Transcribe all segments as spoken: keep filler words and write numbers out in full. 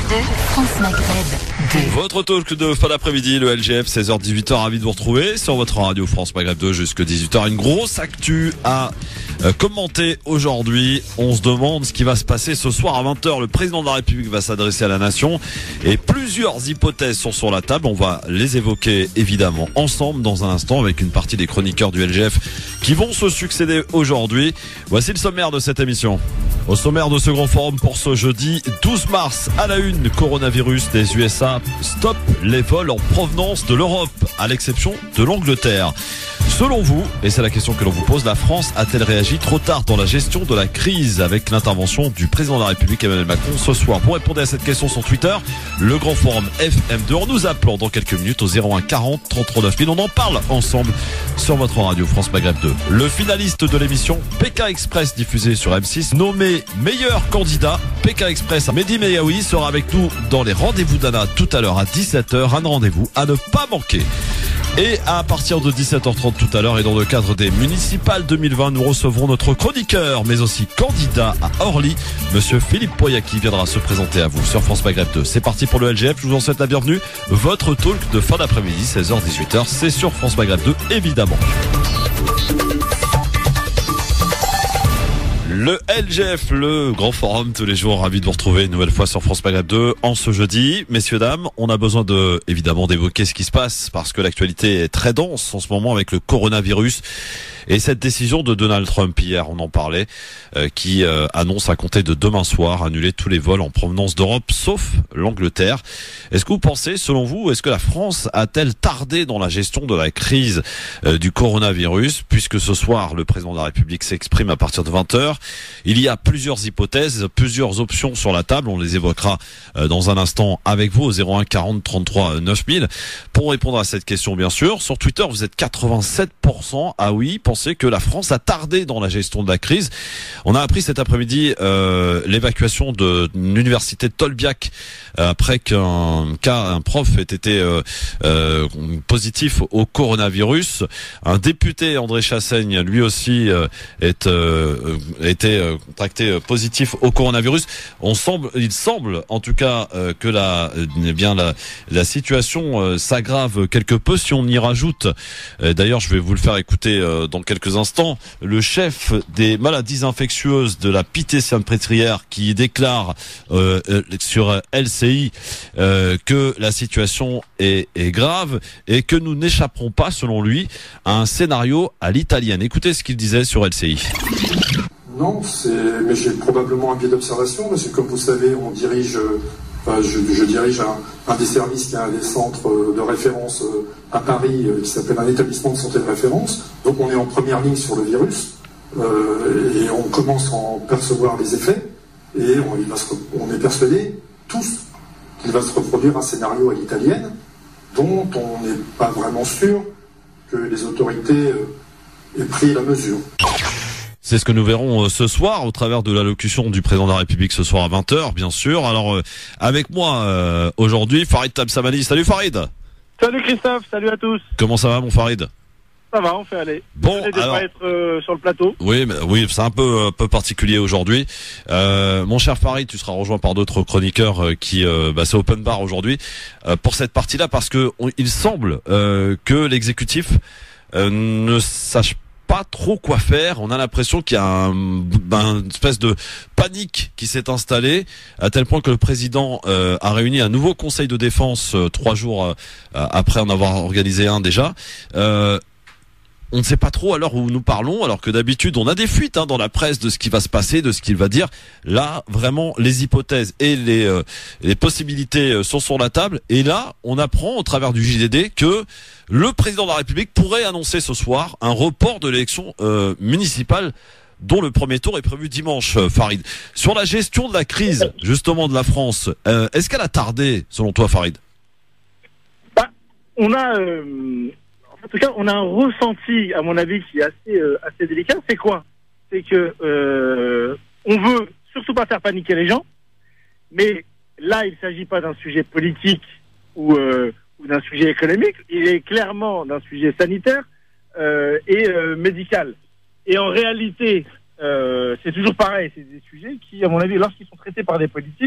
deux, France Maghreb deux. Votre talk de fin d'après-midi, le L G F, seize heures dix-huit heures, ravi de vous retrouver sur votre radio France Maghreb deux jusqu'à dix-huit heures. Une grosse actu à euh, commenter aujourd'hui. On se demande ce qui va se passer ce soir à vingt heures. Le président de la République va s'adresser à la nation et plusieurs hypothèses sont sur la table. On va les évoquer évidemment ensemble dans un instant avec une partie des chroniqueurs du L G F qui vont se succéder aujourd'hui. Voici le sommaire de cette émission. Au sommaire de ce grand forum pour ce jeudi douze mars, à la une, coronavirus des U S A, stop les vols en provenance de l'Europe, à l'exception de l'Angleterre. Selon vous, et c'est la question que l'on vous pose, la France a-t-elle réagi trop tard dans la gestion de la crise avec l'intervention du président de la République Emmanuel Macron ce soir? Pour répondre à cette question sur Twitter, le grand forum F M deux, en nous appelant dans quelques minutes au zéro un quarante trente-trois neuf mille. On en parle ensemble sur votre radio France Maghreb deux. Le finaliste de l'émission Pékin Express diffusée sur M six, nommé meilleur candidat Pékin Express, Mehdi Meyaoui, sera avec nous dans les rendez-vous d'Anna tout à l'heure à dix-sept heures. Un rendez-vous à ne pas manquer. Et à partir de dix-sept heures trente tout à l'heure et dans le cadre des municipales deux mille vingt, nous recevrons notre chroniqueur mais aussi candidat à Orly, monsieur Philippe Poya, qui viendra se présenter à vous sur France Maghreb deux. C'est parti pour le L G F, je vous en souhaite la bienvenue. Votre talk de fin d'après-midi, seize heures dix-huit heures, c'est sur France Maghreb deux évidemment. Le L G F, le grand forum tous les jours, ravi de vous retrouver une nouvelle fois sur France Maghreb deux en ce jeudi. Messieurs, dames, on a besoin de, évidemment, d'évoquer ce qui se passe parce que l'actualité est très dense en ce moment avec le coronavirus. Et cette décision de Donald Trump hier, on en parlait, euh, qui euh, annonce à compter de demain soir annuler tous les vols en provenance d'Europe, sauf l'Angleterre. Est-ce que vous pensez, selon vous, est-ce que la France a-t-elle tardé dans la gestion de la crise euh, du coronavirus, puisque ce soir, le président de la République s'exprime à partir de vingt heures. Il y a plusieurs hypothèses, plusieurs options sur la table. On les évoquera euh, dans un instant avec vous au zéro un quarante trente-trois neuf mille. Pour répondre à cette question, bien sûr, sur Twitter, vous êtes quatre-vingt-sept pour cent à oui, pensez que la France a tardé dans la gestion de la crise. On a appris cet après-midi euh, l'évacuation de l'université de Tolbiac euh, après qu'un cas, un prof ait été euh, euh, positif au coronavirus. Un député, André Chassaigne, lui aussi euh, est euh, été euh, contracté euh, positif au coronavirus. On semble, il semble, en tout cas, euh, que la, eh bien la, la situation euh, s'aggrave quelque peu si on y rajoute. Euh, d'ailleurs, je vais vous le faire écouter euh, dans quelques instants, le chef des maladies infectieuses de la Pitié-Salpêtrière qui déclare euh, sur L C I euh, que la situation est, est grave et que nous n'échapperons pas, selon lui, à un scénario à l'italienne. Écoutez ce qu'il disait sur L C I. Non, c'est, mais j'ai probablement un biais d'observation, parce que comme vous savez, on dirige, enfin, je, je dirige un, un des services qui a un des centres de référence à Paris, qui s'appelle un établissement de santé de référence. Donc on est en première ligne sur le virus, euh, et on commence à en percevoir les effets, et on, il va se, on est persuadés, tous, qu'il va se reproduire un scénario à l'italienne, dont on n'est pas vraiment sûr que les autorités aient pris la mesure. C'est ce que nous verrons ce soir au travers de l'allocution du président de la République ce soir à vingt heures, bien sûr. Alors, euh, avec moi euh, aujourd'hui, Farid Tabsamani. Salut Farid. Salut Christophe, salut à tous. Comment ça va mon Farid? Ça va, on fait aller. Bon, Désolé de alors, pas être euh, sur le plateau. Oui, mais, oui, c'est un peu, un peu particulier aujourd'hui. Euh, mon cher Farid, tu seras rejoint par d'autres chroniqueurs euh, qui, euh, bah, c'est open bar aujourd'hui euh, pour cette partie-là, parce que on, il semble euh, que l'exécutif euh, ne sache pas pas trop quoi faire. On a l'impression qu'il y a un, ben, une espèce de panique qui s'est installée à tel point que le président euh, a réuni un nouveau conseil de défense euh, trois jours euh, après en avoir organisé un déjà. Euh, On ne sait pas trop à l'heure où nous parlons, alors que d'habitude on a des fuites hein, dans la presse de ce qui va se passer, de ce qu'il va dire. Là, vraiment, les hypothèses et les, euh, les possibilités euh, sont sur la table. Et là, on apprend au travers du J D D que le président de la République pourrait annoncer ce soir un report de l'élection euh, municipale, dont le premier tour est prévu dimanche, euh, Farid. Sur la gestion de la crise, justement, de la France, euh, est-ce qu'elle a tardé, selon toi, Farid? Bah, on a... Euh... En tout cas, on a un ressenti, à mon avis, qui est assez, euh, assez délicat. C'est quoi? C'est que euh, on veut surtout pas faire paniquer les gens, mais là, il ne s'agit pas d'un sujet politique ou, euh, ou d'un sujet économique. Il est clairement d'un sujet sanitaire euh, et euh, médical. Et en réalité, euh, c'est toujours pareil. C'est des sujets qui, à mon avis, lorsqu'ils sont traités par des politiques,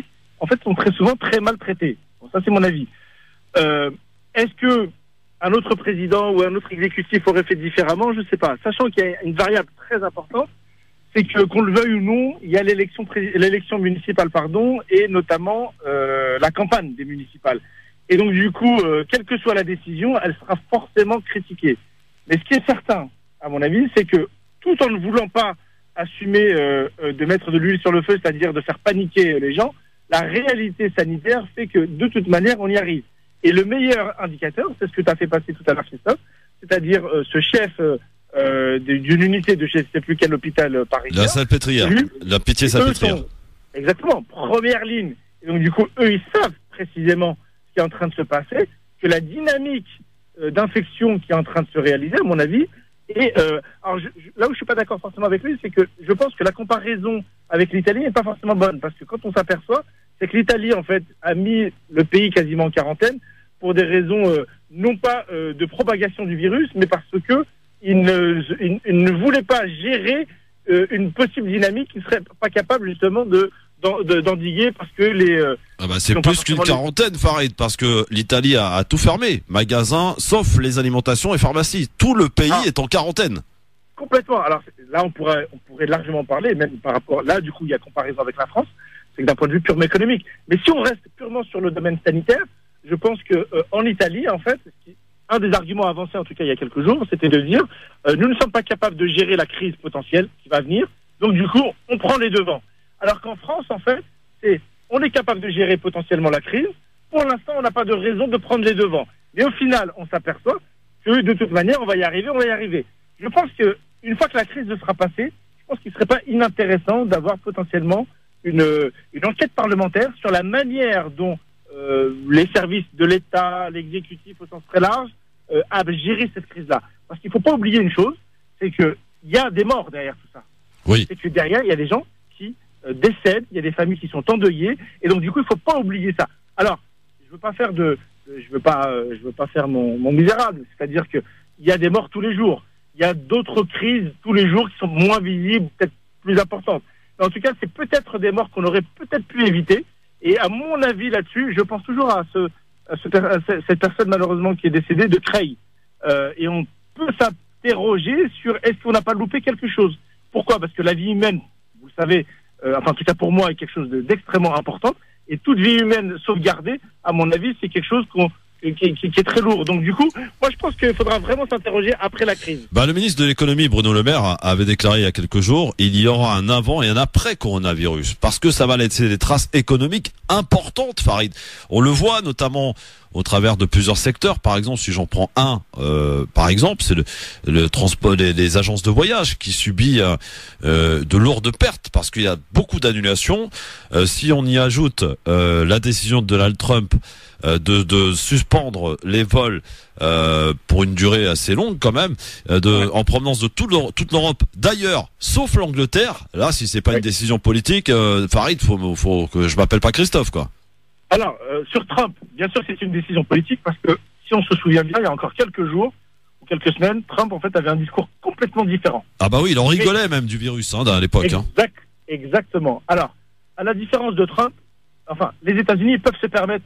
en fait, sont très souvent très maltraités. Bon, ça, c'est mon avis. Euh, est-ce que un autre président ou un autre exécutif aurait fait différemment? Je ne sais pas. Sachant qu'il y a une variable très importante, c'est que, qu'on le veuille ou non, il y a l'élection, pré- l'élection municipale, pardon, et notamment euh, la campagne des municipales. Et donc, du coup, euh, quelle que soit la décision, elle sera forcément critiquée. Mais ce qui est certain, à mon avis, c'est que tout en ne voulant pas assumer euh, euh, de mettre de l'huile sur le feu, c'est-à-dire de faire paniquer les gens, la réalité sanitaire fait que, de toute manière, on y arrive. Et le meilleur indicateur, c'est ce que tu as fait passer tout à l'heure, Christophe, c'est-à-dire euh, ce chef euh, euh, d'une unité de je ne sais plus quel hôpital euh, parisien. La Salpêtrière, lui, la Pitié-Salpêtrière. sont, exactement, première ligne. Et donc, du coup, eux, ils savent précisément ce qui est en train de se passer, que la dynamique euh, d'infection qui est en train de se réaliser, à mon avis, et euh, alors je, je, là où je suis pas d'accord forcément avec lui, c'est que je pense que la comparaison avec l'Italie n'est pas forcément bonne, parce que quand on s'aperçoit, c'est que l'Italie, en fait, a mis le pays quasiment en quarantaine pour des raisons euh, non pas euh, de propagation du virus, mais parce que il ne, il, il ne voulait pas gérer euh, une possible dynamique qui ne serait pas capable justement de, de d'endiguer, parce que les... Euh, ah bah c'est plus qu'une quarantaine, Farid, parce que l'Italie a, a tout fermé. Magasins, sauf les alimentations et pharmacies. Tout le pays ah. est en quarantaine. Complètement. Alors là, on pourrait, on pourrait largement parler, même par rapport... Là, du coup, il y a comparaison avec la France. C'est que d'un point de vue purement économique. Mais si on reste purement sur le domaine sanitaire, je pense que euh, en Italie, en fait, un des arguments avancés, en tout cas il y a quelques jours, c'était de dire euh, nous ne sommes pas capables de gérer la crise potentielle qui va venir, donc du coup, on prend les devants. Alors qu'en France, en fait, c'est on est capable de gérer potentiellement la crise. Pour l'instant, on n'a pas de raison de prendre les devants. Mais au final, on s'aperçoit que de toute manière, on va y arriver, on va y arriver. Je pense que une fois que la crise sera passée, je pense qu'il ne serait pas inintéressant d'avoir potentiellement une, une enquête parlementaire sur la manière dont euh, les services de l'État, l'exécutif au sens très large, euh, a géré cette crise-là. Parce qu'il ne faut pas oublier une chose, c'est qu'il y a des morts derrière tout ça. Oui. C'est que derrière, il y a des gens qui euh, décèdent, il y a des familles qui sont endeuillées, et donc du coup, il ne faut pas oublier ça. Alors, je ne veux pas faire de, je veux pas, euh, je veux pas faire mon, mon misérable, c'est-à-dire que il y a des morts tous les jours. Il y a d'autres crises tous les jours qui sont moins visibles, peut-être plus importantes. Mais en tout cas, c'est peut-être des morts qu'on aurait peut-être pu éviter. Et à mon avis là-dessus, je pense toujours à, ce, à, ce, à cette personne malheureusement qui est décédée de Creil. Euh, et on peut s'interroger sur est-ce qu'on n'a pas loupé quelque chose. Pourquoi ? Parce que la vie humaine, vous le savez, euh, enfin en tout cas pour moi, est quelque chose de, d'extrêmement important. Et toute vie humaine sauvegardée, à mon avis, c'est quelque chose qu'on Qui, qui, qui est très lourd. Donc du coup, moi je pense qu'il faudra vraiment s'interroger après la crise. Bah, le ministre de l'économie, Bruno Le Maire, avait déclaré il y a quelques jours, il y aura un avant et un après coronavirus. Parce que ça va laisser des traces économiques importantes, Farid. On le voit notamment au travers de plusieurs secteurs. Par exemple, si j'en prends un, euh, par exemple, c'est le, le transport des, des agences de voyage qui subit euh, de lourdes pertes parce qu'il y a beaucoup d'annulations. Euh, si on y ajoute euh, la décision de Donald Trump De, de suspendre les vols euh, pour une durée assez longue quand même, euh, de, ouais. en provenance de tout l'Europe, toute l'Europe, d'ailleurs, sauf l'Angleterre. Là, si c'est pas ouais. une décision politique, euh, Farid, faut, faut que je m'appelle pas Christophe, quoi. Alors, euh, sur Trump, bien sûr, c'est une décision politique parce que si on se souvient bien, il y a encore quelques jours ou quelques semaines, Trump en fait avait un discours complètement différent. Ah bah oui, il en rigolait Et... même du virus hein, à l'époque. Exact, hein. Exactement. Alors, à la différence de Trump, enfin, les États-Unis peuvent se permettre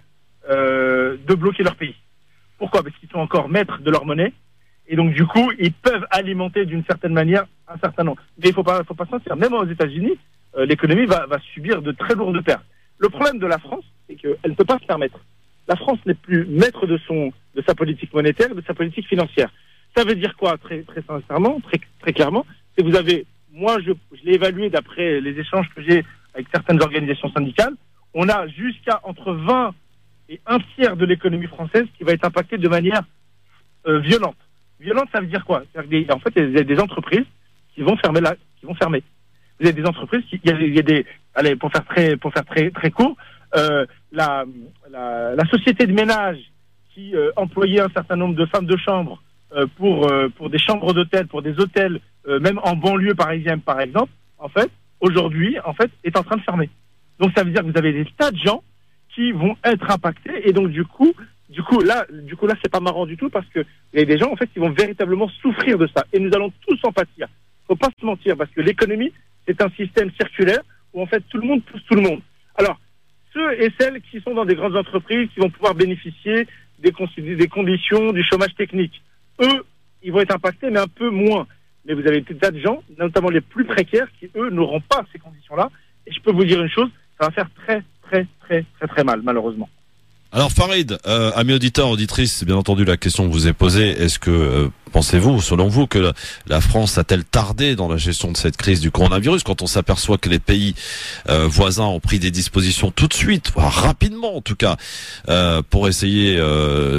Euh, de bloquer leur pays. Pourquoi ? Parce qu'ils sont encore maîtres de leur monnaie et donc du coup ils peuvent alimenter d'une certaine manière un certain nombre. Mais il faut pas, faut pas se mentir. Même aux États-Unis, euh, l'économie va, va subir de très lourdes pertes. Le problème de la France, c'est qu'elle ne peut pas se permettre. La France n'est plus maître de son, de sa politique monétaire, de sa politique financière. Ça veut dire quoi ? Très, très sincèrement, très, très clairement, c'est que vous avez, moi je, je l'ai évalué d'après les échanges que j'ai avec certaines organisations syndicales. On a jusqu'à entre vingt et un tiers de l'économie française qui va être impactée de manière euh, violente. Violente, ça veut dire quoi ? C'est-à-dire que des, en fait, il y a des entreprises qui vont fermer là, qui vont fermer. Vous avez des entreprises qui, il y a, il y a des, allez, pour faire très, pour faire très, très court, euh, la, la, la société de ménage qui euh, employait un certain nombre de femmes de chambre euh, pour, euh, pour des chambres d'hôtel, pour des hôtels, euh, même en banlieue parisienne, par exemple, en fait, aujourd'hui, en fait, est en train de fermer. Donc, ça veut dire que vous avez des tas de gens qui vont être impactés et donc du coup, du coup là, du coup là, c'est pas marrant du tout parce que il y a des gens en fait qui vont véritablement souffrir de ça et nous allons tous en pâtir. Faut pas se mentir parce que l'économie c'est un système circulaire où en fait tout le monde pousse tout le monde. Alors ceux et celles qui sont dans des grandes entreprises qui vont pouvoir bénéficier des, des conditions du chômage technique. Eux, ils vont être impactés, mais un peu moins. Mais vous avez des tas de gens, notamment les plus précaires, qui, eux, n'auront pas ces conditions-là. Et je peux vous dire une chose, ça va faire très, très, très, très, très mal, malheureusement. Alors Farid, euh, amis auditeurs, auditrices, c'est bien entendu la question que vous ai posée. Est-ce que, euh, pensez-vous, selon vous, que la, la France a-t-elle tardé dans la gestion de cette crise du coronavirus quand on s'aperçoit que les pays euh, voisins ont pris des dispositions tout de suite, voire rapidement en tout cas, euh, pour essayer euh,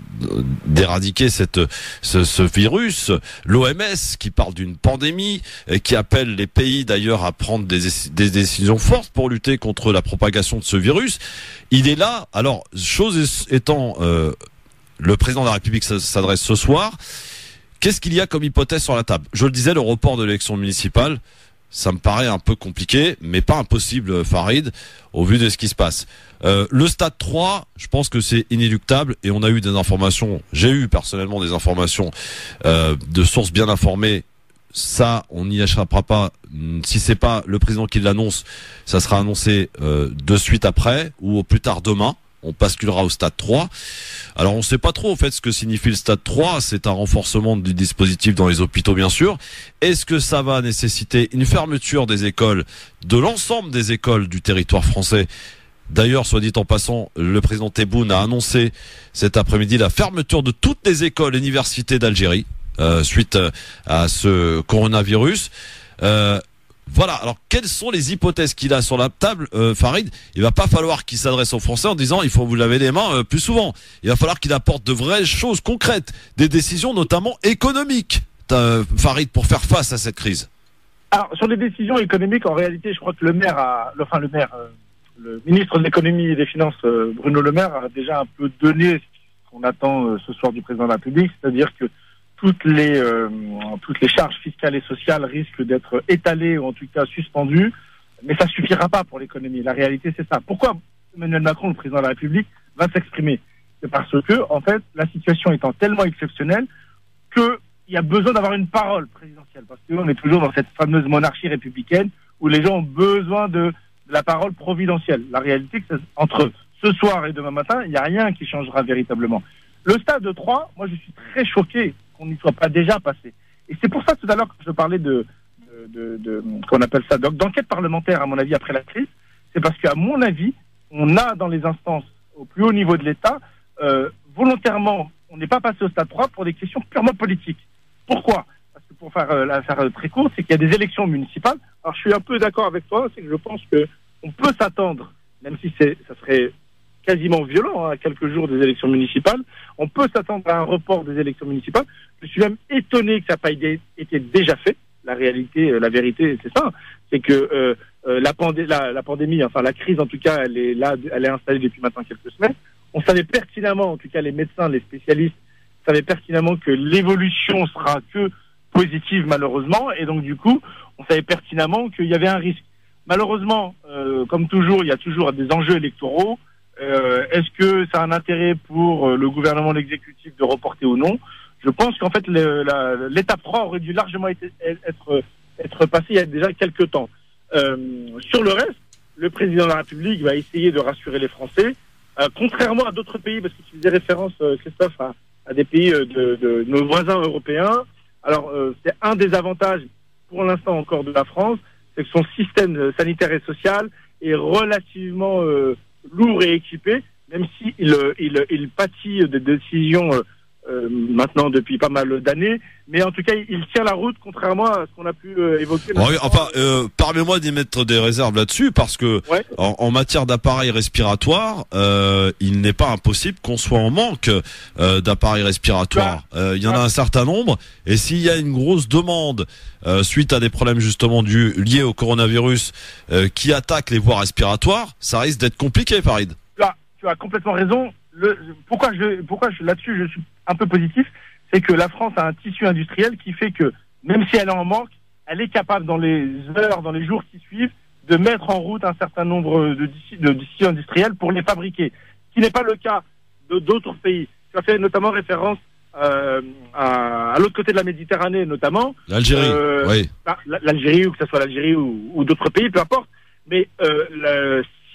d'éradiquer cette, ce, ce virus. L'O M S qui parle d'une pandémie, et qui appelle les pays d'ailleurs à prendre des, des décisions fortes pour lutter contre la propagation de ce virus. Il est là. Alors, chose étant, euh, le président de la République s'adresse ce soir. Qu'est-ce qu'il y a comme hypothèse sur la table? Je le disais, le report de l'élection municipale, ça me paraît un peu compliqué, mais pas impossible, Farid, au vu de ce qui se passe. Euh, le stade trois, je pense que c'est inéluctable, et on a eu des informations, j'ai eu personnellement des informations euh, de sources bien informées. Ça, on n'y échappera pas. Si c'est pas le président qui l'annonce, ça sera annoncé euh, de suite après, ou au plus tard demain. On basculera au stade trois. Alors on ne sait pas trop en fait ce que signifie le stade trois. C'est un renforcement du dispositif dans les hôpitaux bien sûr. Est-ce que ça va nécessiter une fermeture des écoles, de l'ensemble des écoles du territoire français? D'ailleurs, soit dit en passant, le président Tebboune a annoncé cet après-midi la fermeture de toutes les écoles et universités d'Algérie euh, suite à ce coronavirus. Euh, Voilà, alors quelles sont les hypothèses qu'il a sur la table, euh, Farid? Il va pas falloir qu'il s'adresse aux Français en disant il faut vous laver les mains euh, plus souvent. Il va falloir qu'il apporte de vraies choses concrètes, des décisions notamment économiques, euh, Farid, pour faire face à cette crise. Alors, sur les décisions économiques, en réalité, je crois que le maire a, enfin le maire, euh, le ministre de l'économie et des finances, euh, Bruno Le Maire, a déjà un peu donné ce qu'on attend euh, ce soir du président de la République, c'est-à-dire que toutes les euh, toutes les charges fiscales et sociales risquent d'être étalées ou en tout cas suspendues, mais ça suffira pas pour l'économie. La réalité, c'est ça. Pourquoi Emmanuel Macron, le président de la République, va s'exprimer? C'est parce que, en fait, la situation étant tellement exceptionnelle qu'il y a besoin d'avoir une parole présidentielle, parce qu'on est toujours dans cette fameuse monarchie républicaine où les gens ont besoin de, de la parole providentielle. La réalité, c'est que entre ce soir et demain matin, il n'y a rien qui changera véritablement. Le stade trois, moi, je suis très choqué qu'on n'y soit pas déjà passé. Et c'est pour ça, tout à l'heure, que je parlais de, de, de, de qu'on appelle ça, d'enquête parlementaire, à mon avis, après la crise, c'est parce qu'à mon avis, on a dans les instances, au plus haut niveau de l'État, euh, volontairement, on n'est pas passé au stade trois pour des questions purement politiques. Pourquoi? Parce que pour faire euh, la faire très courte, c'est qu'il y a des élections municipales. Alors, je suis un peu d'accord avec toi, c'est que je pense que on peut s'attendre, même si c'est, ça serait quasiment violent, hein, à quelques jours des élections municipales, on peut s'attendre à un report des élections municipales. Je suis même étonné que ça n'a pas été déjà fait. La réalité, la vérité, c'est ça. C'est que euh, euh, la, pandé la, la pandémie, enfin la crise en tout cas, elle est là, elle est installée depuis maintenant quelques semaines. On savait pertinemment, en tout cas les médecins, les spécialistes, savaient pertinemment que l'évolution sera que positive malheureusement. Et donc du coup, on savait pertinemment qu'il y avait un risque. Malheureusement, euh, comme toujours, il y a toujours des enjeux électoraux. Euh, Est-ce que ça a un intérêt pour le gouvernement, l'exécutif de reporter ou non? Je pense qu'en fait, l'étape trois aurait dû largement être, être, être passée il y a déjà quelques temps. Euh, sur le reste, le président de la République va essayer de rassurer les Français, euh, contrairement à d'autres pays, parce que tu faisais référence, euh, Christophe, à, à des pays de, de, de nos voisins européens. Alors, euh, c'est un des avantages, pour l'instant encore, de la France, c'est que son système sanitaire et social est relativement euh, lourd et équipé, même s'il il, il, il pâtit de décisions euh, euh, maintenant depuis pas mal d'années, mais en tout cas il tient la route contrairement à ce qu'on a pu euh, évoquer. Oui, enfin, euh, permets-moi d'y mettre des réserves là-dessus parce que ouais. en, en matière d'appareils respiratoires, euh, il n'est pas impossible qu'on soit en manque euh, d'appareils respiratoires. Il euh, y en a un certain nombre, et s'il y a une grosse demande euh, suite à des problèmes justement dus, liés au coronavirus euh, qui attaquent les voies respiratoires, ça risque d'être compliqué, Farid. Tu as, tu as complètement raison. Le, pourquoi je, pourquoi je, là-dessus je suis un peu positif, c'est que la France a un tissu industriel qui fait que même si elle est en manque, elle est capable dans les heures, dans les jours qui suivent, de mettre en route un certain nombre de tissus, de tissus industriels pour les fabriquer. Ce qui n'est pas le cas de d'autres pays. Tu as fait notamment référence euh, à, à l'autre côté de la Méditerranée, notamment. L'Algérie, euh, oui. L'Algérie, ou que ce soit l'Algérie ou, ou d'autres pays, peu importe. Mais euh, le,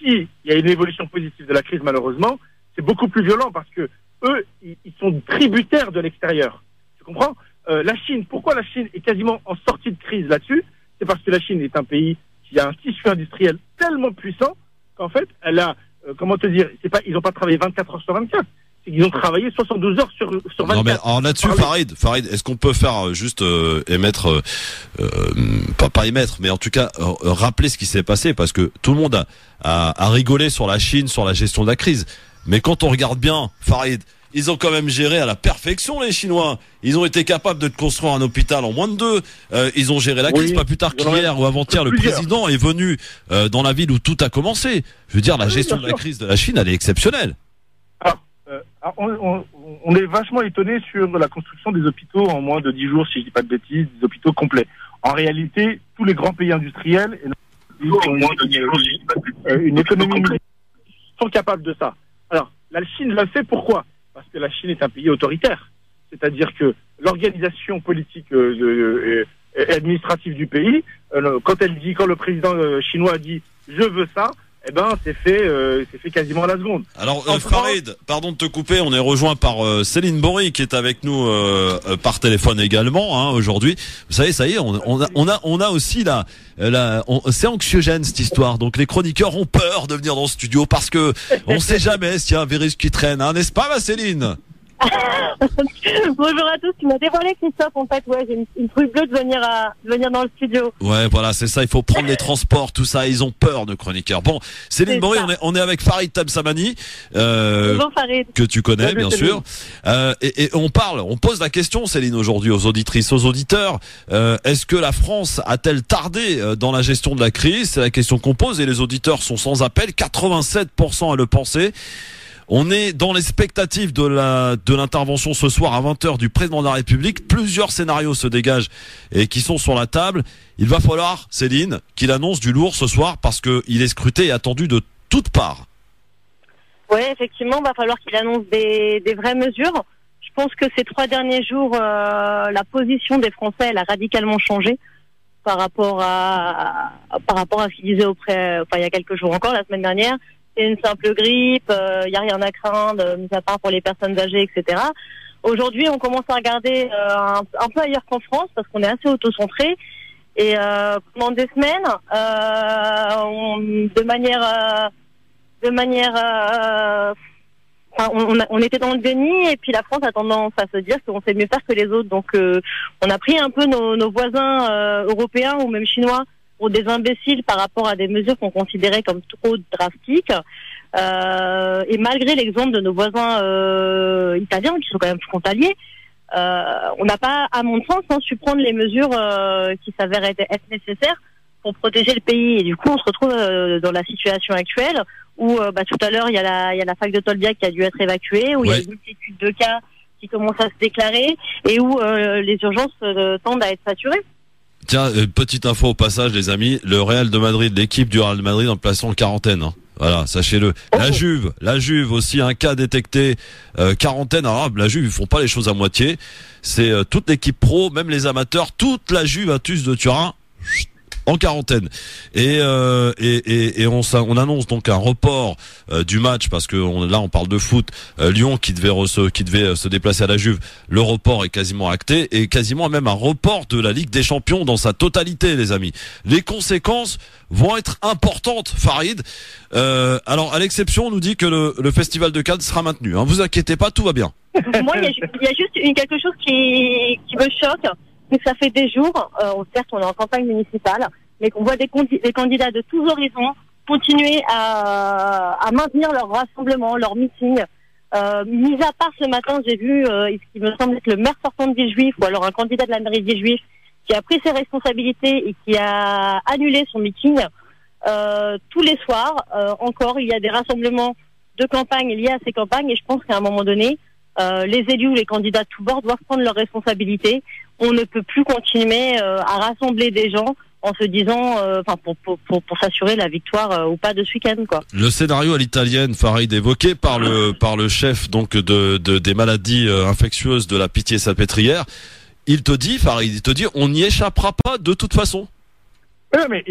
s'il y a une évolution positive de la crise, malheureusement, c'est beaucoup plus violent parce que eux, ils, ils sont tributaires de l'extérieur. Tu comprends? euh, La Chine, pourquoi la Chine est quasiment en sortie de crise là-dessus? C'est parce que la Chine est un pays qui a un tissu industriel tellement puissant qu'en fait, elle a, euh, comment te dire, c'est pas, ils n'ont pas travaillé vingt-quatre heures sur vingt-quatre. Ils ont travaillé soixante-douze heures sur, sur vingt-quatre. Non mais alors là-dessus, Farid, Farid, est-ce qu'on peut faire euh, juste euh, émettre, euh, euh, pas, pas émettre, mais en tout cas euh, rappeler ce qui s'est passé, parce que tout le monde a, a, a rigolé sur la Chine, sur la gestion de la crise. Mais quand on regarde bien, Farid, ils ont quand même géré à la perfection, les Chinois. Ils ont été capables de construire un hôpital en moins de deux. Euh, ils ont géré la crise, oui, pas plus tard qu'hier ou avant-hier. Le président est venu euh, dans la ville où tout a commencé. Je veux dire, la oui, gestion de la crise de la Chine, elle est exceptionnelle. Alors, euh, on, on, on est vachement étonné sur la construction des hôpitaux en moins de dix jours, si je dis pas de bêtises, des hôpitaux complets. En réalité, tous les grands pays industriels, et en moins de dix jours, si je dis pas de bêtises, une économie militaire, sont capables de ça. Alors, la Chine l'a fait, pourquoi? Parce que la Chine est un pays autoritaire. C'est-à-dire que l'organisation politique euh, euh, euh, administrative du pays, euh, quand elle dit, quand le président euh, chinois dit « je veux ça », eh ben c'est fait, euh, c'est fait quasiment à la seconde. Alors euh, Farid, pardon de te couper, on est rejoint par euh, Céline Bory qui est avec nous euh, euh, par téléphone également hein, aujourd'hui. Vous savez, ça y est, on, on a, on a, on a aussi la, la, on, c'est anxiogène cette histoire. Donc les chroniqueurs ont peur de venir dans le studio parce que on sait jamais s'il y a un virus qui traîne, hein, n'est-ce pas, ma Céline? Bonjour à tous, tu m'as dévoilé, Christophe, en fait, ouais, j'ai une, une truc bleue de venir à, de venir dans le studio. Ouais, voilà, c'est ça, il faut prendre les transports, tout ça, ils ont peur, nos chroniqueurs. Bon, Céline Bory, on est, on est avec Farid Tabsamani, euh, Bonjour, Farid. que tu connais, Bonjour, bien Céline. sûr. Euh, et, et on parle, on pose la question, Céline, aujourd'hui, aux auditrices, aux auditeurs, euh, est-ce que la France a-t-elle tardé dans la gestion de la crise? C'est la question qu'on pose et les auditeurs sont sans appel, quatre-vingt-sept pour cent à le penser. On est dans l'expectative de la de l'intervention ce soir à vingt heures du président de la République. Plusieurs scénarios se dégagent et qui sont sur la table. Il va falloir, Céline, qu'il annonce du lourd ce soir parce que il est scruté et attendu de toutes parts. Oui, effectivement, il va falloir qu'il annonce des, des vraies mesures. Je pense que ces trois derniers jours, euh, la position des Français, elle a radicalement changé par rapport à, à par rapport à ce qu'ils disaient auprès, enfin il y a quelques jours encore, la semaine dernière. C'est une simple grippe, il euh, n'y a rien à craindre, mis à part pour les personnes âgées, et cetera. Aujourd'hui, on commence à regarder euh, un, un peu ailleurs qu'en France, parce qu'on est assez auto-centré. Et euh, pendant des semaines, euh, on, de manière, euh, de manière, euh, enfin, on, on était dans le déni, et puis la France a tendance à se dire qu'on sait mieux faire que les autres. Donc, euh, on a pris un peu nos, nos voisins euh, européens ou même chinois pour des imbéciles par rapport à des mesures qu'on considérait comme trop drastiques. Euh, et malgré l'exemple de nos voisins euh, italiens, qui sont quand même frontaliers, euh, on n'a pas, à mon sens, hein, su prendre les mesures euh, qui s'avèrent être, être nécessaires pour protéger le pays. Et du coup, on se retrouve euh, dans la situation actuelle où, euh, bah, tout à l'heure, il y a la, il y a la fac de Tolbiac qui a dû être évacuée, où ouais. il y a une multitude de cas qui commencent à se déclarer et où euh, les urgences euh, tendent à être saturées. Tiens, euh, petite info au passage, les amis, le Real de Madrid, l'équipe du Real de Madrid en placé en quarantaine. Hein. Voilà, sachez-le. La Juve, la Juve aussi, un cas détecté, euh, quarantaine. Alors la Juve, ils font pas les choses à moitié. C'est euh, toute l'équipe pro, même les amateurs, toute la Juventus de Turin en quarantaine. Et euh, et, et, et on, on annonce donc un report euh, du match parce que on, là on parle de foot. Euh, Lyon qui devait re, qui devait se déplacer à la Juve, le report est quasiment acté et quasiment même un report de la Ligue des Champions dans sa totalité, les amis. Les conséquences vont être importantes, Farid. Euh, alors à l'exception, on nous dit que le, le festival de Cannes sera maintenu. Hein. Vous inquiétez pas, tout va bien. Moi, il y a, y a juste une, quelque chose qui qui me choque. Mais ça fait des jours, euh, certes on est en campagne municipale, mais qu'on voit des, des candidats de tous horizons continuer à, à maintenir leur rassemblement, leur meeting. Euh, mis à part ce matin, j'ai vu euh, ce qui me semble être le maire sortant de Villejuif, ou alors un candidat de la mairie de Villejuif, qui a pris ses responsabilités et qui a annulé son meeting. Euh, tous les soirs, euh, encore, il y a des rassemblements de campagne liés à ces campagnes, et je pense qu'à un moment donné, euh, les élus ou les candidats de tous bords doivent prendre leurs responsabilités. On ne peut plus continuer euh, à rassembler des gens en se disant, enfin, euh, pour, pour, pour, pour s'assurer la victoire euh, ou pas de ce week-end, quoi. Le scénario à l'italienne, Farid, évoqué par le par le chef donc de, de des maladies euh, infectieuses de la Pitié-Salpêtrière, il te dit, Farid, il te dit, on n'y échappera pas de toute façon. Oui, mais il a,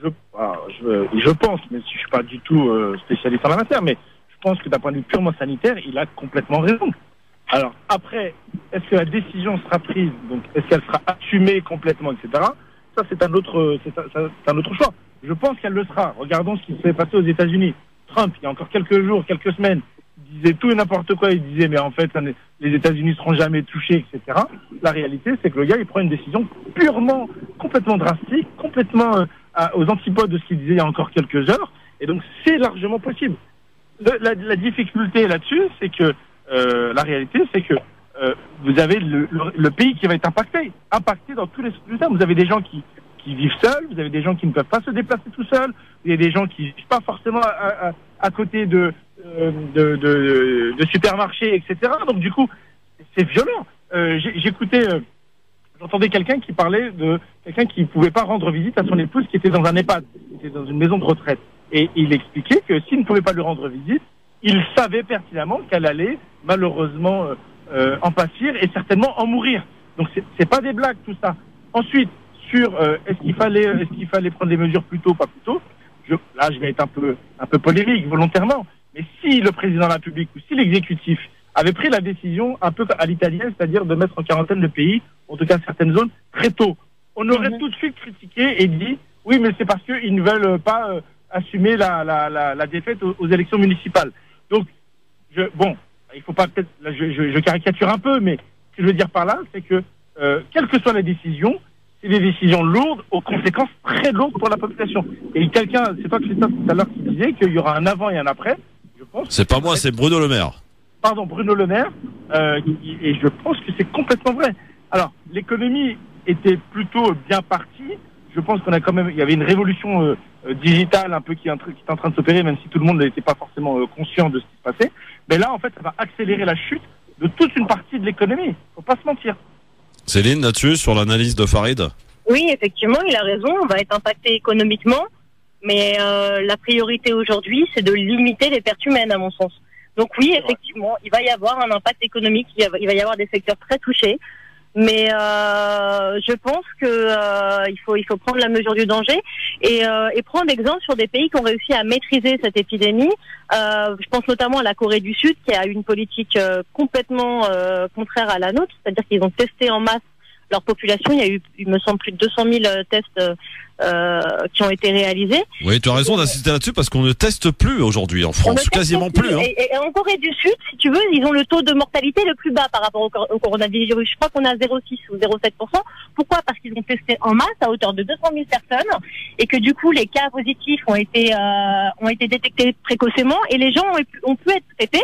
je, ah, je, je pense, mais si je suis pas du tout euh, spécialiste en la matière, mais je pense que d'un point de vue purement sanitaire, il a complètement raison. Alors après, est-ce que la décision sera prise, donc est-ce qu'elle sera assumée complètement, et cetera. Ça c'est un autre, c'est un, c'est un autre choix. Je pense qu'elle le sera. Regardons ce qui s'est passé aux États-Unis. Trump, il y a encore quelques jours, quelques semaines, il disait tout et n'importe quoi. Il disait mais en fait, ça les États-Unis seront jamais touchés, et cetera. La réalité, c'est que le gars, il prend une décision purement, complètement drastique, complètement euh, à, aux antipodes de ce qu'il disait il y a encore quelques heures. Et donc, c'est largement possible. Le, la, la difficulté là-dessus, c'est que euh, la réalité, c'est que euh, vous avez le, le, le pays qui va être impacté, impacté dans tous les sens. Vous avez des gens qui, qui vivent seuls, vous avez des gens qui ne peuvent pas se déplacer tout seuls, vous avez des gens qui vivent pas forcément à, à, à côté de, euh, de, de, de supermarchés, et cetera. Donc du coup, c'est violent. Euh, j'écoutais, euh, j'entendais quelqu'un qui parlait de quelqu'un qui ne pouvait pas rendre visite à son épouse qui était dans un EHPAD, qui était dans une maison de retraite. Et il expliquait que s'il ne pouvait pas lui rendre visite, il savait pertinemment qu'elle allait malheureusement euh, euh, en pâtir et certainement en mourir. Donc c'est, c'est pas des blagues tout ça. Ensuite, sur euh, est-ce qu'il fallait est-ce qu'il fallait prendre des mesures plus tôt, pas plus tôt, je, là je vais être un peu un peu polémique volontairement, mais si le président de la République ou si l'exécutif avait pris la décision un peu à l'italienne, c'est-à-dire de mettre en quarantaine le pays, en tout cas certaines zones, très tôt, on aurait mmh. tout de suite critiqué et dit oui mais c'est parce qu'ils ne veulent pas euh, assumer la, la, la, la défaite aux, aux élections municipales. Donc je, bon, il faut pas peut-être, là, je, je, je caricature un peu, mais ce que je veux dire par là, c'est que euh, quelle que soit la décision, c'est des décisions lourdes, aux conséquences très lourdes pour la population. Et quelqu'un, c'est toi Christophe tout à l'heure qui disait qu'il y aura un avant et un après, je pense. C'est pas moi, c'est Bruno Le Maire. Pardon, Bruno Le Maire, euh, et je pense que c'est complètement vrai. Alors, l'économie était plutôt bien partie. Je pense qu'on a quand même, il y avait une révolution euh, euh, digitale un peu qui est, en, qui est en train de s'opérer, même si tout le monde n'était pas forcément euh, conscient de ce qui se passait. Mais là, en fait, ça va accélérer la chute de toute une partie de l'économie. Faut pas se mentir. Céline, là-dessus, sur l'analyse de Farid? Oui, effectivement, il a raison. On va être impacté économiquement, mais euh, la priorité aujourd'hui, c'est de limiter les pertes humaines, à mon sens. Donc oui, effectivement, il va y avoir un impact économique. Il va y avoir des secteurs très touchés. Mais euh, je pense que euh, il faut il faut prendre la mesure du danger et, euh, et prendre exemple sur des pays qui ont réussi à maîtriser cette épidémie. Euh, je pense notamment à la Corée du Sud qui a eu une politique euh, complètement euh, contraire à la nôtre, c'est-à-dire qu'ils ont testé en masse leur population. Il y a eu, il me semble, plus de deux cent mille tests euh, qui ont été réalisés. Oui, tu as raison d'insister là-dessus parce qu'on ne teste plus aujourd'hui en France, quasiment plus. plus hein. et, et en Corée du Sud, si tu veux, ils ont le taux de mortalité le plus bas par rapport au, au coronavirus. Je crois qu'on a zéro virgule six ou zéro virgule sept pour cent. Pourquoi? Parce qu'ils ont testé en masse à hauteur de deux cent mille personnes et que du coup les cas positifs ont été euh, ont été détectés précocement et les gens ont, ont pu être traités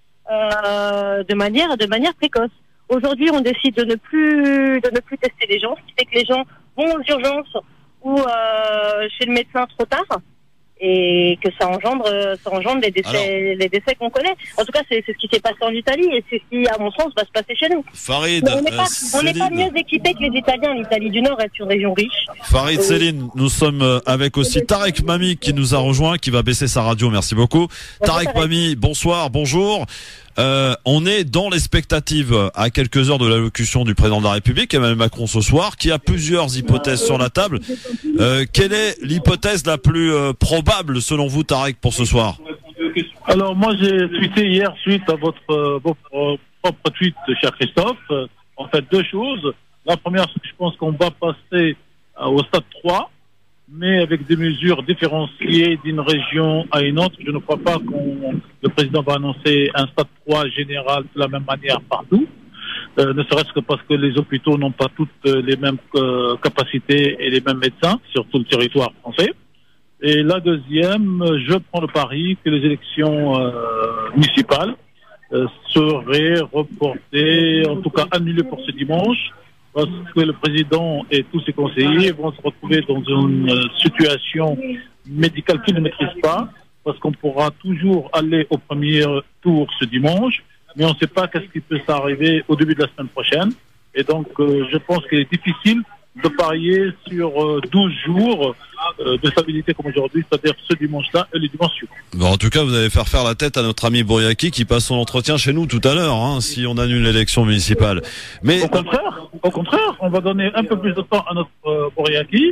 euh, de manière de manière précoce. Aujourd'hui, on décide de ne plus de ne plus tester les gens, ce qui fait que les gens vont aux urgences ou euh, chez le médecin trop tard, et que ça engendre ça engendre les décès Alors, les décès qu'on connaît. En tout cas, c'est, c'est ce qui s'est passé en Italie et c'est ce qui, à mon sens, va se passer chez nous. Farid, on n'est pas, euh, on n'est pas mieux équipés que les Italiens. L'Italie du Nord est une région riche. Farid, euh, Céline, nous sommes avec aussi Tarek Mami qui nous a rejoint, qui va baisser sa radio. Merci beaucoup. Bonjour, Tarek Mami, bonsoir, bonjour. Euh, on est dans l'expectative à quelques heures de l'allocution du président de la République, Emmanuel Macron, ce soir, qui a plusieurs hypothèses sur la table. Euh, quelle est l'hypothèse la plus euh, probable, selon vous, Tarek, pour ce soir? Alors, moi, j'ai tweeté hier, suite à votre, euh, votre propre tweet, cher Christophe, euh, en fait, deux choses. La première, c'est que je pense qu'on va passer euh, au stade trois, mais avec des mesures différenciées d'une région à une autre. Je ne crois pas qu'on le président va annoncer un stade trois général de la même manière partout, euh, ne serait-ce que parce que les hôpitaux n'ont pas toutes les mêmes euh, capacités et les mêmes médecins sur tout le territoire français. Et la deuxième, je prends le pari que les élections euh, municipales euh, seraient reportées, en tout cas annulées pour ce dimanche, parce que le président et tous ses conseillers vont se retrouver dans une euh, situation médicale qu'ils ne maîtrisent pas, parce qu'on pourra toujours aller au premier tour ce dimanche, mais on ne sait pas qu'est-ce qui peut s'arriver au début de la semaine prochaine. Et donc, euh, je pense qu'il est difficile de parier sur euh, douze jours euh, de stabilité comme aujourd'hui, c'est-à-dire ce dimanche-là et le dimanche suivant. Bon, en tout cas, vous allez faire faire la tête à notre ami Bouriaki qui passe son entretien chez nous tout à l'heure, hein, si on annule l'élection municipale. Mais au contraire, au contraire, on va donner un peu plus de temps à notre euh, Bouriaki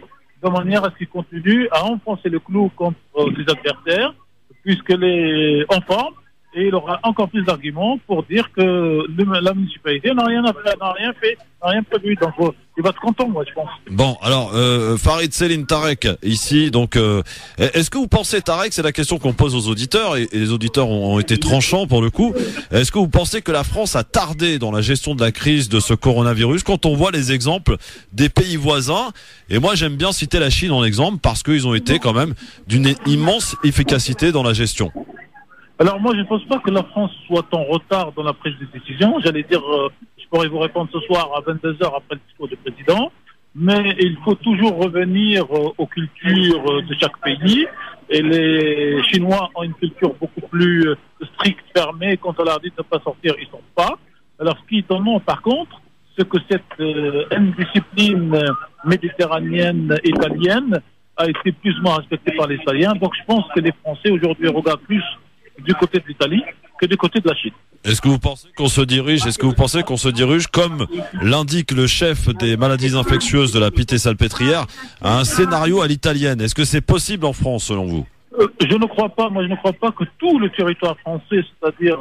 de manière à ce qu'ils continuent à enfoncer le clou contre euh, les adversaires, puisque les en forme, et il aura encore plus d'arguments pour dire que le, la municipalité n'a rien à faire, n'a rien fait, n'a rien prévu. Donc euh, il va être content, moi, je pense. Bon, alors euh, Farid Selim Tarek ici, donc euh, est-ce que vous pensez, Tarek, c'est la question qu'on pose aux auditeurs, et, et les auditeurs ont, ont été tranchants pour le coup, est-ce que vous pensez que la France a tardé dans la gestion de la crise de ce coronavirus quand on voit les exemples des pays voisins? Et moi j'aime bien citer la Chine en exemple parce qu'ils ont été quand même d'une immense efficacité dans la gestion. Alors moi, je ne pense pas que la France soit en retard dans la prise de décision. J'allais dire, euh, je pourrais vous répondre ce soir à vingt-deux heures après le discours du président, mais il faut toujours revenir euh, aux cultures euh, de chaque pays. Et les Chinois ont une culture beaucoup plus euh, stricte, fermée. Quand on leur dit de ne pas sortir, ils ne sortent pas. Alors ce qui est étonnant, par contre, c'est que cette euh, indiscipline méditerranéenne italienne a été plus ou moins respectée par les Italiens. Donc je pense que les Français aujourd'hui regardent plus du côté de l'Italie que du côté de la Chine. Est-ce que vous pensez qu'on se dirige, est-ce que vous pensez qu'on se dirige, comme l'indique le chef des maladies infectieuses de la Pitié-Salpêtrière, à un scénario à l'italienne? Est-ce que c'est possible en France, selon vous? euh, Je ne crois pas. Moi, je ne crois pas que tout le territoire français, c'est-à-dire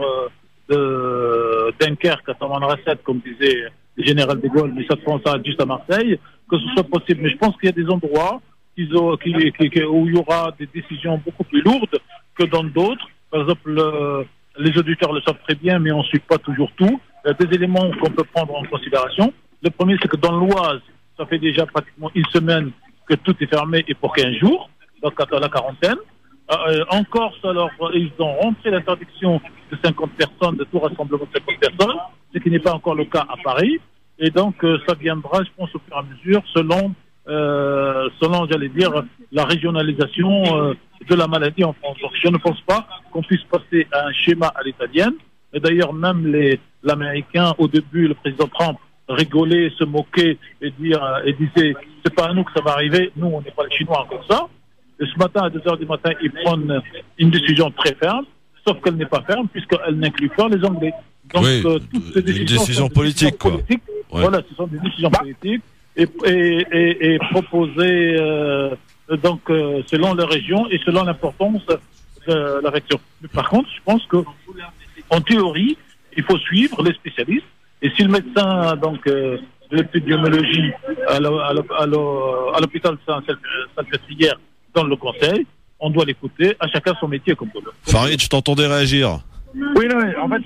euh, de Dunkerque à Tamanrasset, comme disait le général de Gaulle, mais ça se pense juste à Marseille, que ce soit possible. Mais je pense qu'il y a des endroits qui, qui, qui, où il y aura des décisions beaucoup plus lourdes que dans d'autres. Par exemple, euh, les auditeurs le savent très bien, mais on ne suit pas toujours tout. Il y a des éléments qu'on peut prendre en considération. Le premier, c'est que dans l'Oise, ça fait déjà pratiquement une semaine que tout est fermé et pour quinze jours, donc à la quarantaine. Euh, en Corse, alors, ils ont rentré l'interdiction de cinquante personnes, de tout rassemblement de cinquante personnes, ce qui n'est pas encore le cas à Paris. Et donc, euh, ça viendra, je pense, au fur et à mesure, selon, euh, selon, j'allais dire, la régionalisation euh, de la maladie en France. Donc je ne pense pas qu'on puisse passer à un schéma à l'italienne. Et d'ailleurs, même les l'Américain, au début, le président Trump rigolait, se moquait et, dire, et disait « c'est pas à nous que ça va arriver, nous on n'est pas les Chinois comme ça ». Et ce matin, à deux heures du matin, ils prennent une décision très ferme, sauf qu'elle n'est pas ferme puisqu'elle n'inclut pas les Anglais. Donc oui, euh, toutes ces décisions, une décision des politique, décisions politiques. Ouais. Voilà, ce sont des décisions politiques et, et, et, et proposées euh, donc euh, selon les régions et selon l'importance de la région. Mais par contre, je pense que en théorie, il faut suivre les spécialistes. Et si le médecin donc euh, de l'épidémiologie à l'hôpital Saint-Salpêtrière donne le conseil, on doit l'écouter. À chacun son métier, comme tout. Farid, je t'entendais réagir. Oui, non, en fait,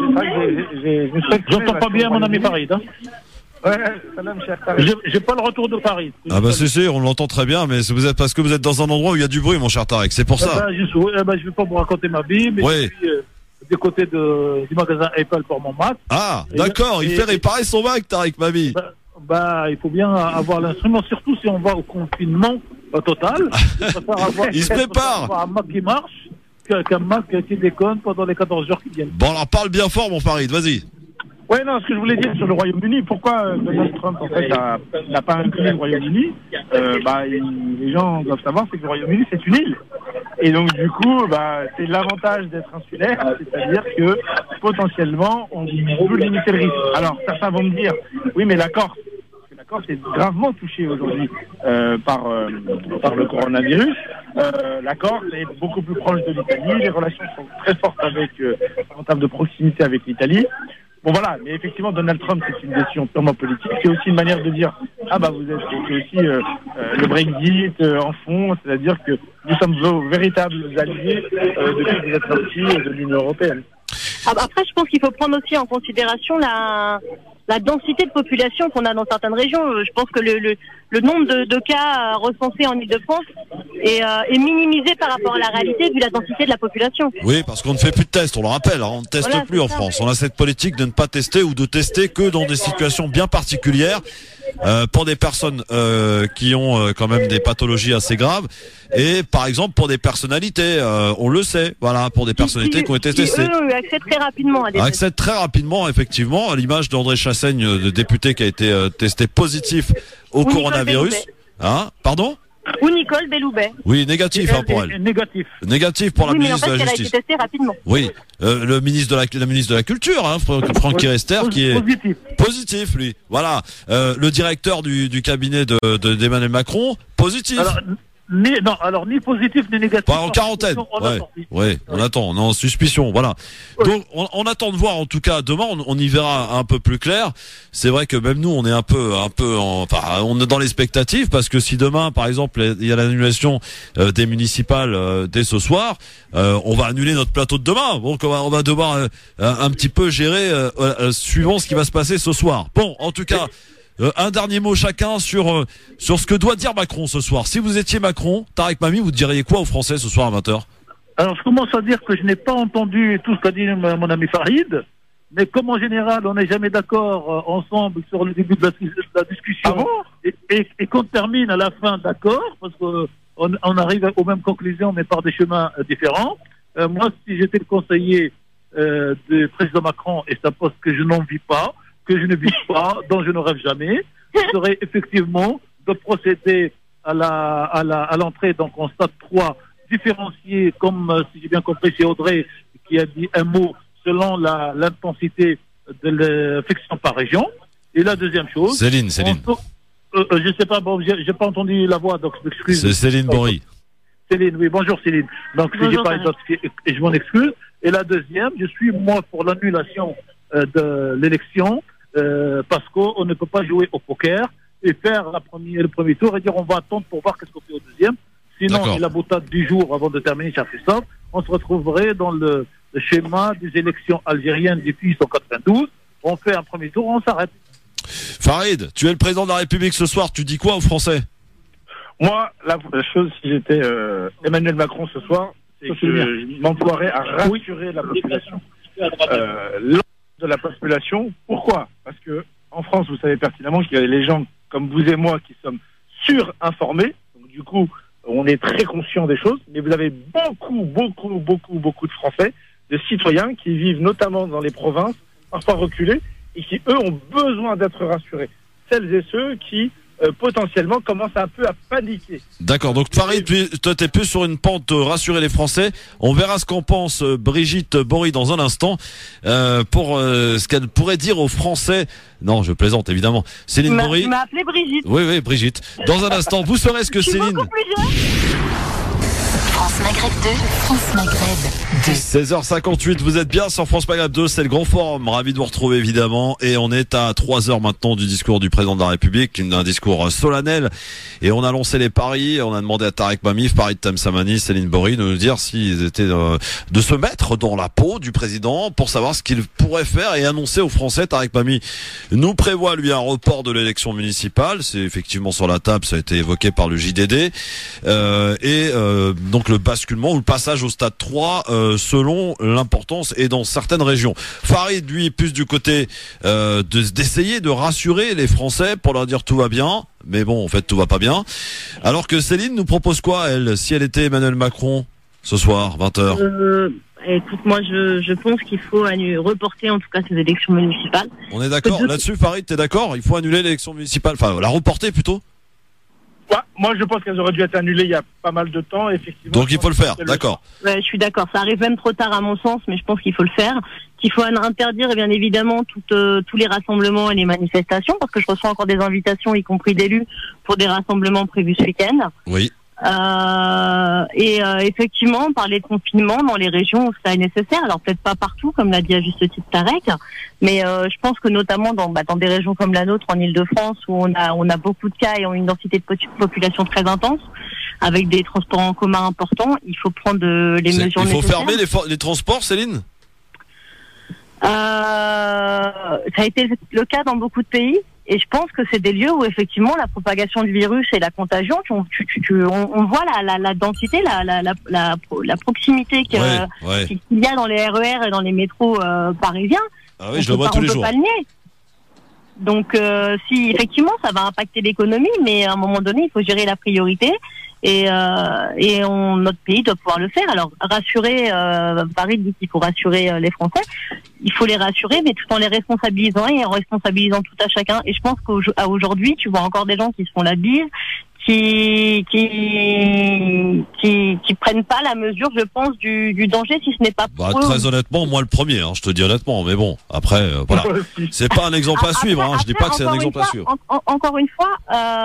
j'entends pas bien mon ami Farid. Hein. Ouais, salam, cher J'ai, j'ai pas le retour de Farid. Ah bah c'est sûr, on l'entend très bien, mais vous êtes parce que vous êtes dans un endroit où il y a du bruit, mon cher Tarek, c'est pour eh ça. Ben, je, ouais, ben, je vais pas vous raconter ma vie, mais ouais. je suis euh, du côté de, du magasin Apple pour mon Mac. Ah, et d'accord, il et, fait réparer son Mac, Tarek Mami. Bah, bah, il faut bien avoir l'instrument, surtout si on va au confinement au total. avoir, il se prépare. Avoir un Mac qui marche, qu'un Mac qui déconne pendant les quatorze heures qui viennent. Bon, alors parle bien fort, mon Farid, vas-y. Oui, non, ce que je voulais dire sur le Royaume-Uni, pourquoi euh, Donald Trump en fait n'a pas inclus le Royaume-Uni, euh, bah, il, les gens doivent savoir c'est que le Royaume-Uni c'est une île. Et donc du coup, bah, c'est l'avantage d'être insulaire, c'est-à-dire que potentiellement on peut limiter le risque. Alors certains vont me dire, oui mais la Corse, la Corse est gravement touchée aujourd'hui euh, par, euh, par le coronavirus. Euh, la Corse est beaucoup plus proche de l'Italie, les relations sont très fortes avec, euh, en termes de proximité avec l'Italie. Bon voilà, mais effectivement Donald Trump c'est une décision purement politique, c'est aussi une manière de dire ah bah vous êtes c'est aussi euh, euh, le Brexit euh, en fond, c'est-à-dire que nous sommes vos véritables alliés euh, depuis que vous êtes sortis de l'Union européenne. Après je pense qu'il faut prendre aussi en considération la la densité de population qu'on a dans certaines régions. Je pense que le, le, le nombre de, de cas recensés en Ile-de-France est, euh, est minimisé par rapport à la réalité vu la densité de la population. Oui, parce qu'on ne fait plus de tests, on le rappelle, hein, on ne teste voilà, plus en ça. France. On a cette politique de ne pas tester ou de tester que dans des situations bien particulières. Euh, pour des personnes euh, qui ont euh, quand même des pathologies assez graves et par exemple pour des personnalités, euh, on le sait, voilà, pour des personnalités qui, qui ont été testées. Eux, accèdent très rapidement à des tests. Accèdent très rapidement, effectivement, à l'image d'André Chassaigne, le député qui a été euh, testé positif au Ou coronavirus. Hein, pardon? Ou Nicole Belloubet. Oui, négatif hein, pour elle. Négatif. Négatif pour la Oui, mais en ministre fait, de la elle a été Justice. testée rapidement. Oui, euh, le ministre de la, la ministre de la Culture, hein, Fr- Francky Rester, qui est Positif. positif, lui. Voilà. Euh, le directeur du, du cabinet de, de d'Emmanuel Macron, positif. Alors, ni, non, alors ni positif ni négatif. Pas en quarantaine. On Ouais, attend, oui. ouais, on attend, on est en suspicion, voilà. Oui. Donc, on, on attend de voir, en tout cas, demain, on, on y verra un peu plus clair. C'est vrai que même nous, on est un peu, un peu, en, enfin, on est dans l'expectative parce que si demain, par exemple, il y a l'annulation euh, des municipales euh, dès ce soir, euh, on va annuler notre plateau de demain. Donc, on va, on va devoir euh, un, un petit peu gérer euh, euh, suivant ce qui va se passer ce soir. Bon, en tout cas. Euh, un dernier mot chacun sur euh, sur ce que doit dire Macron ce soir. Si vous étiez Macron, Tarek Mami, vous diriez quoi aux Français ce soir à vingt heures? Alors, je commence à dire que je n'ai pas entendu tout ce qu'a dit mon mon ami Farid, mais comme en général, on n'est jamais d'accord euh, ensemble sur le début de la, de la discussion, Ah bon et, et, et qu'on termine à la fin d'accord, parce qu'on on arrive aux mêmes conclusions, mais par des chemins euh, différents. Euh, moi, si j'étais le conseiller euh, du président Macron, et c'est un poste que je n'envie pas, que je ne vis pas, dont je ne rêve jamais, ce serait effectivement de procéder à la à la à l'entrée donc en stade trois différencié, comme euh, si j'ai bien compris, c'est Audrey qui a dit un mot selon la l'intensité de l'infection par région. Et la deuxième chose, Céline, Céline. on, euh, euh, je sais pas, bon, j'ai, j'ai pas entendu la voix, donc je m'excuse. C'est Céline Bory. Céline, oui, bonjour Céline. Donc si j'ai pas identifié, et je m'en excuse. Et la deuxième, je suis moi pour l'annulation euh, de l'élection. Euh, parce qu'on ne peut pas jouer au poker et faire la première, le premier tour et dire on va attendre pour voir qu'est-ce qu'on fait au deuxième. Sinon, D'accord. c'est la boutade du jour avant de terminer, cher Christophe. On se retrouverait dans le, le schéma des élections algériennes depuis cent quatre-vingt-douze. On fait un premier tour, on s'arrête. Farid, tu es le président de la République ce soir, tu dis quoi aux Français? Moi, la, la chose, si j'étais euh, Emmanuel Macron ce soir, c'est que je m'emploierais à rassurer la population. Euh, l'ensemble de la population. Pourquoi? Parce que en France, vous savez pertinemment qu'il y a les gens comme vous et moi qui sommes surinformés. Donc du coup, on est très conscient des choses. Mais vous avez beaucoup, beaucoup, beaucoup, beaucoup de Français, de citoyens qui vivent notamment dans les provinces, parfois reculées, et qui eux ont besoin d'être rassurés. Celles et ceux qui Euh, potentiellement commence un peu à paniquer. D'accord, donc Farid, tu- toi t'es plus sur une pente euh, rassurer les Français. On verra ce qu'en pense euh, Brigitte Bory dans un instant euh, pour euh, ce qu'elle pourrait dire aux Français. Non, je plaisante évidemment. Tu Céline m'as Bory. tu m'as appelé Brigitte. Oui, oui, Brigitte. Dans un instant, vous saurez ce que Je suis Céline. beaucoup plus jeune. France Maghreb deux, France Maghreb deux. seize heures cinquante-huit, vous êtes bien sur France Maghreb deux, c'est le grand forum, ravi de vous retrouver évidemment, et on est à trois heures maintenant du discours du président de la République, un discours solennel, et on a lancé les paris, on a demandé à Tarek Mamif, Farid Temsamani, Céline Bory de nous dire s'ils étaient euh, de se mettre dans la peau du président pour savoir ce qu'il pourrait faire et annoncer aux Français. Tarek Mamif nous prévoit lui un report de l'élection municipale, c'est effectivement sur la table, ça a été évoqué par le J D D, euh, et euh, donc le basculement ou le passage au stade trois euh, selon l'importance et dans certaines régions. Farid, lui, est plus du côté euh, de, d'essayer de rassurer les Français pour leur dire tout va bien, mais bon, en fait, tout va pas bien. Alors que Céline nous propose quoi, elle, si elle était Emmanuel Macron ce soir, vingt heures? Euh, écoute, moi, je, je pense qu'il faut annu- reporter en tout cas ces élections municipales. On est d'accord Je- là-dessus, Farid, t'es d'accord? Il faut annuler l'élection municipale, enfin la reporter plutôt. Ouais, moi, je pense qu'elles auraient dû être annulées il y a pas mal de temps, effectivement. Donc il faut le faire, C'est d'accord. Ouais, je suis d'accord. Ça arrive même trop tard à mon sens, mais je pense qu'il faut le faire. Qu'il faut in- interdire, bien évidemment, toutes, euh, tous les rassemblements et les manifestations, parce que je reçois encore des invitations, y compris d'élus, pour des rassemblements prévus ce week-end. Oui. Euh, et euh, effectivement, parler de confinement dans les régions où ça est nécessaire. Alors peut-être pas partout, comme l'a dit à juste titre Tarek, mais euh, je pense que notamment dans, bah, dans des régions comme la nôtre, en Île-de-France, où on a on a beaucoup de cas et une densité de po- population très intense, avec des transports en commun importants, il faut prendre euh, les C'est- mesures il faut nécessaires. fermer les, for- les transports, Céline? Euh, ça a été le cas dans beaucoup de pays. Et je pense que c'est des lieux où effectivement la propagation du virus et la contagion, tu, tu, tu, tu- on, on voit la, la, la densité, la, la, la, la, la proximité que, Ouais, ouais. qu'il y a dans les R E R et dans les métros euh, parisiens. Ah oui, On je le peut vois pas- tous on les peut jours. pas le nier. Donc euh, si effectivement ça va impacter l'économie, mais à un moment donné il faut gérer la priorité et, euh, et on, notre pays doit pouvoir le faire. Alors rassurer, euh, Paris dit qu'il faut rassurer euh, les Français, il faut les rassurer, mais tout en les responsabilisant et en responsabilisant tout à chacun. Et je pense qu'aujourd'hui tu vois encore des gens qui se font la bise, qui qui qui qui prennent pas la mesure, je pense, du, du danger, si ce n'est pas pour Bah, eux. très honnêtement, moi le premier, hein, je te dis honnêtement, mais bon, après, euh, voilà, c'est pas un exemple à Après- suivre. Hein, je après, dis pas que c'est un encore une exemple à fois- suivre. en- en- encore une fois,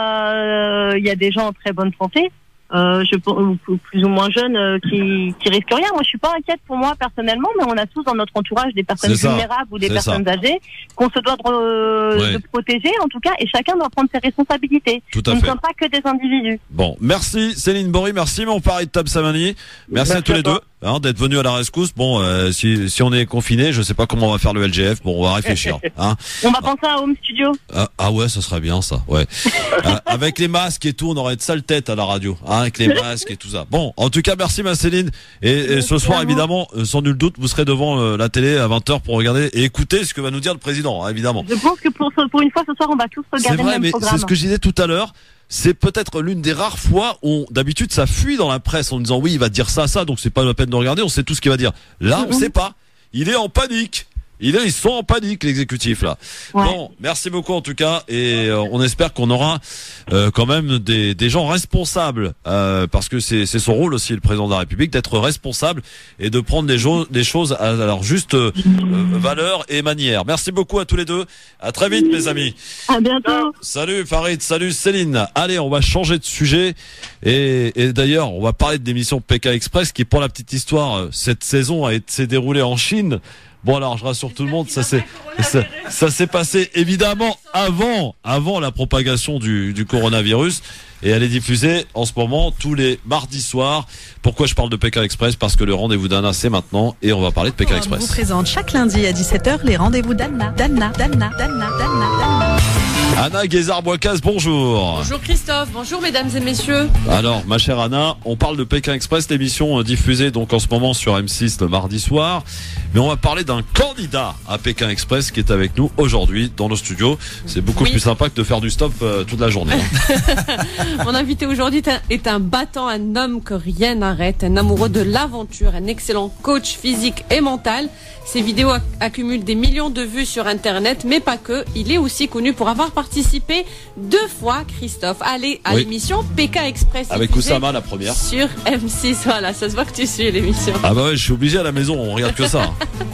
euh, il y a des gens en très bonne santé, euh, je pense, plus ou moins jeunes, euh, qui qui risquent rien. Moi, je suis pas inquiète pour moi personnellement, mais on a tous dans notre entourage des personnes C'est ça. vulnérables ou des C'est personnes ça. âgées qu'on se doit de, re- Ouais. de protéger, en tout cas, et chacun doit prendre ses responsabilités. Tout à Nous ne fait. sommes pas que des individus. Bon, merci Céline Bory, merci mon pari de Tab Samani. Merci, Merci à tous à les toi. deux hein, d'être venus à la rescousse. Bon, euh, si, si on est confiné, je sais pas comment on va faire le L G F. Bon, on va réfléchir. Hein. On va penser à Home Studio. Ah, ah ouais, ça serait bien ça. Ouais. Euh, avec les masques et tout, on aurait de sales têtes à la radio. Hein, avec les masques et tout ça. Bon, en tout cas, merci ma Céline. Et, et ce soir, évidemment, euh, sans nul doute, vous serez devant euh, la télé à vingt heures pour regarder et écouter ce que va nous dire le président, hein, évidemment. Je pense que pour, ce- pour une fois ce soir, on va tous C'est regarder vrai, le même mais programme. c'est ce que je disais tout à l'heure. C'est peut-être l'une des rares fois où, d'habitude, ça fuit dans la presse en disant oui, il va dire ça, ça, donc c'est pas la peine de regarder, on sait tout ce qu'il va dire. Là, on Mhm. sait pas. Il est en panique. Il est, ils sont en panique, l'exécutif, là. Ouais. Bon, merci beaucoup, en tout cas, et euh, on espère qu'on aura euh, quand même des, des gens responsables, euh, parce que c'est, c'est son rôle aussi, le président de la République, d'être responsable et de prendre des, jo- des choses à leur juste euh, valeur et manière. Merci beaucoup à tous les deux. À très vite, mes amis. À bientôt. Salut Farid, salut Céline. Allez, on va changer de sujet. Et, et d'ailleurs, on va parler de l'émission Pékin Express qui, pour la petite histoire, euh, cette saison a été, s'est déroulée en Chine. Bon alors, je rassure tout le monde, ça s'est ça, ça s'est passé évidemment avant avant la propagation du, du coronavirus. Et elle est diffusée en ce moment tous les mardis soirs. Pourquoi je parle de Pékin Express? Parce que le rendez-vous d'Anna, c'est maintenant. Et on va parler de Pékin On Express. vous présente chaque lundi à dix-sept heures les rendez-vous d'Anna. D'Anna, d'Anna, d'Anna, d'Anna, d'Anna. Anna Guézard-Boicaz, bonjour. Bonjour Christophe, bonjour mesdames et messieurs. Alors, ma chère Anna, on parle de Pékin Express, l'émission euh, diffusée donc en ce moment sur M six le mardi soir. Mais on va parler d'un candidat à Pékin Express qui est avec nous aujourd'hui dans nos studios. C'est beaucoup Oui. plus sympa que de faire du stop euh, toute la journée. Mon invité aujourd'hui est un, est un battant, un homme que rien n'arrête, un amoureux de l'aventure, un excellent coach physique et mental. Ses vidéos acc- accumulent des millions de vues sur Internet, mais pas que. Il est aussi connu pour avoir participé deux fois, Christophe, à l'é- à Oui. l'émission Pékin Express. Avec diffusée Oussama, la première. Sur M six, voilà, ça se voit que tu suis l'émission. Ah bah ouais, je suis obligé à la maison, on regarde que ça.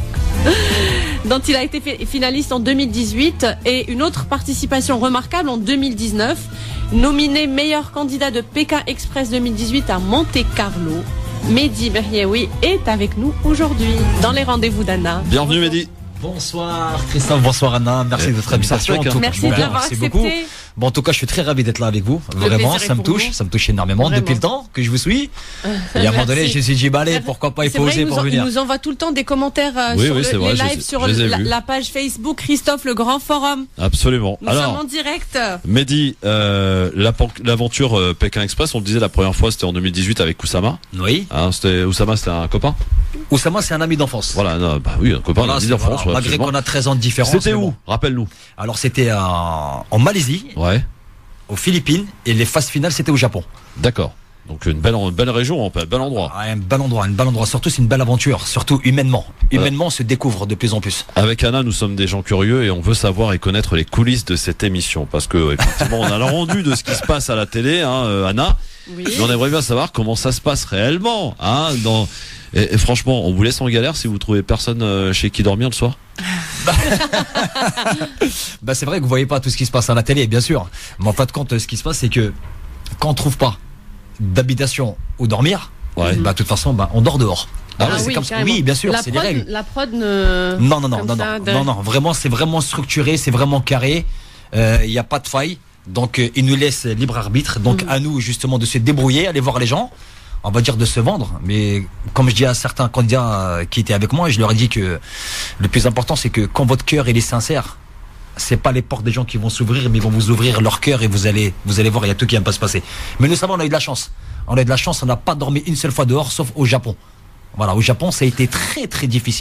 Dont il a été fi- finaliste en deux mille dix-huit et une autre participation remarquable en deux mille dix-neuf. Nominé meilleur candidat de Pékin Express deux mille dix-huit à Monte-Carlo, Mehdi Berriewi est avec nous aujourd'hui dans les rendez-vous d'Anna. Bienvenue Mehdi. Bonsoir Christophe, bonsoir Anna, merci Eh, de votre comme ça, invitation. c'est vrai En tout- Merci bon, de l'avoir merci accepté. beaucoup. Bon, en tout cas, je suis très ravi d'être là avec vous. Le Vraiment, plaisir est ça me pour touche, nous. ça me touche énormément Vraiment. depuis le temps que je vous suis. Et à un moment donné, Merci. je me suis dit, bah allez, pourquoi pas, il C'est faut vrai, oser il nous, pour en- il venir. nous envoie tout le temps des commentaires euh, Oui, sur oui, le- c'est vrai, les je lives les- sur je les ai la, vus. la page Facebook Christophe le Grand Forum. Absolument. Nous Alors, sommes en direct. Mehdi, euh, l'apan- l'aventure euh, Pékin Express, on le disait la première fois, c'était en deux mille dix-huit avec Oussama. Oui. Hein, c'était Oussama, c'était un copain. Oussama, c'est un ami d'enfance. Voilà, non, bah oui, un copain, Voilà, un ami c'est- d'enfance. voilà, ouais, malgré absolument. qu'on a treize ans de différence. C'était mais où bon. Rappelle-nous. Alors, c'était en, en Malaisie, Ouais, aux Philippines, et les phases finales, c'était au Japon. d'accord. Donc une belle, une belle région, un bel endroit. Ah, un bel endroit, un bel endroit. Surtout, c'est une belle aventure. Surtout humainement. Humainement, on se découvre de plus en plus. Avec Anna, nous sommes des gens curieux et on veut savoir et connaître les coulisses de cette émission parce que effectivement, on a le rendu de ce qui se passe à la télé, hein, euh, Anna. Oui. Mais on aimerait bien savoir comment ça se passe réellement, hein. Dans et, et franchement, on vous laisse en galère si vous trouvez personne euh, chez qui dormir le soir. Bah, c'est vrai que vous voyez pas tout ce qui se passe à la télé, bien sûr. Mais en fin de compte, ce qui se passe, c'est que quand on trouve pas d'habitation où dormir, Ouais. bah, de toute façon, bah, on dort dehors. Ah Voilà, oui, c'est comme ça. carrément. Oui, bien sûr, La c'est des prod- règles. La prod ne. Non, non, non, comme non, ça, non, de- non, non, vraiment, c'est vraiment structuré, c'est vraiment carré. Il n'y a pas de faille. Donc, euh, ils nous laissent libre arbitre. Donc, Mhm. à nous, justement, de se débrouiller, aller voir les gens. On va dire de se vendre. Mais comme je dis à certains candidats euh, qui étaient avec moi, je leur ai dit que le plus important, c'est que quand votre cœur il est sincère, c'est pas les portes des gens qui vont s'ouvrir, mais ils vont vous ouvrir leur cœur et vous allez, vous allez voir, il y a tout qui va pas se passer. Mais nous savons, on a eu de la chance. On a eu de la chance, on n'a pas dormi une seule fois dehors, sauf au Japon. Voilà, au Japon, ça a été très très difficile.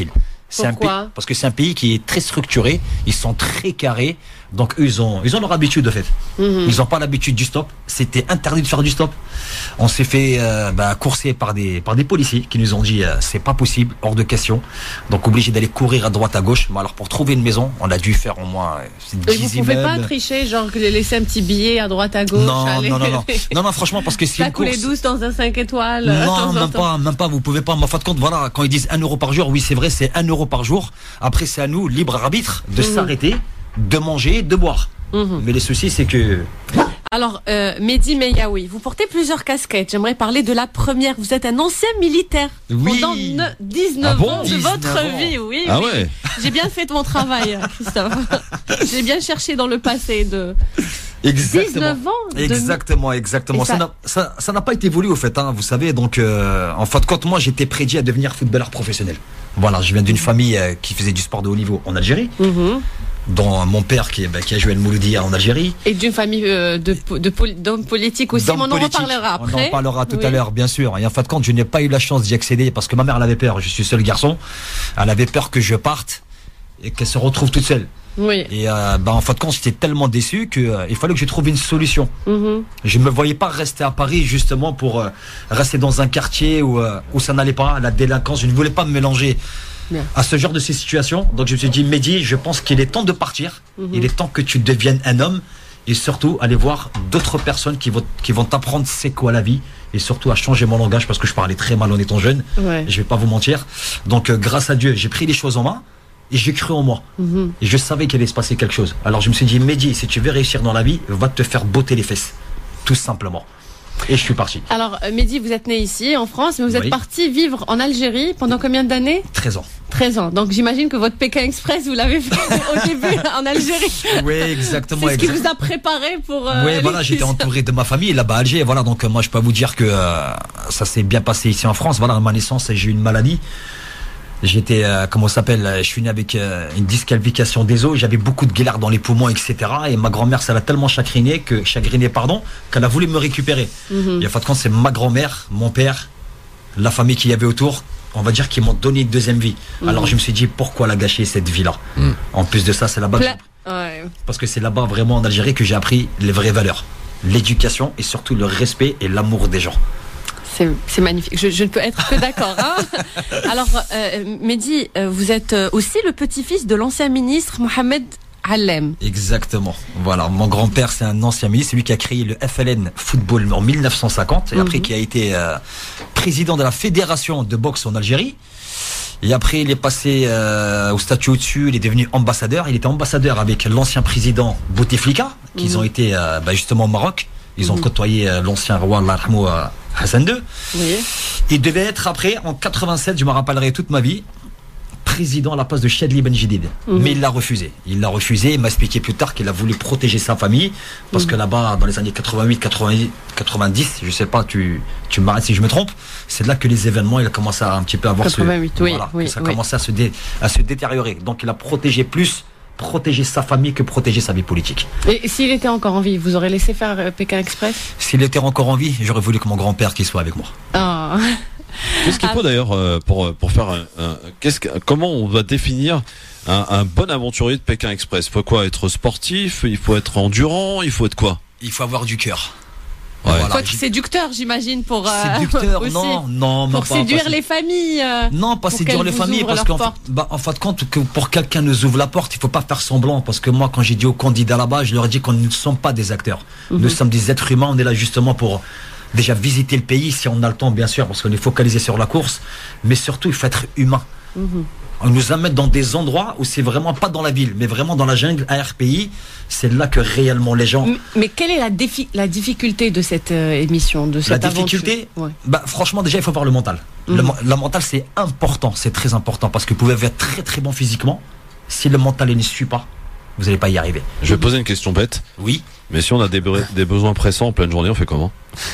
C'est un pays, Pourquoi ? parce que c'est un pays qui est très structuré, ils sont très carrés, donc eux ils ont, ils ont leur habitude de fait. Mhm. Ils n'ont pas l'habitude du stop, c'était interdit de faire du stop. On s'est fait euh, bah, courser par des, par des policiers qui nous ont dit euh, c'est pas possible, hors de question, donc obligé d'aller courir à droite à gauche. Mais alors pour trouver une maison, on a dû faire au moins euh, Et dix vous pouvez immeubles. pas tricher, genre laisser un petit billet à droite à gauche. Non, aller- non, non, non, non, non, franchement, parce que c'est Ça une coulait course. douce dans un cinq étoiles. euh, de temps Non, en même temps. pas, même pas, vous pouvez pas. Mais en fin de compte, voilà, quand ils disent un euro par jour, oui, c'est vrai, c'est un euro par jour. Après, c'est à nous, libre arbitre, de Mhm. s'arrêter, de manger, de boire. Mhm. Mais les soucis, c'est que. Alors, euh, Mehdi Meyaoui, vous portez plusieurs casquettes. J'aimerais parler de la première. Vous êtes un ancien militaire. Oui. Pendant ne- dix-neuf Ah bon ans de dix-neuf votre ans. vie, oui. Ah oui. ouais. J'ai bien fait mon travail, Christophe. J'ai bien cherché dans le passé de dix-neuf ans. de- Exactement, exactement. Et Ça ça- n'a ça, ça n'a pas été voulu au fait, hein, vous savez. Donc, euh, en fin de compte, moi, j'étais prédit à devenir footballeur professionnel. Voilà, je viens d'une famille euh, qui faisait du sport de haut niveau en Algérie, Mhm. dont mon père qui, bah, qui a joué à Mouloudia en Algérie. Et d'une famille euh, de, po- de poli- d'hommes politiques aussi. D'hommes Mais on en politiques. reparlera On après. en parlera tout Oui. à l'heure, bien sûr. Et en fin de compte, je n'ai pas eu la chance d'y accéder parce que ma mère, elle avait peur. Je suis seul garçon. Elle avait peur que je parte et qu'elle se retrouve toute seule. Oui. Et euh, bah, en fin de compte, j'étais tellement déçu qu'il euh, fallait que je trouve une solution. Mhm. Je ne me voyais pas rester à Paris justement pour euh, rester dans un quartier où, euh, où ça n'allait pas, la délinquance. Je ne voulais pas me mélanger Bien. à ce genre de ces situations. Donc je me suis dit, Mehdi, je pense qu'il est temps de partir. Mhm. Il est temps que tu deviennes un homme. Et surtout, aller voir d'autres personnes qui vont, qui vont t'apprendre c'est quoi la vie. Et surtout à changer mon langage parce que je parlais très mal en étant jeune. Ouais. Je vais pas vous mentir. Donc euh, grâce à Dieu, j'ai pris les choses en main. Et j'ai cru en moi. Mhm. Et je savais qu'il allait se passer quelque chose. Alors je me suis dit, Mehdi, si tu veux réussir dans la vie, va te faire botter les fesses. Tout simplement. Et je suis parti. Alors, euh, Mehdi, vous êtes né ici, en France, mais vous êtes Oui. parti vivre en Algérie pendant combien d'années ? treize ans. treize ans. Donc, j'imagine que votre Pékin Express, vous l'avez fait au début en Algérie. Oui, exactement. C'est ce qui exact- vous a préparé pour. Euh, Oui, aller voilà, j'étais ici. entouré de ma famille là-bas à Alger. Voilà, donc euh, moi je peux vous dire que euh, ça s'est bien passé ici en France. Voilà, à ma naissance, j'ai eu une maladie. J'étais, euh, comment ça s'appelle, euh, je suis né avec euh, une disqualification des os, j'avais beaucoup de galères dans les poumons, et cetera. Et ma grand-mère, ça l'a tellement chagriné, que, chagriné pardon, qu'elle a voulu me récupérer. Mhm. Et en fin de compte, c'est ma grand-mère, mon père, la famille qu'il y avait autour, on va dire, qui m'ont donné une deuxième vie. Mhm. Alors je me suis dit, pourquoi la gâcher cette vie-là? En plus de ça, c'est là-bas, Pla- Ouais. parce que c'est là-bas vraiment en Algérie que j'ai appris les vraies valeurs. L'éducation et surtout le respect et l'amour des gens. C'est c'est magnifique. Je, je ne peux être que d'accord. Hein. Alors, euh, Mehdi, euh, vous êtes euh, aussi le petit-fils de l'ancien ministre Mohamed Allem. Exactement. Voilà, mon grand-père, c'est un ancien ministre, c'est lui qui a créé le F L N Football en mille neuf cent cinquante et après Mhm. qui a été euh, président de la fédération de boxe en Algérie. Et après, il est passé euh, au statut au-dessus, il est devenu ambassadeur. Il était ambassadeur avec l'ancien président Bouteflika, qu'ils Mhm. ont été euh, bah, justement au Maroc. Ils ont Mhm. côtoyé euh, l'ancien roi Allah yarhamou, euh, Hassan deux. Oui. Il devait être après, en quatre-vingt-sept, je me rappellerai toute ma vie, président à la place de Chadli Benjedid. Mhm. Mais il l'a refusé. Il l'a refusé. Il m'a expliqué plus tard qu'il a voulu protéger sa famille. Parce Mhm. que là-bas, dans les années quatre-vingt-huit, quatre-vingt-dix, quatre-vingt-dix, je sais pas, tu, tu m'arrêtes si je me trompe, c'est là que les événements, il a commencé à un petit peu avoir quatre-vingt-huit, ce, oui, voilà, oui, que ça a oui. commencé à se, dé- à se détériorer. Donc il a protégé plus, protéger sa famille que protéger sa vie politique. Et s'il était encore en vie, vous aurez laissé faire euh, Pékin Express? S'il était encore en vie, j'aurais voulu que mon grand-père qu'il soit avec moi. Ah. Qu'est-ce qu'il Ah. faut d'ailleurs euh, pour pour faire un, un- qu'est-ce que, comment on va définir un, un bon aventurier de Pékin Express? Il faut quoi? Être sportif? Il faut être endurant? Il faut être quoi? Il faut avoir du cœur. Ouais. Voilà. Faut être séducteur, j'imagine, pour. euh, Séducteur, aussi. non, non, Pour non, pas- séduire pas- les familles. euh, Non, pas pour séduire qu'elles les vous familles, ouvrent parce leurs qu'en portes. fait, bah, en fin de compte, que pour quelqu'un nous ouvre la porte, il faut pas faire semblant, parce que moi, quand j'ai dit aux candidats là-bas, je leur ai dit qu'on ne sommes pas des acteurs. Mhm. Nous sommes des êtres humains, on est là justement pour déjà visiter le pays, si on a le temps, bien sûr, parce qu'on est focalisé sur la course, mais surtout, il faut être humain. Mhm. On nous amène dans des endroits où c'est vraiment pas dans la ville, mais vraiment dans la jungle, à R P I, c'est là que réellement les gens... M- Mais quelle est la, défi- la difficulté de cette euh, émission, de cette La aventure difficulté, Ouais. bah, franchement, déjà, il faut voir le mental. Mhm. Le, mo- la mental, c'est important, c'est très important, parce que vous pouvez être très très bon physiquement. Si le mental il ne suit pas, vous n'allez pas y arriver. Je vais poser une question bête. Oui. Mais si on a des, bre- des besoins pressants en pleine journée, on fait comment?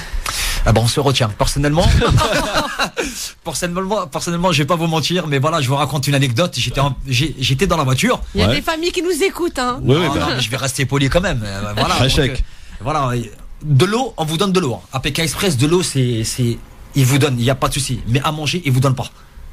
Ah bon, on se retient. Personnellement, personnellement, personnellement, je vais pas vous mentir, mais voilà, je vous raconte une anecdote. J'étais, en- j'ai- j'étais dans la voiture. Il y a Ouais. des familles qui nous écoutent. Hein. Oui, oui, Non, bah. non, mais je vais rester poli quand même. Euh, voilà. Très donc, chèque. euh, voilà. De l'eau, on vous donne de l'eau. hein. À Pékin Express, de l'eau, c'est, c'est, ils vous donnent, il n'y a pas de souci. Mais à manger, ils vous donnent pas.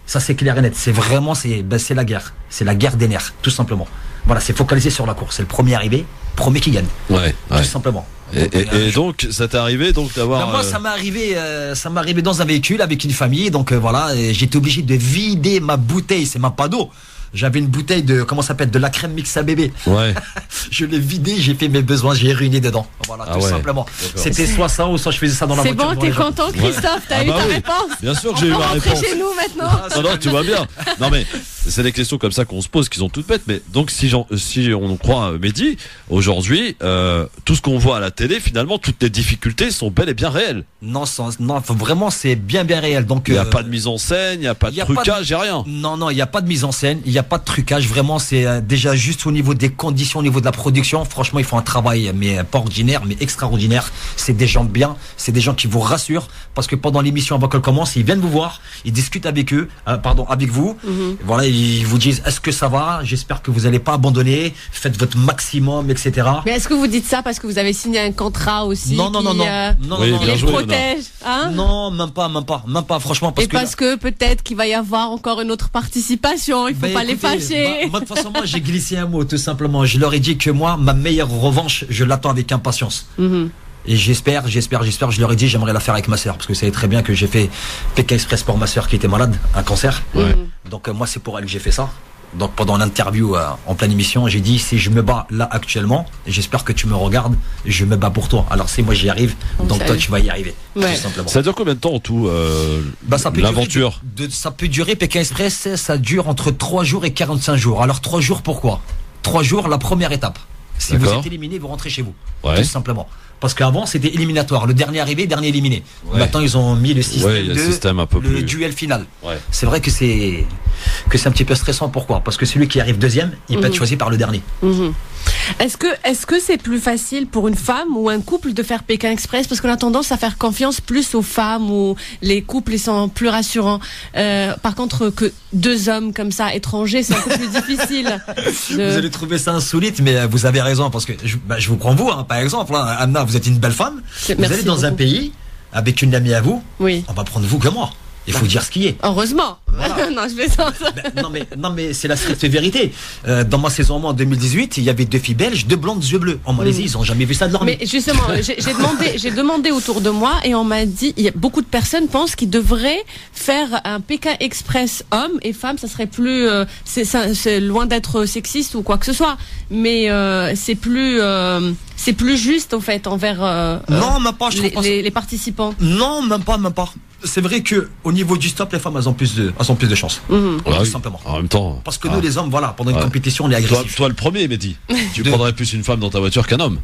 Ça c'est clair et net. C'est vraiment, c'est, ben, c'est la guerre. C'est la guerre des nerfs, tout simplement. Voilà, c'est focalisé sur la course. C'est le premier arrivé, premier qui gagne. Ouais, tout ouais. simplement. Et, Donc, et, euh, et donc, ça t'est arrivé donc d'avoir. ben, moi, euh, ça m'est arrivé, euh, ça m'est arrivé dans un véhicule avec une famille. Donc euh, voilà, et j'étais obligé de vider ma bouteille. C'est ma pas d'eau. J'avais une bouteille de, comment ça s'appelle, de la crème mix à bébé. Ouais. Je l'ai vidée, j'ai fait mes besoins, j'ai ruiné dedans. Voilà, Ah tout ouais. simplement. D'accord. C'était soit ça ou soit je faisais ça dans la C'est voiture. bon, devant t'es les gens. content, Christophe, t'as Ah eu bah ta oui. réponse. Bien sûr que On j'ai eu peut ma rentrer réponse. chez nous maintenant. Non, non, tu vois bien. Non, mais c'est des questions comme ça qu'on se pose, qui sont toutes bêtes. Mais donc, si, j'en- si on croit euh, Mehdi, aujourd'hui, euh, tout ce qu'on voit à la télé, finalement, toutes les difficultés sont bel et bien réelles. Non, sans- non, faut vraiment, c'est bien, bien réel. Donc, Il n'y a euh, pas de mise en scène, il n'y a pas de y a pas de- trucage, il n'y a rien. Non, non, il n'y a pas de mise en scène, il n'y a pas de trucage. Vraiment, c'est euh, déjà juste au niveau des conditions, au niveau de la production. Franchement, ils font un travail, mais euh, pas ordinaire, mais extraordinaire. C'est des gens bien, c'est des gens qui vous rassurent. Parce que pendant l'émission, avant qu'elle commence, ils viennent vous voir, ils discutent avec eux, euh, pardon, avec vous. Mhm. Voilà, ils vous disent, est-ce que ça va? J'espère que vous n'allez pas abandonner. Faites votre maximum, et cetera. Mais est-ce que vous dites ça parce que vous avez signé un contrat aussi Non, non, qui, non, non. euh, Non, Oui, non, non, bien les joué, protège, hein? non, même pas, même pas, même pas, franchement, parce Et que. parce que peut-être qu'il va y avoir encore une autre participation, il faut Bah, pas les écoutez, fâcher. bah, moi, de toute façon, moi, j'ai glissé un mot, tout simplement. Je leur ai dit que moi, ma meilleure revanche, je l'attends avec impatience. Mhm. Et j'espère, j'espère, j'espère, je leur ai dit, j'aimerais la faire avec ma sœur. Parce que vous savez très bien que j'ai fait Pékin Express pour ma sœur qui était malade, un cancer. Ouais. Donc, euh, moi, c'est pour elle que j'ai fait ça. Donc, pendant l'interview euh, en pleine émission, j'ai dit, si je me bats là actuellement, j'espère que tu me regardes, je me bats pour toi. Alors, si moi j'y arrive, Donc, donc ça- toi, tu vas y arriver. Ouais. Tout simplement. Ça dure combien de temps en tout, euh, Bah, ça peut l'aventure durer de- de- ça peut durer, Pékin Express, ça dure entre trois jours et quarante-cinq jours. Alors trois jours, pourquoi? trois jours, la première étape. Si vous D'accord. êtes éliminé, vous rentrez chez vous. Ouais. Tout simplement. Parce qu'avant, c'était éliminatoire. Le dernier arrivé, dernier éliminé. Ouais. Maintenant, ils ont mis le système, Ouais, il y a de le système un peu le plus- duel final. Ouais. C'est vrai que c'est que c'est un petit peu stressant. Pourquoi? Parce que celui qui arrive deuxième, il peut Mhm. être choisi par le dernier. Mhm. Est-ce que est-ce que c'est plus facile pour une femme ou un couple de faire Pékin Express parce qu'on a tendance à faire confiance plus aux femmes ou les couples ils sont plus rassurants. Euh, par contre que deux hommes comme ça étrangers c'est un peu plus difficile. de- Vous allez trouver ça insolite, mais euh, vous avez raison parce que je, bah, je vous prends vous, hein, par exemple, hein, Anna, vous êtes une belle femme. Vous Merci allez dans un beaucoup. pays avec une amie à vous. Oui. On va prendre vous que moi. Il faut dire ce qui est. Heureusement. non, je vais ça. Ben, non mais non mais c'est la stricte vérité. Euh, dans ma saison moi en deux mille dix-huit, il y avait deux filles belges, deux blondes yeux bleus. En Malaisie, ils ont jamais vu ça de leur vie. Mais justement, j'ai j'ai demandé, j'ai demandé autour de moi et on m'a dit, il y a beaucoup de personnes pensent qu'ils devraient faire un Pékin Express homme et femme, ça serait plus, euh, c'est ça- c'est loin d'être sexiste ou quoi que ce soit, mais euh, c'est plus, euh, c'est plus juste en fait envers euh, Non, même pas. Je les, trouve pas ça- les- les participants. Non, même pas, même pas. C'est vrai que au niveau du stop, les femmes elles ont plus de, elles ont plus de chance. Mhm. Ah Tout oui. simplement. En même temps. Parce que ah. nous les hommes, voilà, pendant une Ouais. compétition, on est Toi, agressif. toi le premier, Mehdi. Tu De- prendrais plus une femme dans ta voiture qu'un homme.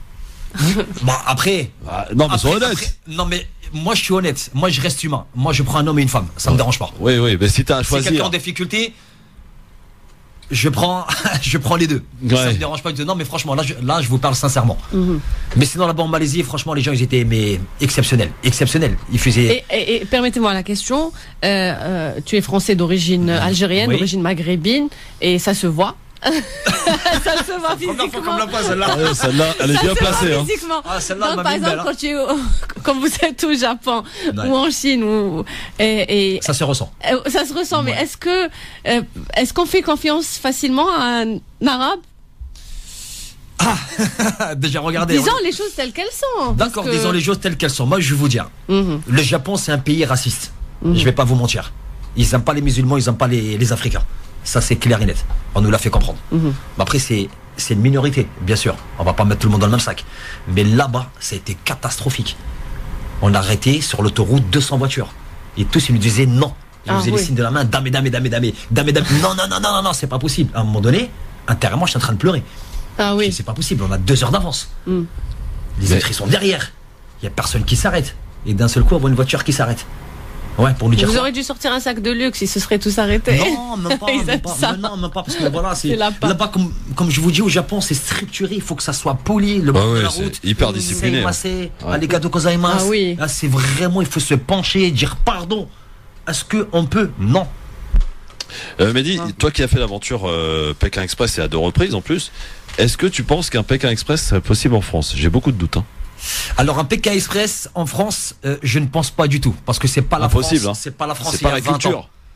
Bon après. Ah, non, mais après- sois honnête. après- non mais moi je suis honnête. Moi je reste humain. Moi je prends un homme et une femme. Ça me dérange pas. Oui, oui, mais si t'as à Si quelqu'un choisir. en difficulté, je prends, je prends les deux. Ouais. Ça me dérange pas du tout. Non, mais franchement, là, je, là, je vous parle sincèrement. Mhm. Mais sinon, là-bas en Malaisie, franchement, les gens, ils étaient mais exceptionnels, exceptionnels. Ils faisaient. Et, et- et permettez-moi la question, euh, euh, tu es français d'origine algérienne, Oui. d'origine maghrébine, et ça se voit. ça se voit Première fois qu'on me physiquement. la pose, celle-là. Ouais, celle-là, elle est Ça bien se voit placée. Hein. physiquement. Ah, celle-là, Non, elle m'a par mis une exemple, belle, quand, tu es au- quand vous êtes au Japon Ouais. ou en Chine, ou, et, et- Ça se ressent. euh, ça se ressent, mais Ouais. est-ce que euh, est-ce qu'on fait confiance facilement à un arabe? Déjà, regardez. Disons les choses telles qu'elles sont. parce D'accord, que- disons les choses telles qu'elles sont. Moi, je vais vous dire. Mhm. Le Japon, c'est un pays raciste. Mhm. Je vais pas vous mentir. Ils n'aiment pas les musulmans, ils n'aiment pas les, les Africains. Ça, c'est clair et net. On nous l'a fait comprendre. Mhm. Mais après, c'est, c'est une minorité, bien sûr. On va pas mettre tout le monde dans le même sac. Mais là-bas, ça a été catastrophique. On a arrêté sur l'autoroute deux cents voitures. Et tous, ils nous disaient non. Ils Ah nous faisaient oui. les signes de la main. Dame, dame, dame, dame, dame, dame. Non, non, non, non, non, non, c'est pas possible. À un moment donné, intérieurement, je suis en train de pleurer. Ah Je dis, oui. c'est pas possible. On a deux heures d'avance. Mm. Les Mais- autres, ils sont derrière. Il y a personne qui s'arrête. Et d'un seul coup, on voit une voiture qui s'arrête. Ouais, pour lui dire Vous quoi. aurez dû sortir un sac de luxe, ils se seraient tous arrêtés. Non, même pas, Ils même aiment pas, ça. mais non, même pas, parce que voilà, c'est C'est là-bas. là-bas, comme, comme je vous dis, au Japon, c'est structuré, il faut que ça soit poli, le Ouais, bord de ouais, la c'est route. hyper discipliné, hein. Sei Ouais. arigato gozaimasu. Ah oui. Là, c'est vraiment, il faut se pencher, dire pardon. Est-ce que on peut? Non. Euh, Mehdi, toi qui as fait l'aventure euh, Pékin Express et à deux reprises en plus, est-ce que tu penses qu'un Pékin Express serait possible en France? J'ai beaucoup de doutes. Hein. Alors un Pékin Express en France, euh, je ne pense pas du tout, parce que c'est pas la Impossible, France, hein. c'est pas la France. C'est il y pas a la vingt culture. ans.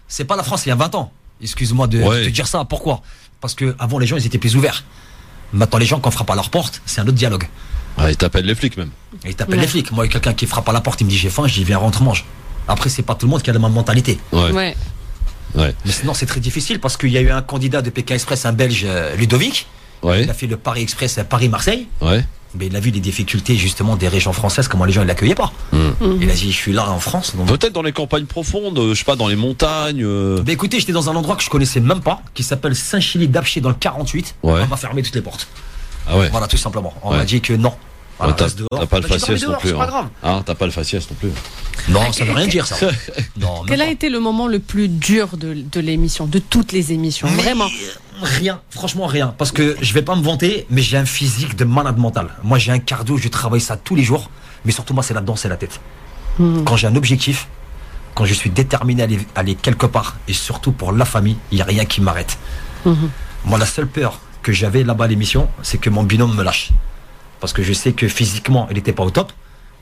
C'est pas la France il y a vingt ans. Excuse-moi de, Ouais. de te dire ça. Pourquoi? Parce que avant les gens ils étaient plus ouverts. Maintenant les gens quand on frappe à leur porte, c'est un autre dialogue. Ouais, ils t'appellent les flics même. Et ils t'appellent Ouais. les flics. Moi, quelqu'un qui frappe à la porte, il me dit j'ai faim, je dis viens rentre mange. Après c'est pas tout le monde qui a la même mentalité. Ouais. Ouais. Ouais. Mais sinon c'est très difficile parce qu'il y a eu un candidat de Pékin Express, un Belge, euh, Ludovic. Ouais. Il a fait le Paris Express Paris-Marseille. Ouais. Mais il a vu les difficultés justement des régions françaises, comment les gens ne l'accueillaient pas. Mmh. Il a dit je suis là en France. Donc... Peut-être dans les campagnes profondes, euh, je sais pas, dans les montagnes. euh, Bah écoutez, j'étais dans un endroit que je connaissais même pas, qui s'appelle Saint-Chili-d'Apché dans le quarante-huit. Ouais. On m'a fermé toutes les portes. Ah ouais. Voilà, tout simplement. On Ouais. m'a dit que non. Voilà, Ouais, t'as, reste dehors. t'as pas le Bah, j'ai dormi faciès non dehors, plus. c'est pas hein. grave. Hein, t'as pas le faciès non plus. Non, ça veut rien dire ça. Non, même Quel a pas. été le moment le plus dur de, de l'émission, de toutes les émissions? Mais, Vraiment. euh, Rien, franchement rien. Parce que je vais pas me vanter, mais j'ai un physique de malade mental. Moi j'ai un cardio, je travaille ça tous les jours. Mais surtout moi c'est la danse et la tête. Mhm. Quand j'ai un objectif, quand je suis déterminé à aller, à aller quelque part, et surtout pour la famille, il n'y a rien qui m'arrête. Mhm. Moi la seule peur que j'avais là-bas à l'émission, c'est que mon binôme me lâche. Parce que je sais que physiquement il n'était pas au top.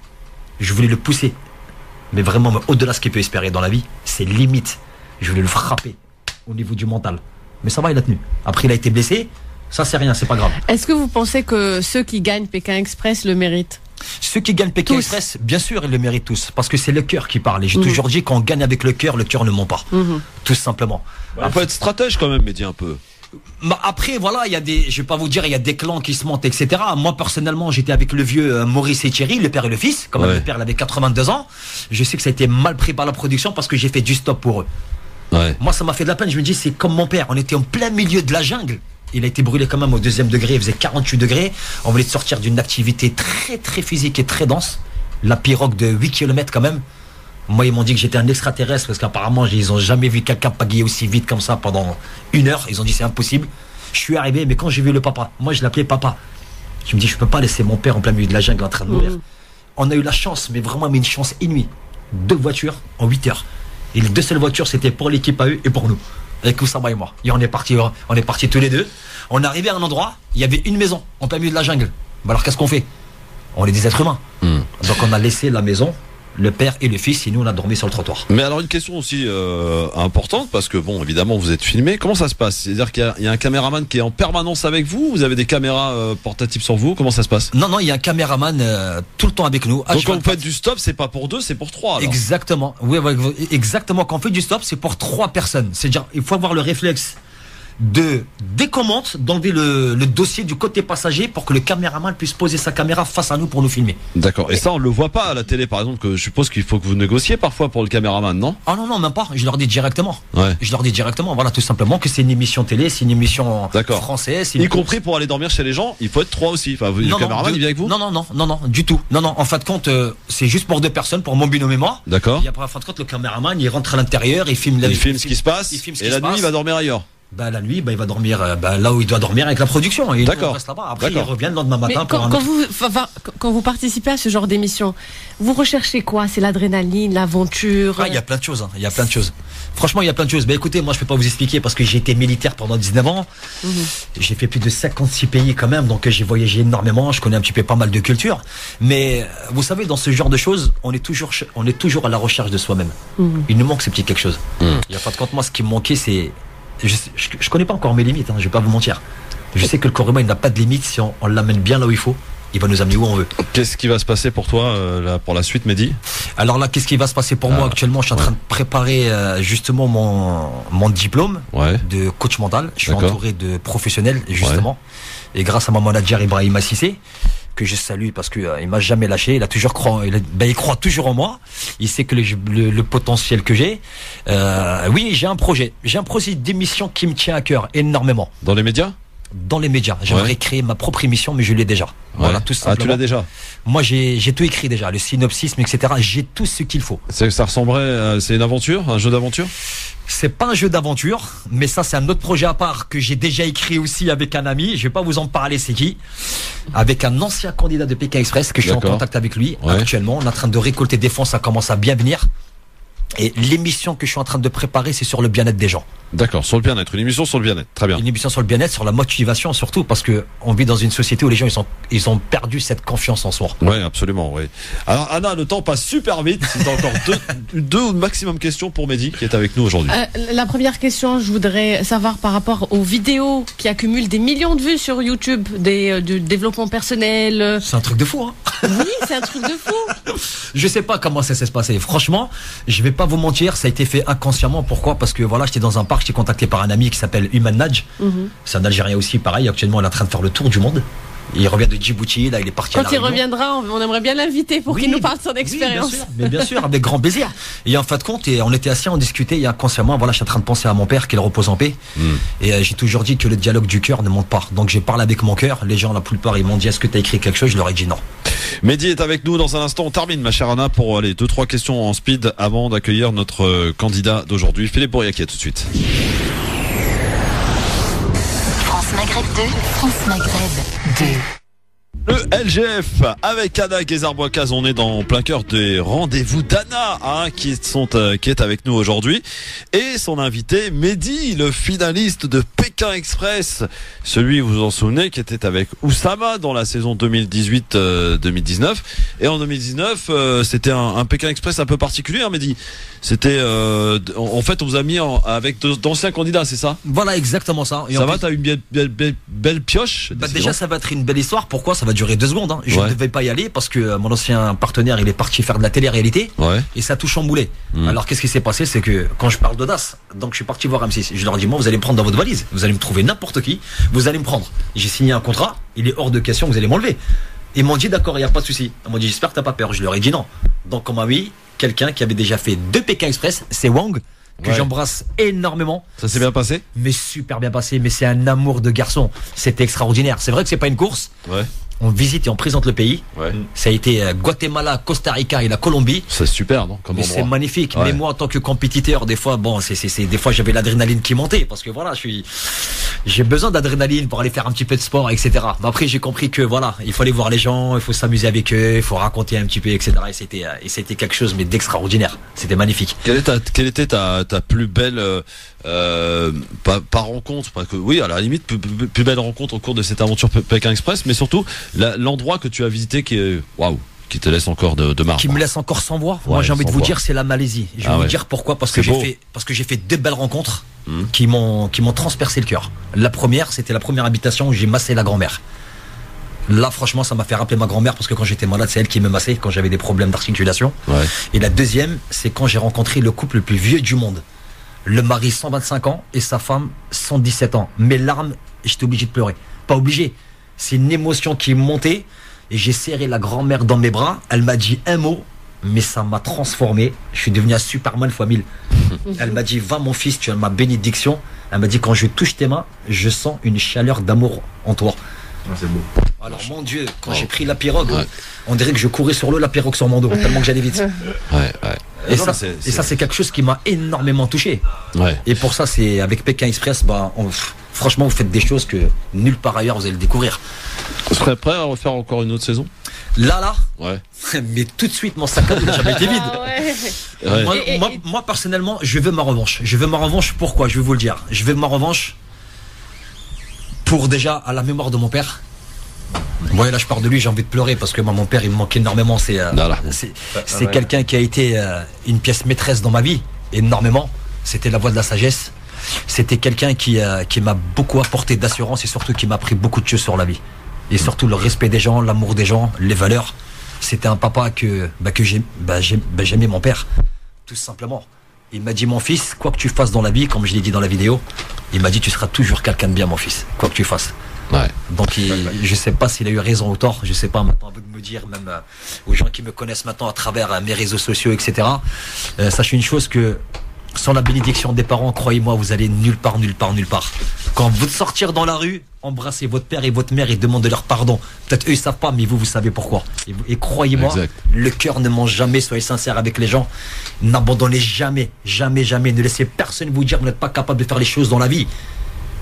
Je voulais le pousser. Mais vraiment mais au-delà de ce qu'il peut espérer dans la vie, c'est limite. Je voulais le frapper au niveau du mental. Mais ça va, il a tenu. Après, il a été blessé. Ça, c'est rien, c'est pas grave. Est-ce que vous pensez que ceux qui gagnent Pékin Express le méritent? Ceux qui gagnent Pékin Tous. Express, bien sûr, ils le méritent tous. Parce que c'est le cœur qui parle. Et j'ai Mhm. toujours dit, quand on gagne avec le cœur, le cœur ne ment pas. Mhm. Tout simplement. Il faut être stratège quand même, mais dis un peu. Bah, après, voilà, il y a des, je vais pas vous dire, il y a des clans qui se montent, et cetera. Moi, personnellement, j'étais avec le vieux euh, Maurice et Thierry, le père et le fils. Quand même, Ouais. le père, il avait quatre-vingt-deux ans. Je sais que ça a été mal pris par la production parce que j'ai fait du stop pour eux. Ouais. Moi, ça m'a fait de la peine. Je me dis, c'est comme mon père. On était en plein milieu de la jungle. Il a été brûlé quand même au deuxième degré. Il faisait quarante-huit degrés. On voulait sortir d'une activité très, très physique et très dense. La pirogue de huit kilomètres quand même. Moi, ils m'ont dit que j'étais un extraterrestre parce qu'apparemment, ils ont jamais vu quelqu'un pagayer aussi vite comme ça pendant une heure. Ils ont dit, c'est impossible. Je suis arrivé, mais quand j'ai vu le papa, moi, je l'appelais papa. Je me dis, je peux pas laisser mon père en plein milieu de la jungle en train de mourir. Mhm. On a eu la chance, mais vraiment mais une chance inouïe. Deux voitures en huit heures. Et les deux seules voitures, c'était pour l'équipe à eux et pour nous. Avec Oussama et moi. Et on est partis, on est partis tous les deux. On est arrivé à un endroit, il y avait une maison en plein milieu de la jungle. Bah alors qu'est-ce qu'on fait? On est des êtres humains. Hmm. Donc on a laissé la maison, le père et le fils, et nous on a dormi sur le trottoir. Mais alors une question aussi euh, importante, parce que bon, évidemment, vous êtes filmé. Comment ça se passe? C'est-à-dire qu'il y a, il y a un caméraman qui est en permanence avec vous? Vous avez des caméras euh, portatives sur vous? Comment ça se passe? Non, non, il y a un caméraman euh, tout le temps avec nous. Donc quand H vingt-quatre. vous faites du stop, c'est pas pour deux, c'est pour trois. Alors. Exactement. Oui, ouais, exactement. Quand on fait du stop, c'est pour trois personnes. C'est-à-dire, il faut avoir le réflexe de, dès qu'on monte, d'enlever le, le dossier du côté passager pour que le caméraman puisse poser sa caméra face à nous pour nous filmer. D'accord. Et ça, on le voit pas à la télé, par exemple, que je suppose qu'il faut que vous négociez parfois pour le caméraman, non? Ah non, non, même pas. Je leur dis directement. Ouais. Je leur dis directement, voilà, tout simplement que c'est une émission télé, c'est une émission D'accord. française. c'est une Y compris pour aller dormir chez les gens, il faut être trois aussi. Enfin, vous- le Non, non, caméraman, de- il vient avec vous? Non, non, non, non, non, du tout. Non, non, en fin de compte, euh, c'est juste pour deux personnes, pour mon binôme et moi. D'accord. Et après, en fin de compte, le caméraman, il rentre à l'intérieur, il filme, la- Il filme ce qui se passe, il filme ce et qui la se nuit, passe. il va dormir ailleurs. Bah, la nuit, bah, il va dormir euh, bah, là où il doit dormir avec la production. Et nous, D'accord. on reste là-bas. Après, il D'accord. revient le lendemain Mais matin pour quand, un quand autre- vous, enfin, enfin, quand vous participez à ce genre d'émission, vous recherchez quoi? C'est l'adrénaline, l'aventure? Ah, il y a plein de choses, hein. Il y a plein de choses. Franchement, il y a plein de choses. Bah, écoutez, moi, je peux pas vous expliquer parce que j'ai été militaire pendant dix-neuf ans. Mhm. J'ai fait plus de cinquante-six pays quand même, donc euh, j'ai voyagé énormément. Je connais un petit peu pas mal de cultures. Mais euh, vous savez, dans ce genre de choses, on est toujours, ch- on est toujours à la recherche de soi-même. Mhm. Il nous manque ce petit quelque chose. Mhm. Il y a pas de compte, moi, ce qui me manquait, c'est, je, je, je connais pas encore mes limites. Hein, je vais pas vous mentir. Je sais que le corps humain, il n'a pas de limite. Si on, on l'amène bien là où il faut, il va nous amener où on veut. Qu'est-ce qui va se passer pour toi euh, là, pour la suite, Mehdi? Alors là, qu'est-ce qui va se passer pour Ah, moi actuellement? Je suis en train de préparer euh, justement mon, mon diplôme Ouais. de coach mental. Je suis D'accord. entouré de professionnels justement. Et grâce à mon manager Ibrahim Assissé, que je salue parce que euh, il m'a jamais lâché. Il a toujours croit, il, a- ben, il croit toujours en moi. Il sait que le, le, le potentiel que j'ai. Euh, oui, j'ai un projet. J'ai un projet d'émission qui me tient à cœur énormément. Dans les médias? Dans les médias, j'aimerais Ouais. créer ma propre émission, mais je l'ai déjà. Voilà, Ouais. tout Ah, simplement. tu l'as déjà? Moi, j'ai j'ai tout écrit déjà, le synopsis, et cetera. J'ai tout ce qu'il faut. C'est- Ça ressemblerait, à- c'est une aventure, un jeu d'aventure? C'est pas un jeu d'aventure, mais ça c'est un autre projet à part que j'ai déjà écrit aussi avec un ami. Je vais pas vous en parler, c'est qui? Avec un ancien candidat de Pékin Express que je suis en D'accord. contact avec lui Ouais. actuellement. On est en train de récolter des fonds, ça commence à bien venir. Et l'émission que je suis en train de préparer, c'est sur le bien-être des gens. D'accord, sur le bien-être, une émission sur le bien-être, très bien. Une émission sur le bien-être, sur la motivation surtout, parce que on vit dans une société où les gens ils, sont, ils ont perdu cette confiance en soi. Oui, absolument, oui. Alors Anna, le temps passe super vite. C'est encore deux, deux ou maximum questions pour Mehdi qui est avec nous aujourd'hui. Euh, la première question, je voudrais savoir par rapport aux vidéos qui accumulent des millions de vues sur YouTube, des, euh, du développement personnel. C'est un truc de fou, hein. Oui, c'est un truc de fou. Je sais pas comment ça s'est passé. Franchement, je vais pas vous mentir, ça a été fait inconsciemment. Pourquoi ? Parce que voilà, j'étais dans un parc, j'étais contacté par un ami qui s'appelle Human Naj. Mm-hmm. C'est un Algérien aussi, pareil. Actuellement, il est en train de faire le tour du monde. Il revient de Djibouti, là, il est parti Quand à la il Réunion. reviendra, on aimerait bien l'inviter pour oui, qu'il nous parle de son expérience. Oui, bien sûr, mais bien sûr, avec grand plaisir. Et en fin de compte, et on était assis, on discutait, et inconsciemment, voilà, je suis en train de penser à mon père, qu'il repose en paix. Mm. Et euh, j'ai toujours dit que le dialogue du cœur ne monte pas. Donc j'ai parlé avec mon cœur. Les gens, la plupart, ils m'ont dit, est-ce que tu as écrit quelque chose ? Je leur ai dit non. Mehdi est avec nous dans un instant. On termine, ma chère Anna, pour les deux trois questions en speed avant d'accueillir notre euh, candidat d'aujourd'hui, Philippe Bouriaquet, tout de suite. France Maghreb deux, France Maghreb deux. Le L G F avec Anna Guézard-Boicaz, on est dans plein cœur des rendez-vous d'Anna hein, qui, sont, euh, qui est avec nous aujourd'hui et son invité Mehdi, le finaliste de Pékin Express, celui vous vous en souvenez qui était avec Oussama dans la saison deux mille dix-huit deux mille dix-neuf et en deux mille dix-neuf euh, c'était un, un Pékin Express un peu particulier hein, Mehdi. C'était euh, en fait on vous a mis en, avec d'anciens candidats, c'est ça ? Voilà, exactement ça. Et ça va, plus... t'as eu une belle, belle, belle, belle pioche bah déjà ça va être une belle histoire. Pourquoi ? Ça va durer deux secondes hein. Je ouais. ne devais pas y aller parce que mon ancien partenaire il est parti faire de la télé-réalité ouais. et ça a tout chamboulé. Mmh. Alors qu'est-ce qui s'est passé ? C'est que quand je parle d'audace, donc je suis parti voir M six, je leur ai dit moi vous allez me prendre dans votre valise, vous allez me trouver n'importe qui, vous allez me prendre. J'ai signé un contrat, il est hors de question, vous allez m'enlever. Ils m'ont dit d'accord, il n'y a pas de souci. Ils m'ont dit j'espère que t'as pas peur. Je leur ai dit non. Donc on m'a mis quelqu'un qui avait déjà fait deux Pékin Express, c'est Wang, que ouais. j'embrasse énormément. Ça s'est bien passé ? Mais super bien passé, mais c'est un amour de garçon. C'était extraordinaire. C'est vrai que c'est pas une course. Ouais. On visite et on présente le pays. Ouais. Ça a été Guatemala, Costa Rica et la Colombie. C'est super, non ? Comme mais c'est magnifique. Ouais. Mais moi, en tant que compétiteur, des fois, bon, c'est, c'est, c'est, des fois, j'avais l'adrénaline qui montait parce que voilà, je suis, j'ai besoin d'adrénaline pour aller faire un petit peu de sport, et cetera. Mais après, j'ai compris que voilà, il faut aller voir les gens, il faut s'amuser avec eux, il faut raconter un petit peu, et cetera. Et c'était, et c'était quelque chose mais d'extraordinaire. C'était magnifique. Quelle, est ta, quelle était ta, ta plus belle euh, euh, pas, pas rencontre, parce que oui, à la limite, plus, plus, plus belle rencontre au cours de cette aventure Pékin Express, mais surtout la, l'endroit que tu as visité qui est waouh, qui te laisse encore de, de marbre. Qui me laisse encore sans voix. Ouais, moi, j'ai envie de vous voix. dire, c'est la Malaisie. Je vais ah vous ouais. dire pourquoi, parce que j'ai fait, parce que j'ai fait deux belles rencontres mmh. qui m'ont, qui m'ont transpercé le cœur. La première, c'était la première habitation où j'ai massé la grand-mère. Là, franchement, ça m'a fait rappeler ma grand-mère parce que quand j'étais malade, c'est elle qui me massait quand j'avais des problèmes d'articulation. Ouais. Et la deuxième, c'est quand j'ai rencontré le couple le plus vieux du monde. Le mari cent vingt-cinq ans et sa femme cent dix-sept ans. Mes larmes, j'étais obligé de pleurer. Pas obligé. C'est une émotion qui est montée et j'ai serré la grand-mère dans mes bras. Elle m'a dit un mot, mais ça m'a transformé. Je suis devenu un Superman fois mille. Elle m'a dit, va mon fils, tu as ma bénédiction. Elle m'a dit, quand je touche tes mains, je sens une chaleur d'amour en toi. Ah, c'est beau. Alors mon Dieu, quand oh. j'ai pris la pirogue, ouais. on dirait que je courais sur l'eau, la pirogue sur mon dos, tellement que j'allais vite. Ouais, ouais. Et, non, ça, c'est, c'est... et ça, c'est quelque chose qui m'a énormément touché. Ouais. Et pour ça, c'est avec Pékin Express, bah, on, franchement, vous faites des choses que nulle part ailleurs vous allez le découvrir. Vous serez prêt à refaire encore une autre saison ? Là, là Ouais. Mais tout de suite, mon sac à dos n'a jamais été vide. Ah ouais. Ouais. Moi, et, et, moi, moi, personnellement, je veux ma revanche. Je veux ma revanche, pourquoi ? Je vais vous le dire. Je veux ma revanche pour déjà à la mémoire de mon père. Ouais, là je parle de lui, j'ai envie de pleurer parce que moi, mon père il me manque énormément. C'est, euh, c'est, c'est ouais. quelqu'un qui a été euh, une pièce maîtresse dans ma vie, énormément. C'était la voix de la sagesse. C'était quelqu'un qui, euh, qui m'a beaucoup apporté d'assurance et surtout qui m'a appris beaucoup de choses sur la vie. Et surtout le respect des gens, l'amour des gens, les valeurs. C'était un papa que, bah, que j'ai, bah, j'ai, bah, j'aimais mon père, tout simplement. Il m'a dit, mon fils, quoi que tu fasses dans la vie, comme je l'ai dit dans la vidéo, il m'a dit, tu seras toujours quelqu'un de bien, mon fils, quoi que tu fasses. Ouais. Donc il, je sais pas s'il a eu raison ou tort, je sais pas maintenant, à vous de me dire, même euh, aux gens qui me connaissent maintenant à travers euh, mes réseaux sociaux, et cetera. Euh, sachez une chose que sans la bénédiction des parents, croyez-moi, vous allez nulle part, nulle part, nulle part. Quand vous sortir dans la rue, embrassez votre père et votre mère et demandez leur pardon. Peut-être eux ils savent pas, mais vous vous savez pourquoi. Et, et croyez-moi, exact. Le cœur ne ment jamais. Soyez sincères avec les gens. N'abandonnez jamais, jamais, jamais. Ne laissez personne vous dire que vous n'êtes pas capable de faire les choses dans la vie.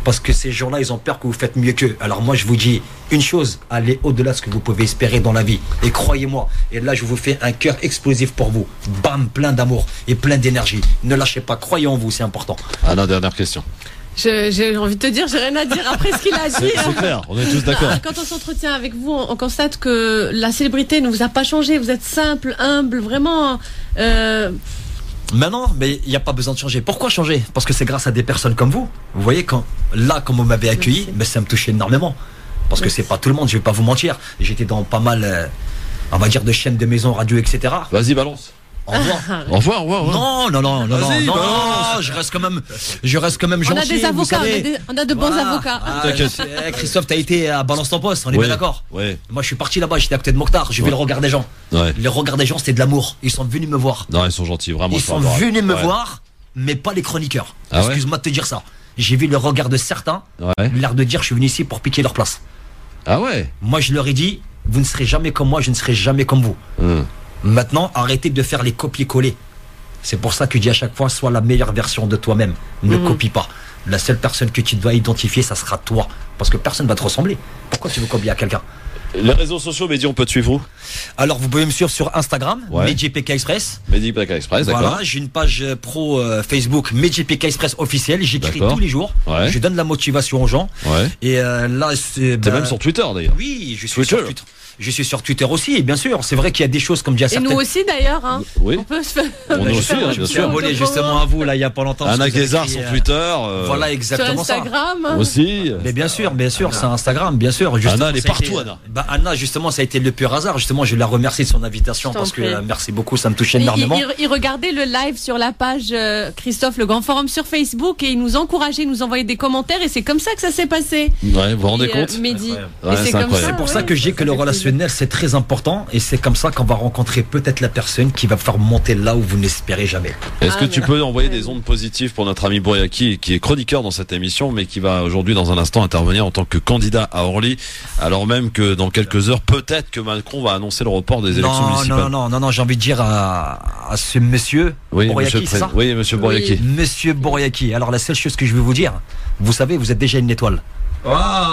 Parce que ces gens-là, ils ont peur que vous faites mieux qu'eux. Alors moi, je vous dis une chose, allez au-delà de ce que vous pouvez espérer dans la vie. Et croyez-moi, et là, je vous fais un cœur explosif pour vous. Bam, plein d'amour et plein d'énergie. Ne lâchez pas, croyez en vous, c'est important. Anna, dernière question. Je- J'ai envie de te dire, j'ai rien à dire après ce qu'il a dit. C'est c'est clair, on est tous d'accord. Quand on s'entretient avec vous, on, on constate que la célébrité ne vous a pas changé. Vous êtes simple, humble, vraiment. Euh, Maintenant, mais il n'y a pas besoin de changer. Pourquoi changer? Parce que c'est grâce à des personnes comme vous. Vous voyez, quand là, comme vous m'avez accueilli, mais ça me touchait énormément. Parce que c'est pas tout le monde, je vais pas vous mentir. J'étais dans pas mal, euh, on va dire, de chaînes de maisons, radio, et cetera. Vas-y, balance. Au revoir. Au revoir, au revoir. au revoir. Non, non, non, non, non, Vas-y, non, balance. je reste quand même, je reste quand même on gentil. a des vous avocats, on a, savez. des- on a de bons Voilà. avocats. Ah, T'inquiète. eh, Christophe, t'as été à Balance ton poste, on est Ouais. bien d'accord. Ouais, Moi, je suis parti là-bas, j'étais à côté de Mokhtar, j'ai Ouais. vu le regard des gens. ouais. Le regard des gens, c'était de l'amour. Ils sont venus me voir. Non, ils sont gentils, vraiment. Ils sont sont adorables. venus me Ouais. voir, mais pas les chroniqueurs. Ah ouais Excuse-moi de te dire ça. J'ai vu le regard de certains, Ouais. l'air de dire je suis venu ici pour piquer leur place. Ah ouais. Moi, je leur ai dit, vous ne serez jamais comme moi, je ne serai jamais comme vous. Hum. Maintenant, arrêtez de faire les copier-coller. C'est pour ça que je dis à chaque fois, sois la meilleure version de toi-même. Ne Mhm. copie pas. La seule personne que tu dois identifier, ça sera toi. Parce que personne ne va te ressembler. Pourquoi tu veux copier à quelqu'un? Les réseaux sociaux, Mehdi, on peut te suivre où? Alors, vous pouvez me suivre sur Instagram, Ouais. MediPK Express. Mehdi Paka Express, d'accord. Voilà, j'ai une page euh, pro euh, Facebook, MediPK Express officiel. J'écris D'accord. tous les jours. Ouais. Je donne la motivation aux gens. Ouais. Et euh, là, c'est. T'es bah, même sur Twitter d'ailleurs. Oui, je suis Twitter. sur Twitter. Je suis sur Twitter aussi, bien sûr. C'est vrai qu'il y a des choses comme dit à Et certaines. nous aussi d'ailleurs. Hein. Oui. On peut se faire. On Là, je aussi, suis- hein, je bien me suis sûr. abonné justement à vous là il y a pas longtemps. Anna parce que vous avez Guézard écrit, sur euh, Twitter. euh, Voilà Sur exactement ça. Instagram. Aussi. Mais bien sûr, bien sûr, c'est Instagram, bien sûr. Justement, Anna, elle est ça a partout, été- Anna. Bah, Anna, justement, ça a été le pur hasard. Justement, je la remercie de son invitation Je t'en parce que prie. euh, merci beaucoup, ça me touche Il, énormément. il- il regardait le live sur la page euh, Christophe Le Grand Forum sur Facebook et il nous encourageait, il nous envoyait des commentaires et c'est comme ça que ça s'est passé. Ouais, vous vous rendez Et, euh, compte? Mehdi. Ouais, Et c'est c'est comme incroyable. ça. C'est pour ça ouais, que je dis que le fait relationnel c'est très important et c'est comme ça qu'on va rencontrer peut-être la personne qui va faire monter là où vous n'espérez jamais. Est-ce que Ah, tu mais- peux envoyer des ondes positives pour notre ami Bouriaki, qui est chroniqueur dans cette émission, mais qui va aujourd'hui, dans un instant, intervenir en tant que candidat à Orly, alors même que dans quelques heures, peut-être que Macron va annoncer le report des élections Non, municipales. non, non, non, non, j'ai envie de dire à, à ce monsieur Oui, Bouriaki, monsieur, le c'est ça pré- oui, monsieur Bouriaki. Monsieur Bouriaki. Alors la seule chose que je veux vous dire, vous savez, vous êtes déjà une étoile. Wow.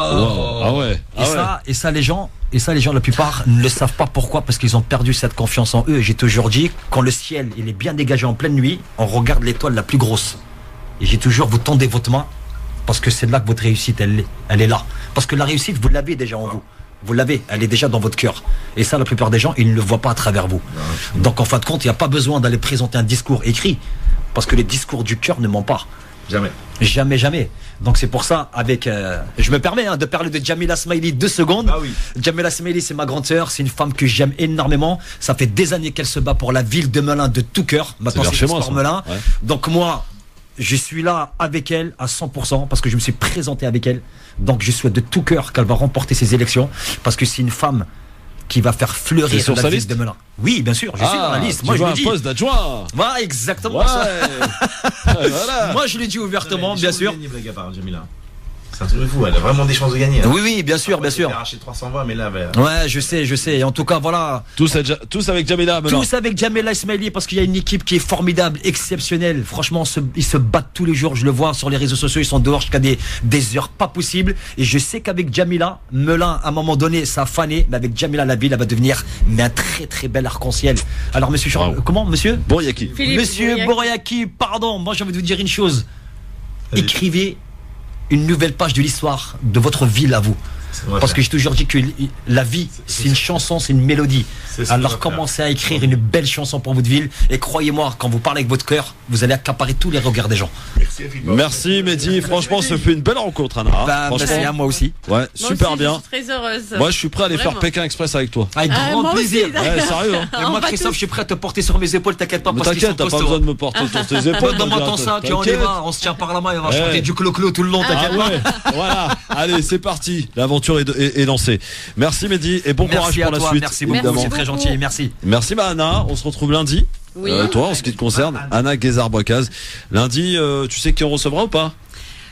Ah ouais. Et Ah ouais. ça, et ça les gens, et ça les gens la plupart ne le savent pas pourquoi, parce qu'ils ont perdu cette confiance en eux. Et j'ai toujours dit, quand le ciel il est bien dégagé en pleine nuit, on regarde l'étoile la plus grosse. Et j'ai toujours, vous tendez votre main, parce que c'est là que votre réussite elle est, elle est là. Parce que la réussite vous l'avez déjà en vous. Vous l'avez, elle est déjà dans votre cœur. Et ça, la plupart des gens, ils ne le voient pas à travers vous. Donc en fin de compte, il n'y a pas besoin d'aller présenter un discours écrit, parce que les discours du cœur ne mentent pas. Jamais. Jamais, jamais. Donc c'est pour ça, avec, euh, je me permets hein, de parler de Jamila Smaili deux secondes. Ah oui. Jamila Smaili, c'est ma grande sœur, c'est une femme que j'aime énormément. Ça fait des années qu'elle se bat pour la ville de Melun de tout cœur. Maintenant, vers c'est chez le moi, Sport ça. Melun. Ouais. Donc moi, je suis là avec elle à cent pour cent parce que je me suis présenté avec elle. Donc je souhaite de tout cœur qu'elle va remporter ces élections parce que c'est une femme qui va faire T'es fleurir sur la sa ville liste de Melun. Oui, bien sûr, je suis dans la liste. Moi, tu je veux le un dis. poste d'adjoint. Voilà, exactement. Ouais. ça. Voilà. Moi, je le dis ouvertement, bien sûr. Blague à part, Jamila. C'est un truc de fou, elle a vraiment des chances de gagner. hein. Oui, oui, bien sûr, Après, bien elle s'est sûr. fait arracher trois cents voix, mais là, bah, Ouais, je sais, je sais. Et en tout cas, voilà. Tous, à Ja- tous avec Jamila maintenant. Tous avec Jamila Ismaili parce qu'il y a une équipe qui est formidable, exceptionnelle. Franchement, se- ils se battent tous les jours. Je le vois sur les réseaux sociaux. Ils sont dehors jusqu'à des, des heures pas possibles. Et je sais qu'avec Jamila, Melun, à un moment donné, ça a fané. Mais avec Jamila, la ville, elle va devenir mais un très très bel arc-en-ciel. Alors, monsieur Char- Bravo. comment, monsieur Bouriaki. Philippe Monsieur Bouriaki. Bouriaki, pardon. Moi, j'ai envie de vous dire une chose. Allez. Écrivez une nouvelle page de l'histoire de votre ville à vous. c'est ce qu'on va Parce que faire. j'ai toujours dit que la vie, c'est une chanson, c'est une mélodie. C'est ce qu'on Alors va faire. commencez à écrire une belle chanson pour votre ville. Et croyez-moi, quand vous parlez avec votre cœur, vous allez accaparer tous les regards des gens. Merci, Philippe. Merci Mehdi, franchement ce fut une belle rencontre Anna. Bah, Franchement, merci à moi aussi. ouais, Moi super aussi, bien. Je suis très heureuse. Moi je suis prêt à aller Vraiment. faire Pékin Express avec toi. Avec Ah, grand moi aussi, plaisir. d'ailleurs. Ouais, sérieux hein. Et On moi, va Christophe, tous- je suis prêt à te porter sur mes épaules, t'inquiète pas, Mais parce qu'ils t'inquiète, sont t'as pas costauds. besoin de me porter sur tes épaules. Donne-moi mon ton gars, sac et on y t'inquiète. va, on se tient par la main et on va Ouais. chanter du clo-clo tout le long, Ah t'inquiète pas. ouais, voilà. Allez, c'est parti. L'aventure est, est, est lancée. Merci Mehdi et bon courage Merci pour à la toi, suite. merci beaucoup, évidemment. c'est très gentil, merci. Merci ma Anna, on se retrouve lundi. Oui. Euh, toi, en ce qui te concerne, Anna Guézard-Bocaz. Lundi, euh, tu sais qui on recevra ou pas?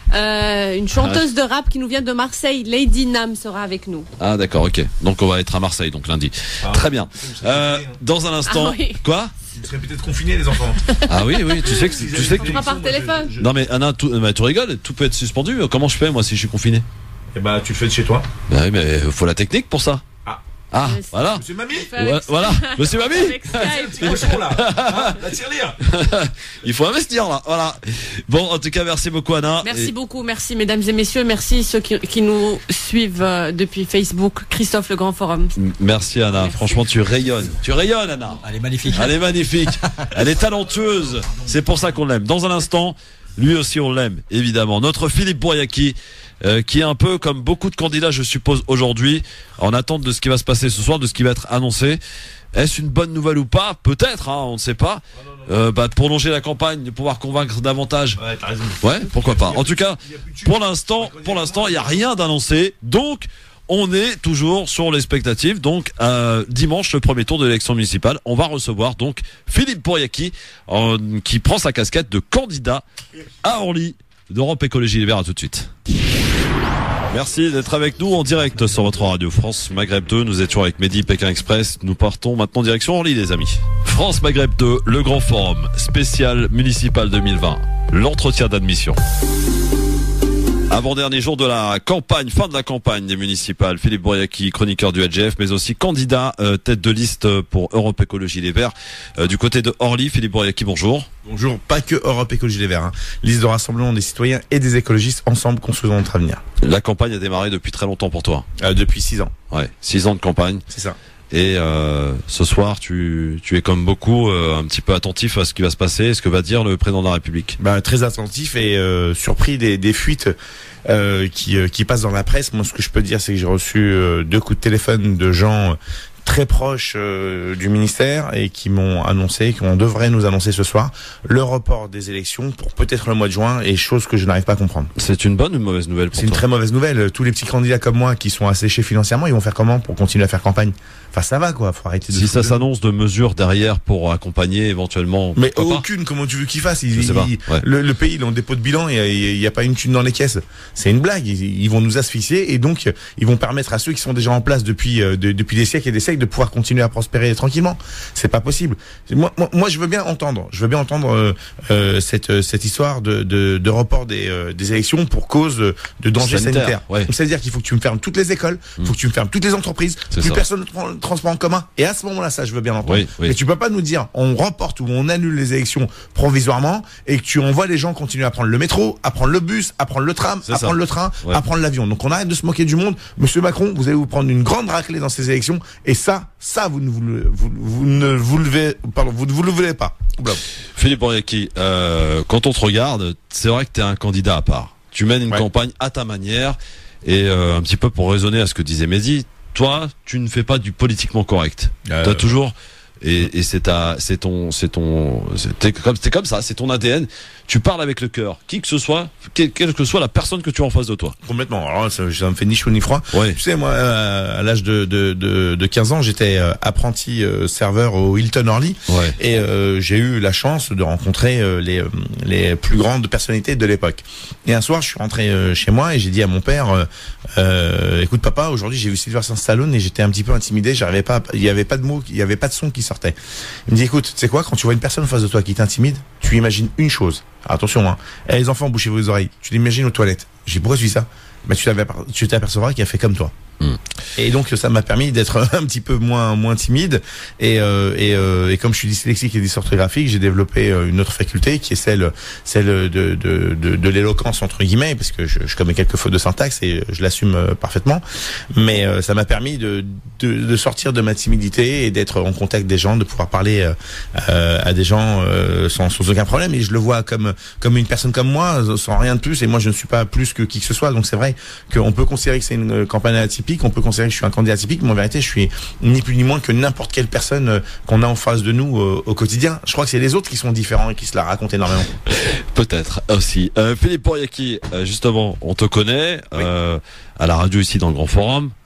Euh, une chanteuse de rap qui nous vient de Marseille, Lady Nam, sera avec nous. Ah d'accord, ok. Donc on va être à Marseille, donc lundi. Ah, Très bien. Euh, dans un instant, ah, oui. quoi? Ils seraient peut-être confinés, les enfants. Ah oui, oui, tu sais que, tu sais que. On fera par téléphone. Je... Non mais Anna, tout, mais tu rigoles, tout peut être suspendu. Comment je fais moi si je suis confiné? Eh bah tu le fais de chez toi. Bah oui, mais faut la technique pour ça. Ah. Ah, Mais voilà. Monsieur Mamie. Ouais, voilà, Monsieur Mamie. Petit cochon là. Ah, la tirelire. Il faut investir là, voilà. Bon, en tout cas, merci beaucoup Anna. Merci et... beaucoup, merci mesdames et messieurs, merci ceux qui, qui nous suivent euh, depuis Facebook, Christophe le Grand Forum. Merci Anna, merci. Franchement tu rayonnes, tu rayonnes Anna. Elle est magnifique. Elle est magnifique, elle est talentueuse, c'est pour ça qu'on l'aime. Dans un instant, lui aussi on l'aime, évidemment. Notre Philippe Bouriaki, euh, qui est un peu comme beaucoup de candidats, je suppose, aujourd'hui, en attente de ce qui va se passer ce soir, de ce qui va être annoncé. Est-ce une bonne nouvelle ou pas? Peut-être, hein, on ne sait pas. Euh, bah, prolonger la campagne, de pouvoir convaincre davantage. Ouais, t'as raison. Ouais, pourquoi pas. En tout cas, pour l'instant, pour l'instant, il n'y a rien d'annoncé. Donc, on est toujours sur l'expectative. Donc, euh, dimanche, le premier tour de l'élection municipale, on va recevoir donc Philippe Bouriaki, euh, qui prend sa casquette de candidat à Orly d'Europe Écologie Les Verts. À tout de suite. Merci d'être avec nous en direct sur votre radio France Maghreb deux. Nous étions avec Mehdi, Pékin Express. Nous partons maintenant direction Orly, les amis. France Maghreb deux, le grand forum spécial municipal deux mille vingt. L'entretien d'admission. Avant-dernier jour de la campagne, fin de la campagne des municipales. Philippe Bouriaki, chroniqueur du L G F, mais aussi candidat euh, tête de liste pour Europe Écologie Les Verts. Euh, du côté de Orly, Philippe Bouriaki, bonjour. Bonjour, pas que Europe Écologie Les Verts. Hein. Liste de rassemblement des citoyens et des écologistes, ensemble construisons notre avenir. La campagne a démarré depuis très longtemps pour toi. Euh, depuis six ans. Ouais, six ans de campagne. C'est ça. Et euh, ce soir, tu, tu es comme beaucoup euh, un petit peu attentif à ce qui va se passer, ce que va dire le président de la République. Bah, très attentif et euh, surpris des, des fuites euh, qui, euh, qui passent dans la presse. Moi, ce que je peux dire, c'est que j'ai reçu euh, deux coups de téléphone de gens très proches euh, du ministère et qui m'ont annoncé qu'on devrait nous annoncer ce soir le report des élections pour peut-être le mois de juin, et chose que je n'arrive pas à comprendre. C'est une bonne ou une mauvaise nouvelle pour C'est une toi? très mauvaise nouvelle. Tous les petits candidats comme moi qui sont asséchés financièrement, ils vont faire comment pour continuer à faire campagne? Enfin, ça va quoi, faut arrêter de... Si ça s'annonce de mesures derrière pour accompagner éventuellement... Mais aucune, comment tu veux qu'ils fassent? Ils, Je sais pas, ils, ouais. le, le pays, il est en dépôt de bilan et il n'y a pas une thune dans les caisses. C'est une blague. Ils, ils vont nous asphyxier et donc ils vont permettre à ceux qui sont déjà en place depuis de, depuis des siècles et des siècles de pouvoir continuer à prospérer tranquillement. C'est pas possible. Moi, moi, moi, je veux bien entendre. Je veux bien entendre euh, euh, cette cette histoire de de, de report des euh, des élections pour cause de danger sanitaire. sanitaire. Ouais. C'est-à-dire qu'il faut que tu me fermes toutes les écoles, il mmh. faut que tu me fermes toutes les entreprises, C'est plus ça. personne ne prend le transport en commun. Et à ce moment-là, ça, je veux bien l'entendre. Oui, oui. Mais tu peux pas nous dire on reporte ou on annule les élections provisoirement et que tu envoies les gens continuer à prendre le métro, à prendre le bus, à prendre le tram, C'est à ça. prendre le train, Ouais. à prendre l'avion. Donc on arrête de se moquer du monde. Monsieur Macron, vous allez vous prendre une grande raclée dans ces élections et ça, ça vous ne vous, le- vous, vous ne vous levez, pardon, vous ne vous le voulez pas. Oula. Philippe Bouriaki, euh, quand on te regarde, c'est vrai que tu es un candidat à part. Tu mènes une Ouais. campagne à ta manière et euh, un petit peu pour raisonner à ce que disait Mehdi, toi, tu ne fais pas du politiquement correct. Euh, Tu as toujours... Et, et c'est ta, c'est ton, c'est ton, c'est comme, c'est comme ça, c'est ton A D N. Tu parles avec le cœur, qui que ce soit, quelle, quelle que soit la personne que tu as en face de toi. Complètement. Alors là, ça, ça me fait ni chaud ni froid. Ouais. Tu sais, moi, euh, à l'âge de, de, de, de quinze ans, j'étais euh, apprenti euh, serveur au Hilton Orly. Ouais. Et euh, j'ai eu la chance de rencontrer euh, les, euh, les plus grandes personnalités de l'époque. Et un soir, je suis rentré euh, chez moi et j'ai dit à mon père, euh, euh, écoute papa, aujourd'hui j'ai vu Sylvester Stallone et j'étais un petit peu intimidé. J'arrivais pas, à- il y avait pas de mots, il y avait pas de son qui sortait. Il me dit écoute, tu sais quoi, quand tu vois une personne en face de toi qui t'intimide, tu imagines une chose. Alors, attention, hein. Eh, les enfants, bouchez vos oreilles. Tu l'imagines aux toilettes. J'ai dit pourquoi tu dis ça? Bah, tu t'avais- tu t'apercevras qu'il a fait comme toi. Mm. Et donc ça m'a permis d'être un petit peu moins moins timide et euh, et, euh, et comme je suis dyslexique et dysorthographique, j'ai développé euh, une autre faculté qui est celle celle de de de, de l'éloquence entre guillemets, parce que je, je commets quelques fautes de syntaxe et je l'assume euh, parfaitement, mais euh, ça m'a permis de, de de sortir de ma timidité et d'être en contact des gens, de pouvoir parler euh, euh, à des gens euh, sans sans aucun problème, et je le vois comme comme une personne comme moi, sans rien de plus, et moi je ne suis pas plus que qui que ce soit. Donc c'est vrai qu'on peut considérer que c'est une campagne atypique, on peut considérer que je suis un candidat atypique, mais en vérité je suis ni plus ni moins que n'importe quelle personne euh, qu'on a en face de nous euh, au quotidien. Je crois que c'est les autres qui sont différents et qui se la racontent énormément. Peut-être aussi. Euh, Philippe Bouriaki, euh, justement, on te connaît euh, à la radio ici dans le Grand Forum.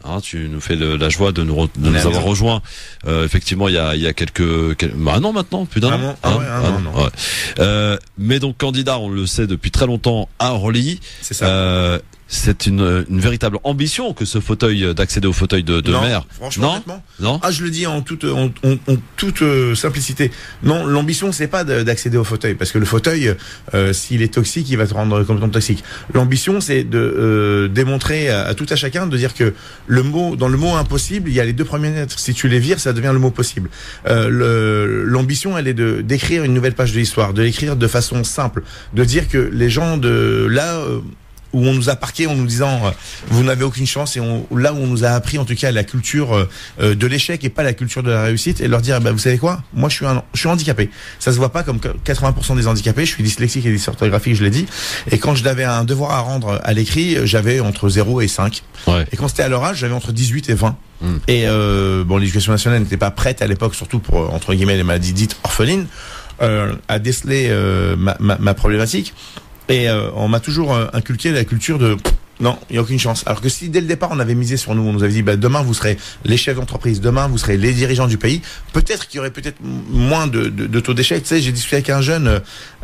Hein, tu nous fais le, la joie de nous, re, de nous avoir rejoints. Euh, effectivement, il y a, il y a quelques, quelques bah, un an maintenant, plus d'un an. an. Ah ouais, un an, non. Ouais. Euh, mais donc candidat, on le sait depuis très longtemps à Orly. C'est ça. Euh, c'est une, une véritable ambition que ce fauteuil, d'accéder au fauteuil de, de non, maire. Franchement, non, honnêtement. Non. Ah, je le dis en toute, en, en, en toute euh, simplicité. Non, l'ambition, c'est pas de, d'accéder au fauteuil, parce que le fauteuil, euh, s'il est toxique, il va te rendre complètement toxique. L'ambition, c'est de euh, démontrer à, à tout à chacun de dire que le mot, dans le mot impossible, il y a les deux premières lettres. Si tu les vires, ça devient le mot possible. Euh, le, l'ambition, elle est de d'écrire une nouvelle page de l'histoire, de l'écrire de façon simple, de dire que les gens de là. Euh, où on nous a parqué en nous disant euh, vous n'avez aucune chance, et on, là où on nous a appris en tout cas la culture euh, de l'échec et pas la culture de la réussite, et leur dire bah, vous savez quoi, moi je suis un, je suis handicapé, ça se voit pas comme quatre-vingts pour cent des handicapés, je suis dyslexique et dysorthographique, je l'ai dit, et quand j'avais un devoir à rendre à l'écrit, j'avais entre zéro et cinq, ouais. Et quand c'était à l'oral, j'avais entre dix-huit et vingt. Mmh. Et euh, bon, l'éducation nationale n'était pas prête à l'époque, surtout pour entre guillemets les maladies dites orphelines, euh, à déceler euh, ma, ma, ma problématique. Et euh, on m'a toujours euh, inculqué la culture de non, il n'y a aucune chance. Alors que si dès le départ on avait misé sur nous, on nous avait dit bah, demain vous serez les chefs d'entreprise, demain vous serez les dirigeants du pays, peut-être qu'il y aurait peut-être moins de, de, de taux d'échec. Tu sais, j'ai discuté avec un jeune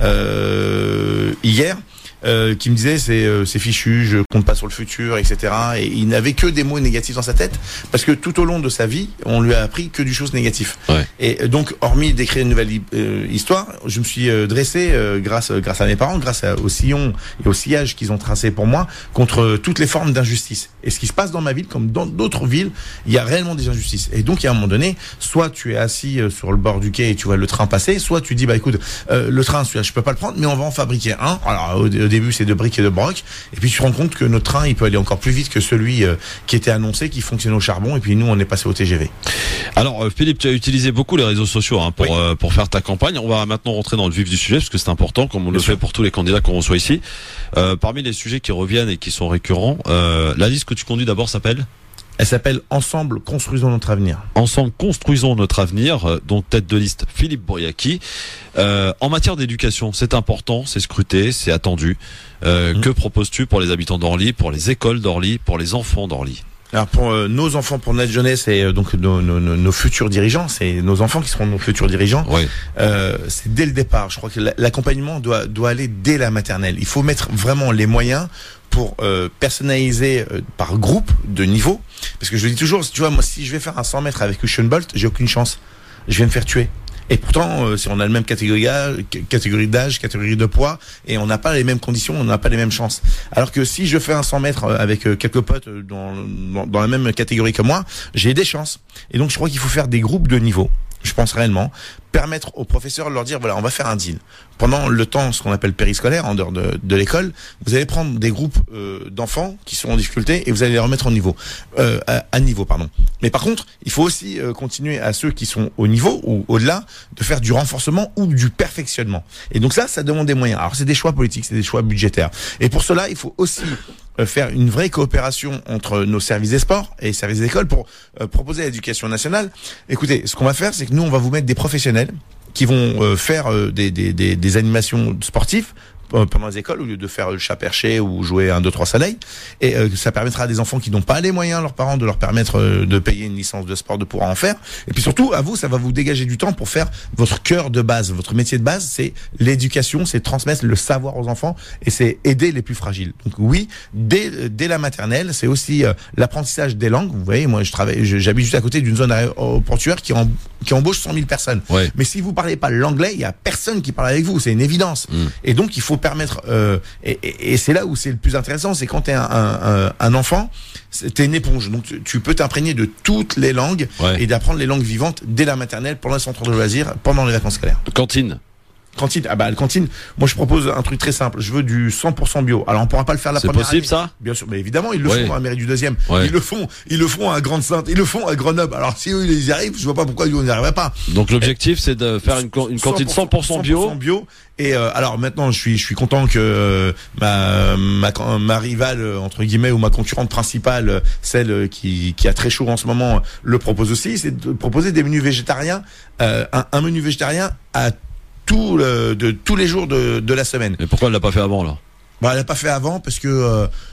euh, hier. Euh, qui me disait c'est euh, c'est fichu, je compte pas sur le futur, et cetera. Et il n'avait que des mots négatifs dans sa tête, parce que tout au long de sa vie, on lui a appris que du chose négatif. Ouais. Et donc, hormis d'écrire une nouvelle euh, histoire, je me suis euh, dressé euh, grâce grâce à mes parents, grâce à, au sillon et au sillage qu'ils ont tracé pour moi, contre toutes les formes d'injustice. Et ce qui se passe dans ma ville, comme dans d'autres villes, il y a réellement des injustices. Et donc, à un moment donné, soit tu es assis euh, sur le bord du quai et tu vois le train passer, soit tu dis bah écoute, euh, le train, celui-là, je peux pas le prendre, mais on va en fabriquer un. Alors au, au début, c'est de briques et de broc, et puis tu te rends compte que notre train, il peut aller encore plus vite que celui euh, qui était annoncé, qui fonctionne au charbon, et puis nous, on est passé au T G V. Alors, euh, Philippe, tu as utilisé beaucoup les réseaux sociaux hein, pour oui. euh, pour faire ta campagne. On va maintenant rentrer dans le vif du sujet, parce que c'est important, comme on Bien le sûr. fait pour tous les candidats qu'on reçoit ici. Euh, parmi les sujets qui reviennent et qui sont récurrents, euh, la liste que tu conduis d'abord s'appelle ? Elle s'appelle Ensemble, construisons notre avenir. Ensemble, construisons notre avenir. Donc, tête de liste, Philippe Bouriaki. Euh, en matière d'éducation, c'est important, c'est scruté, c'est attendu. Euh, mmh. Que proposes-tu pour les habitants d'Orly, pour les écoles d'Orly, pour les enfants d'Orly ? Alors pour euh, nos enfants, pour notre jeunesse et euh, donc nos, nos, nos futurs dirigeants, c'est nos enfants qui seront nos futurs dirigeants. Oui. Euh, c'est dès le départ. Je crois que l'accompagnement doit doit aller dès la maternelle. Il faut mettre vraiment les moyens pour euh, personnaliser euh, par groupe de niveau. Parce que je le dis toujours, tu vois, moi si je vais faire un cent mètres avec Usain Bolt, j'ai aucune chance. Je vais me faire tuer. Et pourtant, euh, si on a la même catégorie d'âge, catégorie d'âge, catégorie de poids, et on n'a pas les mêmes conditions, on n'a pas les mêmes chances. Alors que si je fais un cent mètres avec euh, quelques potes dans, dans, dans la même catégorie que moi, j'ai des chances. Et donc, je crois qu'il faut faire des groupes de niveau. Je pense réellement permettre aux professeurs de leur dire voilà, on va faire un deal. Pendant le temps, ce qu'on appelle périscolaire, en dehors de, de l'école, vous allez prendre des groupes euh, d'enfants qui sont en difficulté et vous allez les remettre au niveau, euh, à, à niveau, pardon. Mais par contre, il faut aussi euh, continuer à ceux qui sont au niveau ou au-delà de faire du renforcement ou du perfectionnement. Et donc ça, ça demande des moyens. Alors c'est des choix politiques, c'est des choix budgétaires. Et pour cela, il faut aussi euh, faire une vraie coopération entre nos services des sports et les services des écoles pour euh, proposer à l'éducation nationale. Écoutez, ce qu'on va faire, c'est que nous, on va vous mettre des professionnels qui vont euh, faire euh, des, des, des, des animations sportives euh, pendant les écoles au lieu de faire le chat perché ou jouer un deux trois soleil, et euh, ça permettra à des enfants qui n'ont pas les moyens, leurs parents, de leur permettre euh, de payer une licence de sport, de pouvoir en faire. Et puis surtout, à vous, ça va vous dégager du temps pour faire votre cœur de base, votre métier de base, c'est l'éducation, c'est transmettre le savoir aux enfants et c'est aider les plus fragiles. Donc oui, dès dès la maternelle, c'est aussi euh, l'apprentissage des langues. Vous voyez, moi je travaille, j'habite juste à côté d'une zone aéroportuaire qui en, qui embauche cent mille personnes. Ouais. Mais si vous parlez pas l'anglais, il y a personne qui parle avec vous, c'est une évidence. Mmh. Et donc il faut permettre euh, et, et, et c'est là où c'est le plus intéressant, c'est quand t'es un, un, un, un enfant, t'es une éponge, donc tu, tu peux t'imprégner de toutes les langues, ouais, et d'apprendre les langues vivantes dès la maternelle, pendant le centre de loisirs, pendant les vacances scolaires. Cantine. Cantine, ah bah, la cantine, moi je propose un truc très simple, je veux du cent pour cent bio. Alors on pourra pas le faire la c'est première possible, année. Ça Bien sûr, mais évidemment, ils le ouais. font à la mairie du deuxième. Ouais. Ils le font, ils le font à Grande-Sainte, ils le font à Grenoble. Alors si eux ils y arrivent, je vois pas pourquoi nous on n'y arriverait pas. Donc l'objectif et c'est de faire une, une cantine cent pour cent bio. cent pour cent bio. Et euh, alors maintenant, je suis, je suis content que euh, ma, ma, ma rivale entre guillemets ou ma concurrente principale, celle qui, qui a très chaud en ce moment, le propose aussi. C'est de proposer des menus végétariens, euh, un, un menu végétarien à tout le, de tous les jours de, de la semaine. Et pourquoi elle l'a pas fait avant là? Bah, elle l'a pas fait avant parce que euh,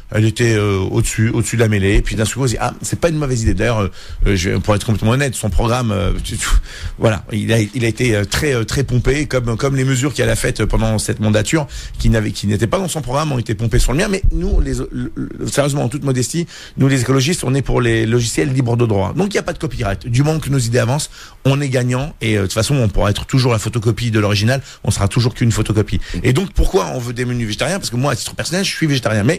elle était euh, au-dessus, au-dessus de la mêlée. Et puis d'un seul coup, on se dit, ah, c'est pas une mauvaise idée. D'ailleurs, euh, je, pour être complètement honnête, son programme, euh, voilà, il a, il a été très, très pompé, comme, comme les mesures qu'elle a faites pendant cette mandature, qui n'avaient, qui n'étaient pas dans son programme, ont été pompées sur le mien. Mais nous, les, le, le, sérieusement, en toute modestie, nous les écologistes, on est pour les logiciels libres de droit. Donc il n'y a pas de copyright. Du moment que nos idées avancent, on est gagnant. Et euh, de toute façon, on pourra être toujours la photocopie de l'original. On sera toujours qu'une photocopie. Et donc pourquoi on veut des menus végétariens? Parce que moi, à titre personnel, je suis végétarien. Mais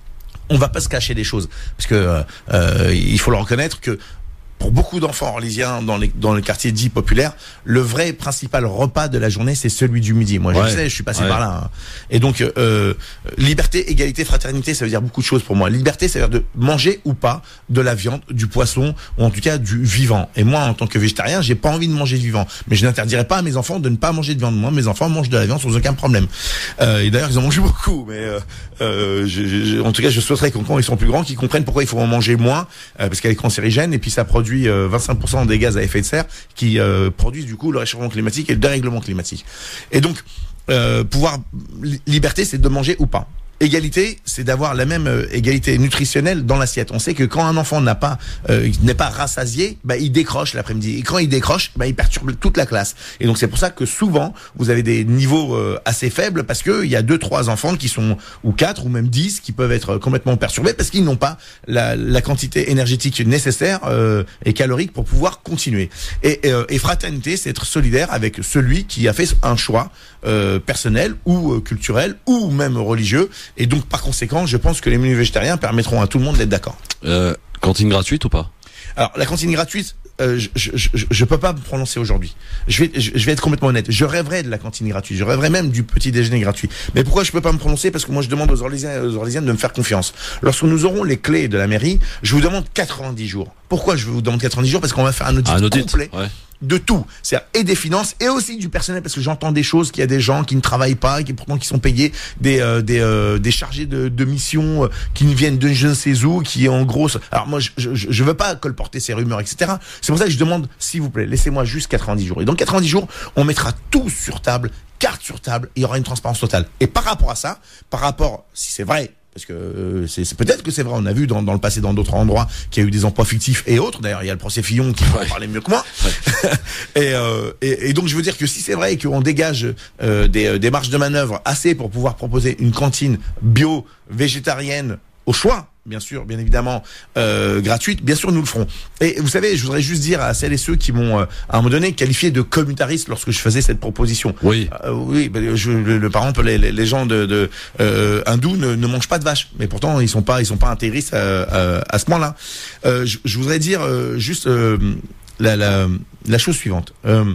on va pas se cacher des choses, parce que euh, il faut le reconnaître que pour beaucoup d'enfants orlésiens dans les dans les quartiers dits populaires, le vrai principal repas de la journée, c'est celui du midi. Moi, ouais, je sais, je suis passé ouais. par là. Hein. Et donc, euh, liberté, égalité, fraternité, ça veut dire beaucoup de choses pour moi. Liberté, ça veut dire de manger ou pas de la viande, du poisson, ou en tout cas du vivant. Et moi, en tant que végétarien, j'ai pas envie de manger du vivant, mais je n'interdirai pas à mes enfants de ne pas manger de viande. Moi, mes enfants mangent de la viande sans aucun problème. Euh, et d'ailleurs, ils en mangent beaucoup. Mais euh, euh, je, je, en tout cas, je souhaiterais qu'on, quand ils sont plus grands, qu'ils comprennent pourquoi il faut en manger moins, euh, parce qu'elle est cancérigène et puis ça produit vingt-cinq pour cent des gaz à effet de serre qui euh, produisent du coup le réchauffement climatique et le dérèglement climatique. Et donc, euh, pouvoir liberté, c'est de manger ou pas. Égalité, c'est d'avoir la même euh, égalité nutritionnelle dans l'assiette. On sait que quand un enfant n'a pas euh, n'est pas rassasié, bah il décroche l'après-midi. Et quand il décroche, bah il perturbe toute la classe. Et donc c'est pour ça que souvent vous avez des niveaux euh, assez faibles, parce que il y a deux trois enfants qui sont, ou quatre ou même dix, qui peuvent être complètement perturbés parce qu'ils n'ont pas la, la quantité énergétique nécessaire euh, et calorique pour pouvoir continuer. Et, euh, et fraternité, c'est être solidaire avec celui qui a fait un choix euh, personnel ou euh, culturel ou même religieux. Et donc, par conséquent, je pense que les menus végétariens permettront à tout le monde d'être d'accord. Euh, cantine gratuite ou pas? Alors, la cantine gratuite, euh, je, je, je, je peux pas me prononcer aujourd'hui. Je vais, je, je vais être complètement honnête. Je rêverais de la cantine gratuite. Je rêverais même du petit déjeuner gratuit. Mais pourquoi je peux pas me prononcer? Parce que moi, je demande aux Orlésiens et aux Orlésiennes de me faire confiance. Lorsque nous aurons les clés de la mairie, je vous demande quatre-vingt-dix jours. Pourquoi je vous demande quatre-vingt-dix jours? Parce qu'on va faire un audit, un audit complet. Ouais. De tout, c'est-à-dire et des finances et aussi du personnel, parce que j'entends des choses qu'il y a des gens qui ne travaillent pas et qui pourtant qui sont payés, des euh, des euh, des chargés de, de mission euh, qui ne viennent de je ne sais où, qui est en gros. Alors moi je je, je veux pas colporter ces rumeurs, et cetera. C'est pour ça que je demande, s'il vous plaît, laissez-moi juste quatre-vingt-dix jours. Et donc quatre-vingt-dix jours, on mettra tout sur table, carte sur table, il y aura une transparence totale. Et par rapport à ça, par rapport, si c'est vrai. Parce que euh, c'est, c'est peut-être que c'est vrai, on a vu dans, dans le passé dans d'autres endroits qu'il y a eu des emplois fictifs et autres. D'ailleurs, il y a le procès Fillon qui va en parler mieux que moi. Ouais. et, euh, et, et donc je veux dire que si c'est vrai et qu'on dégage euh, des, des marges de manœuvre assez pour pouvoir proposer une cantine bio, végétarienne, au choix, bien sûr, bien évidemment, euh, gratuite, bien sûr, nous le ferons. Et vous savez, je voudrais juste dire à celles et ceux qui m'ont, euh, à un moment donné, qualifié de communautariste lorsque je faisais cette proposition. Oui. Euh, oui, ben, je, le, le, par exemple, les, les gens de, de euh, hindous ne, ne mangent pas de vache, mais pourtant ils sont pas, ils sont pas intégristes à, à, à ce point-là. Euh, je, je voudrais dire euh, juste euh, la, la, la chose suivante. Euh,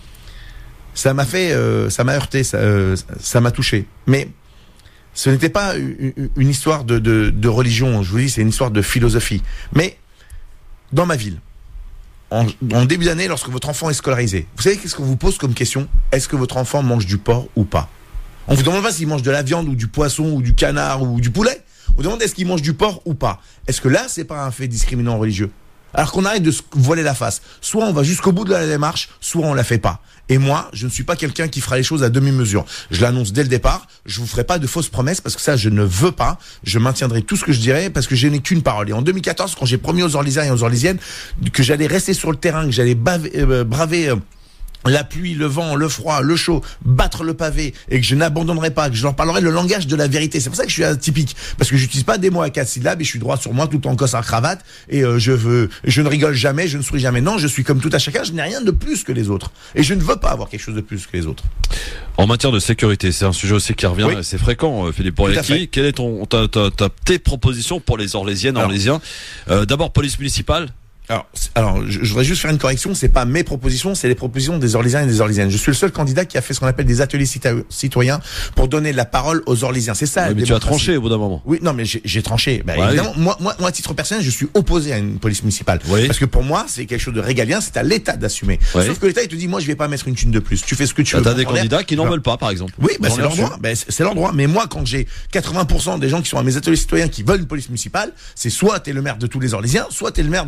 ça m'a fait, euh, ça m'a heurté, ça, euh, ça m'a touché, mais ce n'était pas une histoire de, de, de religion, je vous dis, c'est une histoire de philosophie. Mais dans ma ville, en, en début d'année, lorsque votre enfant est scolarisé, vous savez qu'est-ce qu'on vous pose comme question? Est-ce que votre enfant mange du porc ou pas? On vous demande pas s'il mange de la viande ou du poisson ou du canard ou du poulet. On vous demande est-ce qu'il mange du porc ou pas. Est-ce que là, c'est pas un fait discriminant religieux? Alors qu'on arrête de se voiler la face. Soit on va jusqu'au bout de la démarche, soit on la fait pas. Et moi, je ne suis pas quelqu'un qui fera les choses à demi-mesure. Je l'annonce dès le départ. Je vous ferai pas de fausses promesses parce que ça, je ne veux pas. Je maintiendrai tout ce que je dirai parce que je n'ai qu'une parole. Et en deux mille quatorze, quand j'ai promis aux Orlésiens et aux Orlésiennes que j'allais rester sur le terrain, que j'allais baver, euh, braver euh, la pluie, le vent, le froid, le chaud, battre le pavé, et que je n'abandonnerai pas, que je leur parlerai le langage de la vérité. C'est pour ça que je suis atypique, parce que j'utilise pas des mots à quatre syllabes et je suis droit sur moi, tout en costard cravate, et euh, je veux, je ne rigole jamais, je ne souris jamais. Non, je suis comme tout à chacun, je n'ai rien de plus que les autres, et je ne veux pas avoir quelque chose de plus que les autres. En matière de sécurité, c'est un sujet aussi qui revient, oui. C'est fréquent, Philippe Bourriaki. Quelle est ton, ta, ta, ta, tes propositions pour les Orlésiennes, Orlésiens? euh, D'abord, police municipale. Alors, alors, je, je voudrais juste faire une correction. C'est pas mes propositions, c'est les propositions des Orlésiens et des Orlésiennes. Je suis le seul candidat qui a fait ce qu'on appelle des ateliers citoyens pour donner la parole aux Orlésiens. C'est ça. Oui, mais tu as tranché au bout d'un moment. Oui, non, mais j'ai, j'ai tranché. Bah, ouais, évidemment, oui. moi, moi, moi, à titre personnel, je suis opposé à une police municipale. Oui. Parce que pour moi, c'est quelque chose de régalien. C'est à l'État d'assumer. Oui. Sauf que l'État, il te dit, moi, je vais pas mettre une thune de plus. Tu fais ce que tu bah, veux. T'as des candidats qui n'en veulent pas, par exemple. Oui, bah, c'est leur droit. Bah, c'est leur droit. Mais moi, quand j'ai quatre-vingts pour cent des gens qui sont à mes ateliers citoyens qui veulent une police municipale, c'est soit t'es le maire de tous les Orlésiens, soit t'es le maire d'un clan.